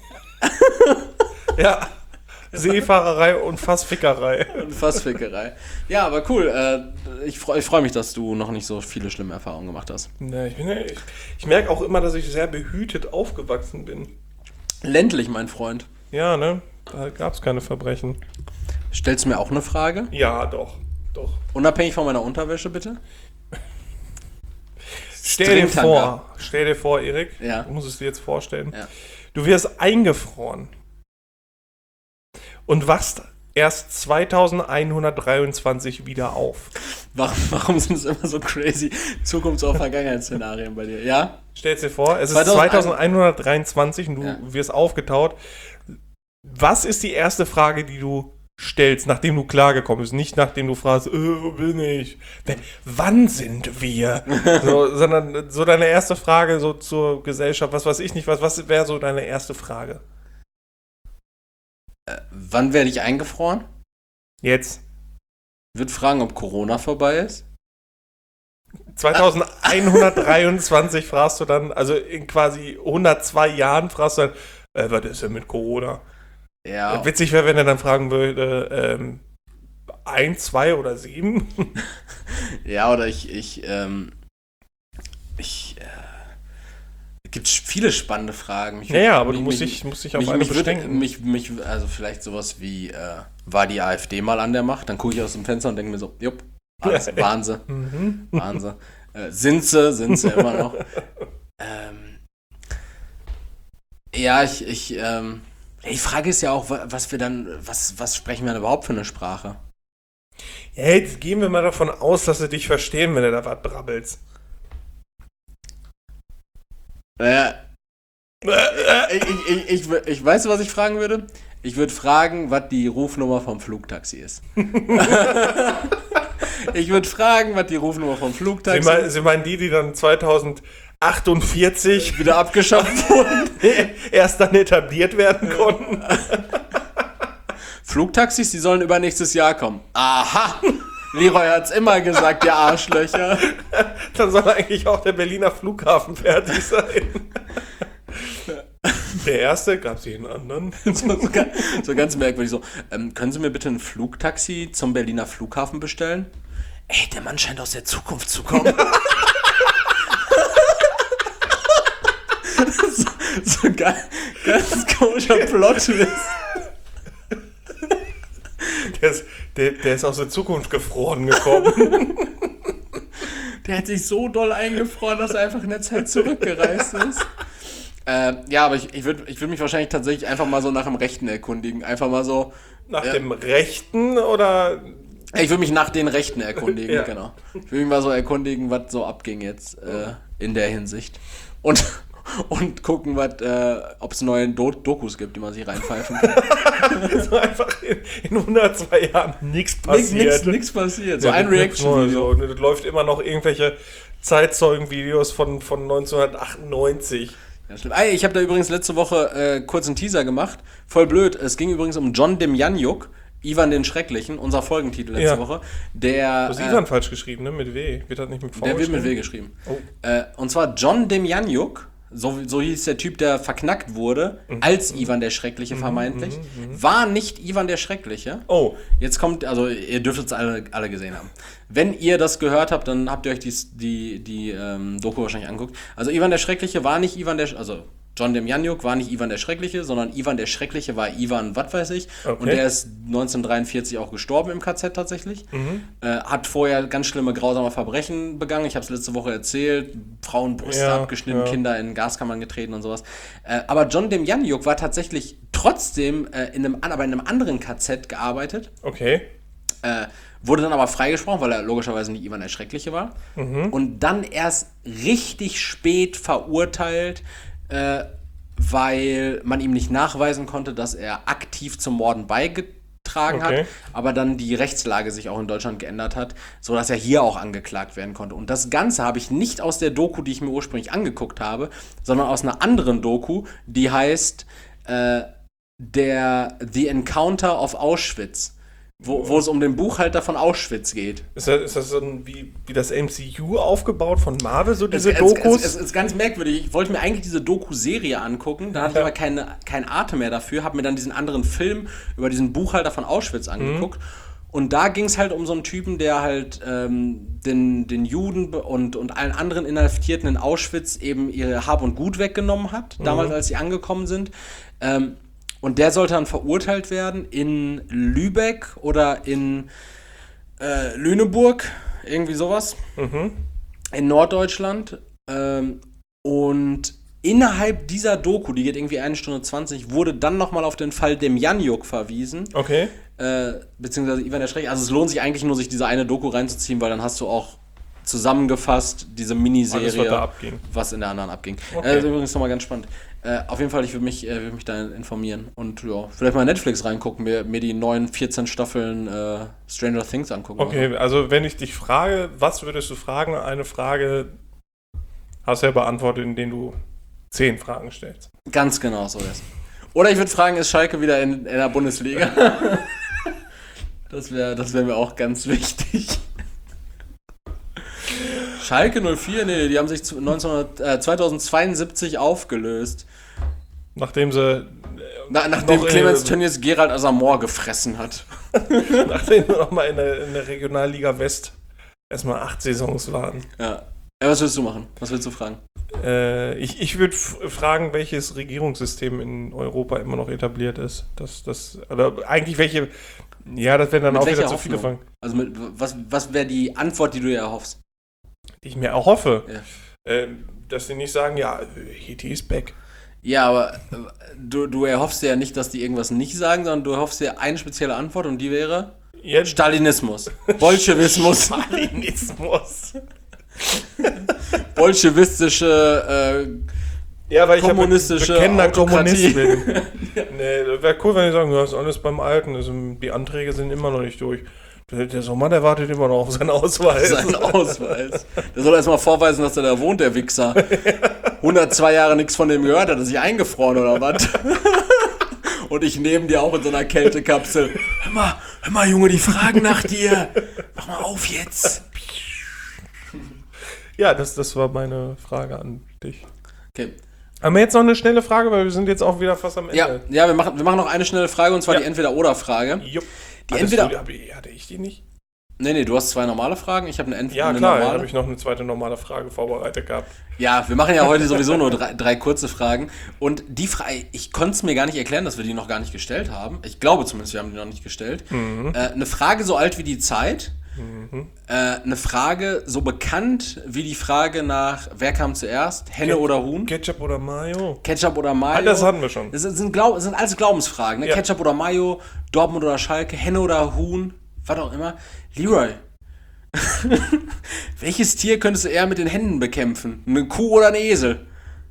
Ja, Seefahrerei und Fassfickerei. Und Fassfickerei. Ja, aber cool. Äh, ich freue ich freu mich, dass du noch nicht so viele schlimme Erfahrungen gemacht hast. Nee, ich, bin ja- ich, ich merke auch immer, dass ich sehr behütet aufgewachsen bin. Ländlich, mein Freund. Ja, ne? Da gab es keine Verbrechen. Stellst du mir auch eine Frage? Ja, doch. Doch. Unabhängig von meiner Unterwäsche, bitte? Stell dir Stringtanga. vor, stell dir vor, Erik, Ja. du musst es dir jetzt vorstellen, Ja. du wirst eingefroren und wachst erst zweitausendeinhundertdreiundzwanzig wieder auf. Warum, warum sind es immer so crazy Zukunfts- oder Vergangenheitsszenarien bei dir? Ja? Stell dir vor, es ist zweitausend zweitausendeinhundertdreiundzwanzig und du Ja. wirst aufgetaut. Was ist die erste Frage, die du stellst, nachdem du klargekommen bist? Nicht nachdem du fragst, äh, wo bin ich? W- Wann sind wir? So, sondern so deine erste Frage so zur Gesellschaft, was weiß ich nicht, was, was wäre so deine erste Frage? Wann werde ich eingefroren? Jetzt. Ich würde fragen, ob Corona vorbei ist. zweitausendeinhundertdreiundzwanzig fragst du dann, also in quasi hundertzwei Jahren fragst du dann, äh, was ist denn mit Corona? Ja. Witzig wäre, wenn er dann fragen würde, ähm, ein, zwei oder sieben? Ja, oder ich, ich, ähm, ich, äh, es gibt viele spannende Fragen. Mich Ja, ja, aber mich- du musst mich- dich, musst dich auf mich, eine mich, würde, beschränken. mich, mich, also vielleicht sowas wie, äh, war die AfD mal an der Macht? Dann gucke ich aus dem Fenster und denke mir so, jupp, alles Wahnsinn, Mhm. Wahnsinn. Äh, sind sie, sind sie immer noch. ähm, ja, ich, ich, ähm, die Frage ist ja auch, wa- was wir dann, was, was sprechen wir denn überhaupt für eine Sprache? Ja, jetzt gehen wir mal davon aus, dass sie dich verstehen, wenn du da was brabbelst. Naja, ich, ich, ich, ich, ich weiß, was ich fragen würde. Ich würde fragen, was die Rufnummer vom Flugtaxi ist. Ich würde fragen, was die Rufnummer vom Sie, Flugtaxi mein, ist. Sie meinen die, die dann zweitausendachtzig Wieder abgeschafft wurden. erst dann etabliert werden konnten? Flugtaxis, die sollen übernächstes Jahr kommen. Aha! Leroy hat's immer gesagt, ihr Arschlöcher. Dann soll eigentlich auch der Berliner Flughafen fertig sein. der erste, gab es jeden anderen. so, so, ganz, so ganz merkwürdig so. Ähm, können Sie mir bitte ein Flugtaxi zum Berliner Flughafen bestellen? Ey, der Mann scheint aus der Zukunft zu kommen. so, so geil, ganz komischer Plot-Twist. Der ist, der, der ist aus der Zukunft gefroren gekommen. Der hat sich so doll eingefroren, dass er einfach in der Zeit zurückgereist ist. Äh, ja, aber ich, ich würde ich würd mich wahrscheinlich tatsächlich einfach mal so nach dem Rechten erkundigen. Einfach mal so. Nach äh, dem Rechten oder? Ich würde mich nach den Rechten erkundigen, ja. genau. Ich würde mich mal so erkundigen, was so abging jetzt äh, in der Hinsicht. Und, und gucken, äh, ob es neue Do- Dokus gibt, die man sich reinpfeifen kann. So einfach in, in hundertzwei Jahren nichts passiert. Nichts passiert. So ja, ein Reaction-Video. So. Und es läuft immer noch irgendwelche Zeitzeugenvideos von, von neunzehnhundertachtundneunzig. Ja, stimmt. Ey, ich habe da übrigens letzte Woche äh, kurz einen Teaser gemacht. Voll blöd. Es ging übrigens um John Demjanjuk, Ivan den Schrecklichen, unser Folgentitel letzte ja. Woche. Der, du hast äh, Ivan falsch geschrieben, ne? Mit W. Wird das nicht mit V Der wird mit W geschrieben. Oh. Äh, und zwar John Demjanjuk, so, so hieß der Typ, der verknackt wurde, mhm. als Ivan der Schreckliche vermeintlich, mhm, mhm. war nicht Ivan der Schreckliche. Oh. Jetzt kommt, also ihr dürftet es alle, alle gesehen haben. Wenn ihr das gehört habt, dann habt ihr euch die, die, die ähm, Doku wahrscheinlich angeguckt. Also Ivan der Schreckliche war nicht Ivan der, also John Demjanjuk war nicht Ivan der Schreckliche, sondern Ivan der Schreckliche war Ivan, was weiß ich. Okay. Und der ist neunzehnhundertdreiundvierzig auch gestorben im K Z tatsächlich. Mhm. Äh, hat vorher ganz schlimme, grausame Verbrechen begangen. Ich habe es letzte Woche erzählt. Frauenbrüste ja, abgeschnitten, ja. Kinder in Gaskammern getreten und sowas. Äh, aber John Demjanjuk war tatsächlich trotzdem äh, in einem, aber in einem anderen K Z gearbeitet. Okay. Äh, wurde dann aber freigesprochen, weil er logischerweise nicht Ivan der Schreckliche war. Mhm. Und dann erst richtig spät verurteilt, Äh, weil man ihm nicht nachweisen konnte, dass er aktiv zum Morden beigetragen okay. hat, aber dann die Rechtslage sich auch in Deutschland geändert hat, sodass er hier auch angeklagt werden konnte. Und das Ganze habe ich nicht aus der Doku, die ich mir ursprünglich angeguckt habe, sondern aus einer anderen Doku, die heißt äh, der The Encounter of Auschwitz. Wo, wo es um den Buchhalter von Auschwitz geht. Ist das, ist das so ein, wie, wie das M C U aufgebaut von Marvel, so diese es, Dokus? Es, es, es ist ganz merkwürdig. Ich wollte mir eigentlich diese Doku-Serie angucken, da hatte ja. ich aber keine, kein Atem mehr dafür, habe mir dann diesen anderen Film über diesen Buchhalter von Auschwitz angeguckt. Mhm. Und da ging es halt um so einen Typen, der halt ähm, den, den Juden und, und allen anderen Inhaftierten in Auschwitz eben ihre Hab und Gut weggenommen hat, mhm. damals, als sie angekommen sind. Ähm, Und der sollte dann verurteilt werden in Lübeck oder in äh, Lüneburg, irgendwie sowas, mhm. in Norddeutschland. Ähm, und innerhalb dieser Doku, die geht irgendwie eine Stunde zwanzig, wurde dann nochmal auf den Fall Demjanjuk verwiesen. Okay. Äh, beziehungsweise Ivan der Schreckliche. Also es lohnt sich eigentlich nur, sich diese eine Doku reinzuziehen, weil dann hast du auch zusammengefasst diese Miniserie, alles, was, da abging. was in der anderen abging. Okay. Äh, das ist übrigens nochmal ganz spannend. Äh, auf jeden Fall, ich würde mich, äh, würd mich da informieren und ja, vielleicht mal Netflix reingucken, mir, mir die neuen vierzehn Staffeln äh, Stranger Things angucken. Okay, oder? Also wenn ich dich frage, was würdest du fragen? Eine Frage hast du ja beantwortet, indem du zehn Fragen stellst. Ganz genau so ist. Oder ich würde fragen, ist Schalke wieder in, in der Bundesliga? das wäre das wär mir auch ganz wichtig. Schalke null vier, nee, die haben sich neunzehnhundert, äh, zweitausendzweiundsiebzig aufgelöst. Nachdem sie... Äh, Na, nachdem Clemens Tönnies Gerald Asamoah gefressen hat. Nachdem wir nochmal in der, in der Regionalliga West erstmal acht Saisons waren. Ja. ja. Was willst du machen? Was willst du fragen? Äh, ich ich würde f- fragen, welches Regierungssystem in Europa immer noch etabliert ist. Das, das, oder eigentlich welche... Ja, das wären dann mit auch wieder zu viele Fragen. Also mit, was, was wäre die Antwort, die du dir erhoffst? Die ich mir erhoffe, ja. äh, dass sie nicht sagen, ja, Haiti ist back. Ja, aber äh, du, du erhoffst ja nicht, dass die irgendwas nicht sagen, sondern du erhoffst ja eine spezielle Antwort und die wäre ja. Stalinismus. Bolschewismus. Stalinismus. Bolschewistische, äh, ja, weil ich kommunistische bekennender Kommunist bin. Nee, wäre cool, wenn die sagen, ja, ist alles beim Alten, also die Anträge sind immer noch nicht durch. Der Sommer, der wartet immer noch auf seinen Ausweis. Seinen Ausweis. Der soll erstmal vorweisen, dass er da wohnt, der Wichser. hundertzwei Jahre nichts von dem gehört, hat er sich eingefroren oder was? Und ich neben dir auch in so einer Kältekapsel. Hör mal, hör mal, Junge, die fragen nach dir. Mach mal auf jetzt. Ja, das, das war meine Frage an dich. Okay. Haben wir jetzt noch eine schnelle Frage, weil wir sind jetzt auch wieder fast am Ende. Ja, ja wir, machen, wir machen noch eine schnelle Frage, und zwar ja. die Entweder-Oder-Frage. Jupp. Die Hattest Entweder... Du, die, hatte ich die nicht? Nee, nee, du hast zwei normale Fragen, ich habe eine Entweder Ja, eine klar, normale. da habe ich noch eine zweite normale Frage vorbereitet gehabt. Ja, wir machen ja heute sowieso nur drei, drei kurze Fragen. Und die Frage, ich konnte es mir gar nicht erklären, dass wir die noch gar nicht gestellt haben. Ich glaube zumindest, wir haben die noch nicht gestellt. Mhm. Äh, eine Frage so alt wie die Zeit. Mhm. Äh, eine Frage so bekannt wie die Frage nach, wer kam zuerst? Henne Ke- oder Huhn? Ketchup oder Mayo? Ketchup oder Mayo? Ah, das hatten wir schon. Das sind, sind, Glaub, das sind alles Glaubensfragen. Ne? Ja. Ketchup oder Mayo, Dortmund oder Schalke, Henne oder Huhn, was auch immer. Leroy, welches Tier könntest du eher mit den Händen bekämpfen? Eine Kuh oder ein Esel?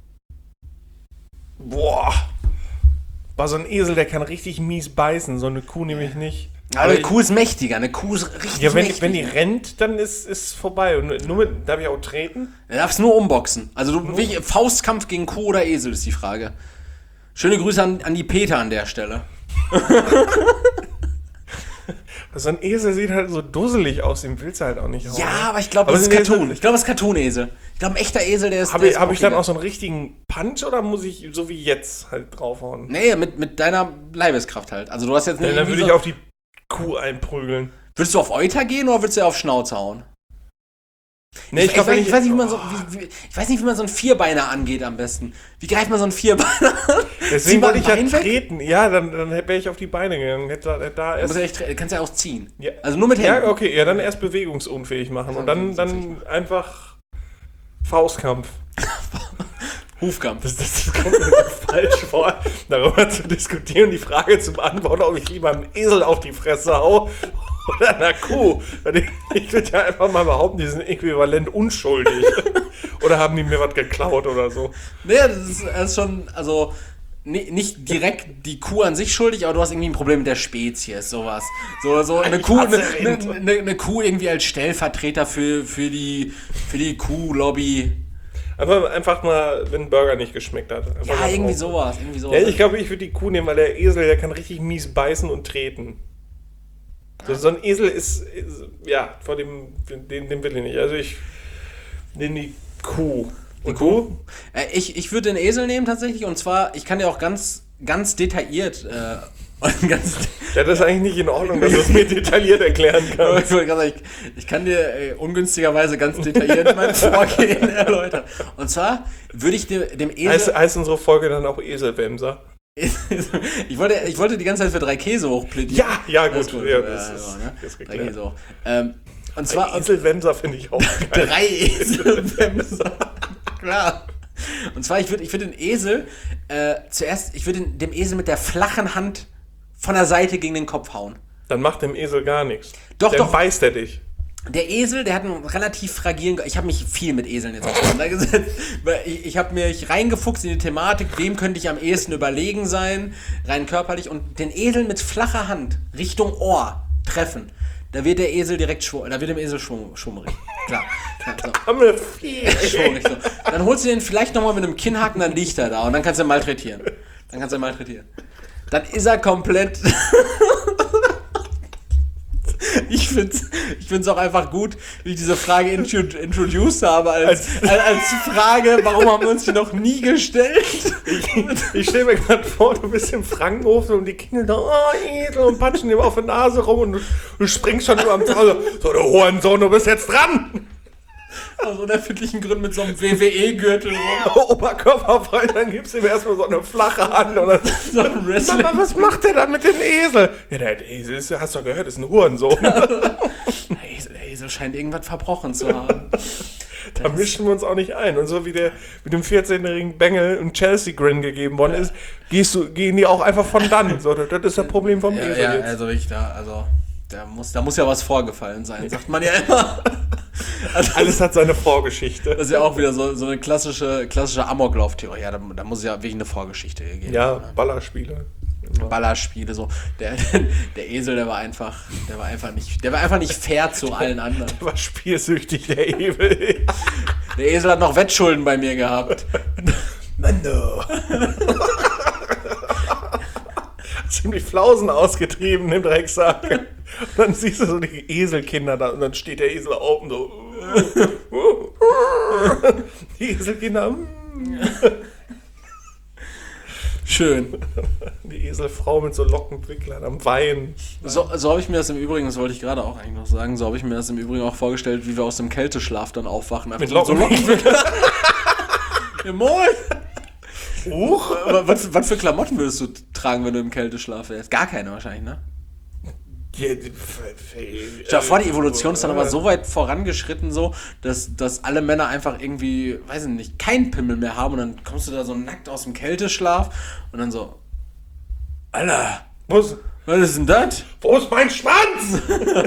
Boah. War so ein Esel, der kann richtig mies beißen. So eine Kuh nämlich nicht. Aber eine Kuh ist mächtiger. Eine Kuh ist richtig Ja, wenn, mächtig. wenn die rennt, dann ist es vorbei. Und nur mit, darf ich auch treten? Du darfst nur umboxen. Also du, wie, Faustkampf gegen Kuh oder Esel ist die Frage. Schöne Grüße an, an die Peter an der Stelle. So ein Esel sieht halt so dusselig aus, den willst du halt auch nicht hauen. Ja, aber ich glaube, das ist Cartoon. Ich glaube, das ist Cartoon-Esel. Ich glaube, ein echter Esel, der ist... Habe ich, ist hab ich dann bockiger. auch so einen richtigen Punch oder muss ich so wie jetzt halt draufhauen? Nee, mit, mit deiner Leibeskraft halt. Also du hast jetzt nicht... Ja, dann würde so, ich auf die Kuh einprügeln. Würdest du auf Euter gehen oder würdest du auf Schnauze hauen? Nee, ich, ich, glaub, ich, weiß, wenn ich, weiß nicht, wie man so, wie, wie, ich weiß nicht, wie man so einen Vierbeiner angeht am besten. Wie greift man so einen Vierbeiner an? Deswegen wollte ich ja Bein weg? treten. Ja, dann, dann wäre ich auf die Beine gegangen. Hätte da, da Du erst, musst ja echt, tre- kannst ja auch ziehen. ja. Also nur mit Händen. Ja, okay, ja, dann erst bewegungsunfähig machen und dann, dann einfach Faustkampf. Hufkampf. Das, das, das kommt mir falsch vor, darüber zu diskutieren, die Frage zu beantworten, ob ich lieber einem Esel auf die Fresse hau oder einer Kuh. Ich würde ja einfach mal behaupten, die sind äquivalent unschuldig. Oder haben die mir was geklaut oder so. Nee, das ist, das ist schon, also ni- nicht direkt die Kuh an sich schuldig, aber du hast irgendwie ein Problem mit der Spezies, sowas. So, so eine Kuh, eine, eine, eine, eine Kuh irgendwie als Stellvertreter für, für die, für die Kuhlobby. Aber einfach mal, wenn ein Burger nicht geschmeckt hat. Einfach Ja, mal irgendwie drauf. sowas, irgendwie sowas. Ja, ich glaube, ich würde die Kuh nehmen, weil der Esel, der kann richtig mies beißen und treten. So, so ein Esel ist, ist ja, vor dem, den, den will ich nicht. Also ich nehme die Kuh. Und Kuh? Äh, ich ich würde den Esel nehmen tatsächlich, und zwar, ich kann dir auch ganz, ganz detailliert äh, und ganz Ja, das ist eigentlich nicht in Ordnung, dass du es mir detailliert erklären ich, kannst. wollte gerade sagen, ich, ich kann dir äh, ungünstigerweise ganz detailliert mein Vorgehen erläutern. Und zwar würde ich dem, dem Esel... Heißt, heißt unsere Folge dann auch Eselwemser? ich, wollte, ich wollte die ganze Zeit für drei Käse hochplädieren. Ja, ja, gut. Alles gut. Ja, Ja, das ja, ist, so, ne? das ist Drei geklärt. Käse hoch. Ähm, und Ein zwar Eselwemser finde ich auch geil. drei Eselwemser. Klar. Und zwar, ich würde ich würd den Esel äh, zuerst, ich würde dem Esel mit der flachen Hand von der Seite gegen den Kopf hauen. Dann macht dem Esel gar nichts. Doch, Dann doch. beißt er dich. Der Esel, der hat einen relativ fragilen... Ge- Ich habe mich viel mit Eseln jetzt auseinandergesetzt. Weil ich ich habe mich reingefuchst in die Thematik, wem könnte ich am ehesten überlegen sein, rein körperlich. Und den Esel mit flacher Hand Richtung Ohr treffen. Da wird der Esel direkt schwummrig. Da wird dem Esel schwumm- schwummrig. Klar. Ja, so. Arme Vieh. Schwummrig, so. Dann holst du den vielleicht nochmal mit einem Kinnhaken, dann liegt er da. Und dann kannst du ihn malträtieren. Dann kannst du ihn malträtieren. Dann ist er komplett... Ich finde es ich find's auch einfach gut, wie ich diese Frage intro introduced habe, als, als, als Frage, warum haben wir uns die noch nie gestellt? Ich, ich stelle mir gerade vor, du bist im Frankenhofen und die Kinder da, oh Esel, und patschen ihm auf der Nase rum und du, du springst schon über am Zaun. So, du Hurensohn, du bist jetzt dran! Aus unerfindlichen Gründen mit so einem W W E-Gürtel rum. Oberkörper frei, dann gibst du ihm erstmal so eine flache Hand. Und dann, So ein Wrestling. Mama, was macht der da mit dem Esel? Ja, der Esel ist, hast du gehört, ist ein Hurensohn. Der Esel, der Esel scheint irgendwas verbrochen zu haben. Da mischen wir uns auch nicht ein. Und so wie der mit dem vierzehnjährigen Bengel ein Chelsea-Grin gegeben worden ist, gehst du, gehen die auch einfach von dann. So, das ist das Problem vom Ja, Esel ja jetzt. also ich da, also da muss, da muss ja was vorgefallen sein, sagt man ja immer. Also, Alles hat seine Vorgeschichte. das ist ja auch wieder so, so eine klassische, klassische Amoklauf-Theorie. Ja, da, da muss es ja wirklich eine Vorgeschichte geben. Ja, Ballerspiele. Ballerspiele, so. Der, der Esel, der war einfach, der war einfach nicht, der war einfach nicht fair zu allen anderen. Der war spielsüchtig, der Esel. Der Esel hat noch Wettschulden bei mir gehabt. Mando. Ziemlich Flausen ausgetrieben im Drecksack. Und dann siehst du so die Eselkinder da und dann steht der Esel auf und so. Die Eselkinder. Schön. Die Eselfrau mit so Lockenwicklern am Wein. So, so habe ich mir das im Übrigen, das wollte ich gerade auch eigentlich noch sagen, so habe ich mir das im Übrigen auch vorgestellt, wie wir aus dem Kälteschlaf dann aufwachen. Mit Lockenwicklern. Ja, moin! Huch! Was, was für Klamotten würdest du tragen, wenn du im Kälteschlaf wärst? Gar keine wahrscheinlich, ne? Ja, die- Stell dir vor, die Evolution ist dann aber so weit vorangeschritten, so, dass, dass alle Männer einfach irgendwie, weiß ich nicht, keinen Pimmel mehr haben und dann kommst du da so nackt aus dem Kälteschlaf und dann so, Alter, Wo ist, was ist denn das? wo ist mein Schwanz?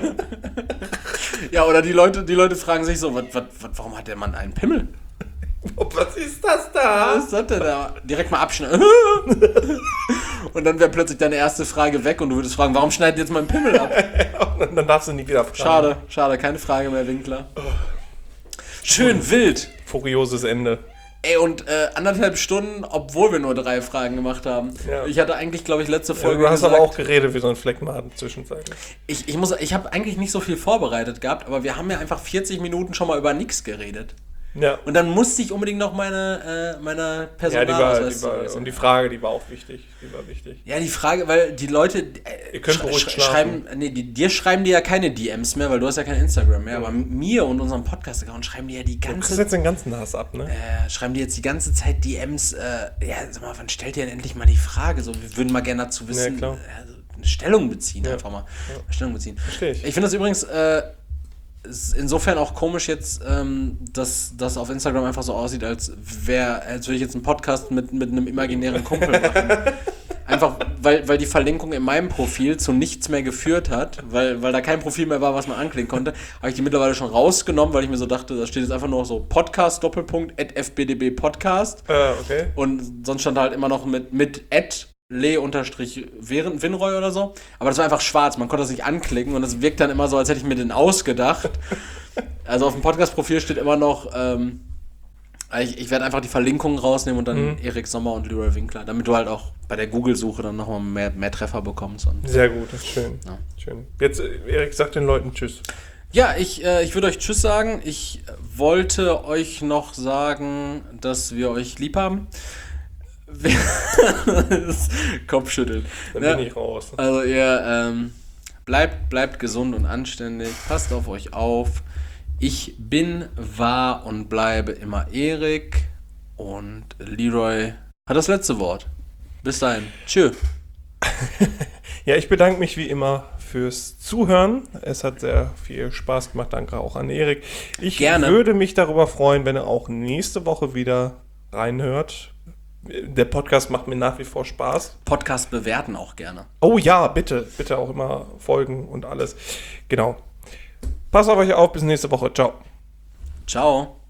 Ja, oder die Leute, die Leute fragen sich so, was, was, was, warum hat der Mann einen Pimmel? Was ist das da? Was ist das denn da? Direkt mal abschneiden. Und dann wäre plötzlich deine erste Frage weg und du würdest fragen, warum schneidet ihr jetzt meinen Pimmel ab? Und dann darfst du nie wieder fragen. Schade, schade, keine Frage mehr, Winkler. Schön wild. Furioses Ende. Ey, und äh, anderthalb Stunden, obwohl wir nur drei Fragen gemacht haben. Ja. Ich hatte eigentlich, glaube ich, letzte Ja, Folge du hast gesagt, aber auch geredet wie so ein Fleckmaden zwischenzeitlich. ich, ich, muss, ich habe eigentlich nicht so viel vorbereitet gehabt, aber wir haben ja einfach vierzig Minuten schon mal über nichts geredet. Ja. Und dann musste ich unbedingt noch meine, äh, meine Ja, die war, Personalausweis die war, vorlesen. und die Frage, die war auch wichtig. Die war wichtig. Ja, die Frage, weil die Leute äh, Ihr könnt sch- beruhigt sch- schlafen. schreiben, nee, die, dir schreiben die ja keine D Ms mehr, weil du hast ja kein Instagram mehr, aber mir und unserem Podcast-Account schreiben die ja die Du kriegst ganze jetzt den ganzen Hass ab, ne? äh, schreiben die jetzt die ganze Zeit D Ms, äh, ja, sag mal, wann stellt ihr denn endlich mal die Frage? So, wir würden mal gerne dazu wissen, Ja, klar. äh, also eine Stellung beziehen, Ja. einfach mal. Stellung beziehen. Versteh ich. Ich finde das übrigens äh, ist insofern auch komisch jetzt, ähm, dass das auf Instagram einfach so aussieht, als wäre, als würde ich jetzt einen Podcast mit, mit einem imaginären Kumpel machen. Einfach, weil, weil die Verlinkung in meinem Profil zu nichts mehr geführt hat, weil, weil da kein Profil mehr war, was man anklicken konnte, habe ich die mittlerweile schon rausgenommen, weil ich mir so dachte, da steht jetzt einfach nur so Podcast, Doppelpunkt, at f b d b Podcast. Äh, okay. Und sonst stand halt immer noch mit, mit at le-winroy oder so. Aber das war einfach schwarz, man konnte das nicht anklicken und es wirkt dann immer so, als hätte ich mir den ausgedacht. Also auf dem Podcast-Profil steht immer noch, ähm, ich, ich werde einfach die Verlinkungen rausnehmen und dann Mhm. Erik Sommer und Leroy Winkler, damit du halt auch bei der Google-Suche dann nochmal mehr, mehr Treffer bekommst. Und Sehr gut, das ist schön. Ja. Schön. Jetzt, äh, Erik, sag den Leuten Tschüss. ja, ich, äh, ich würde euch Tschüss sagen. Ich wollte euch noch sagen, dass wir euch lieb haben. Das Kopfschütteln. Dann Ja. bin ich raus. Also ihr ähm, bleibt, bleibt gesund und anständig, passt auf euch auf. Ich bin, war und bleibe immer Erik und Leroy hat das letzte Wort. Bis dahin. Tschö. Ja, ich bedanke mich wie immer fürs Zuhören. Es hat sehr viel Spaß gemacht. Danke auch an Erik. Ich Gerne. würde mich darüber freuen, wenn er auch nächste Woche wieder reinhört. Der Podcast macht mir nach wie vor Spaß. Podcast bewerten auch gerne. Oh ja, bitte. Bitte auch immer folgen und alles. Genau. Passt auf euch auf. Bis nächste Woche. Ciao. Ciao.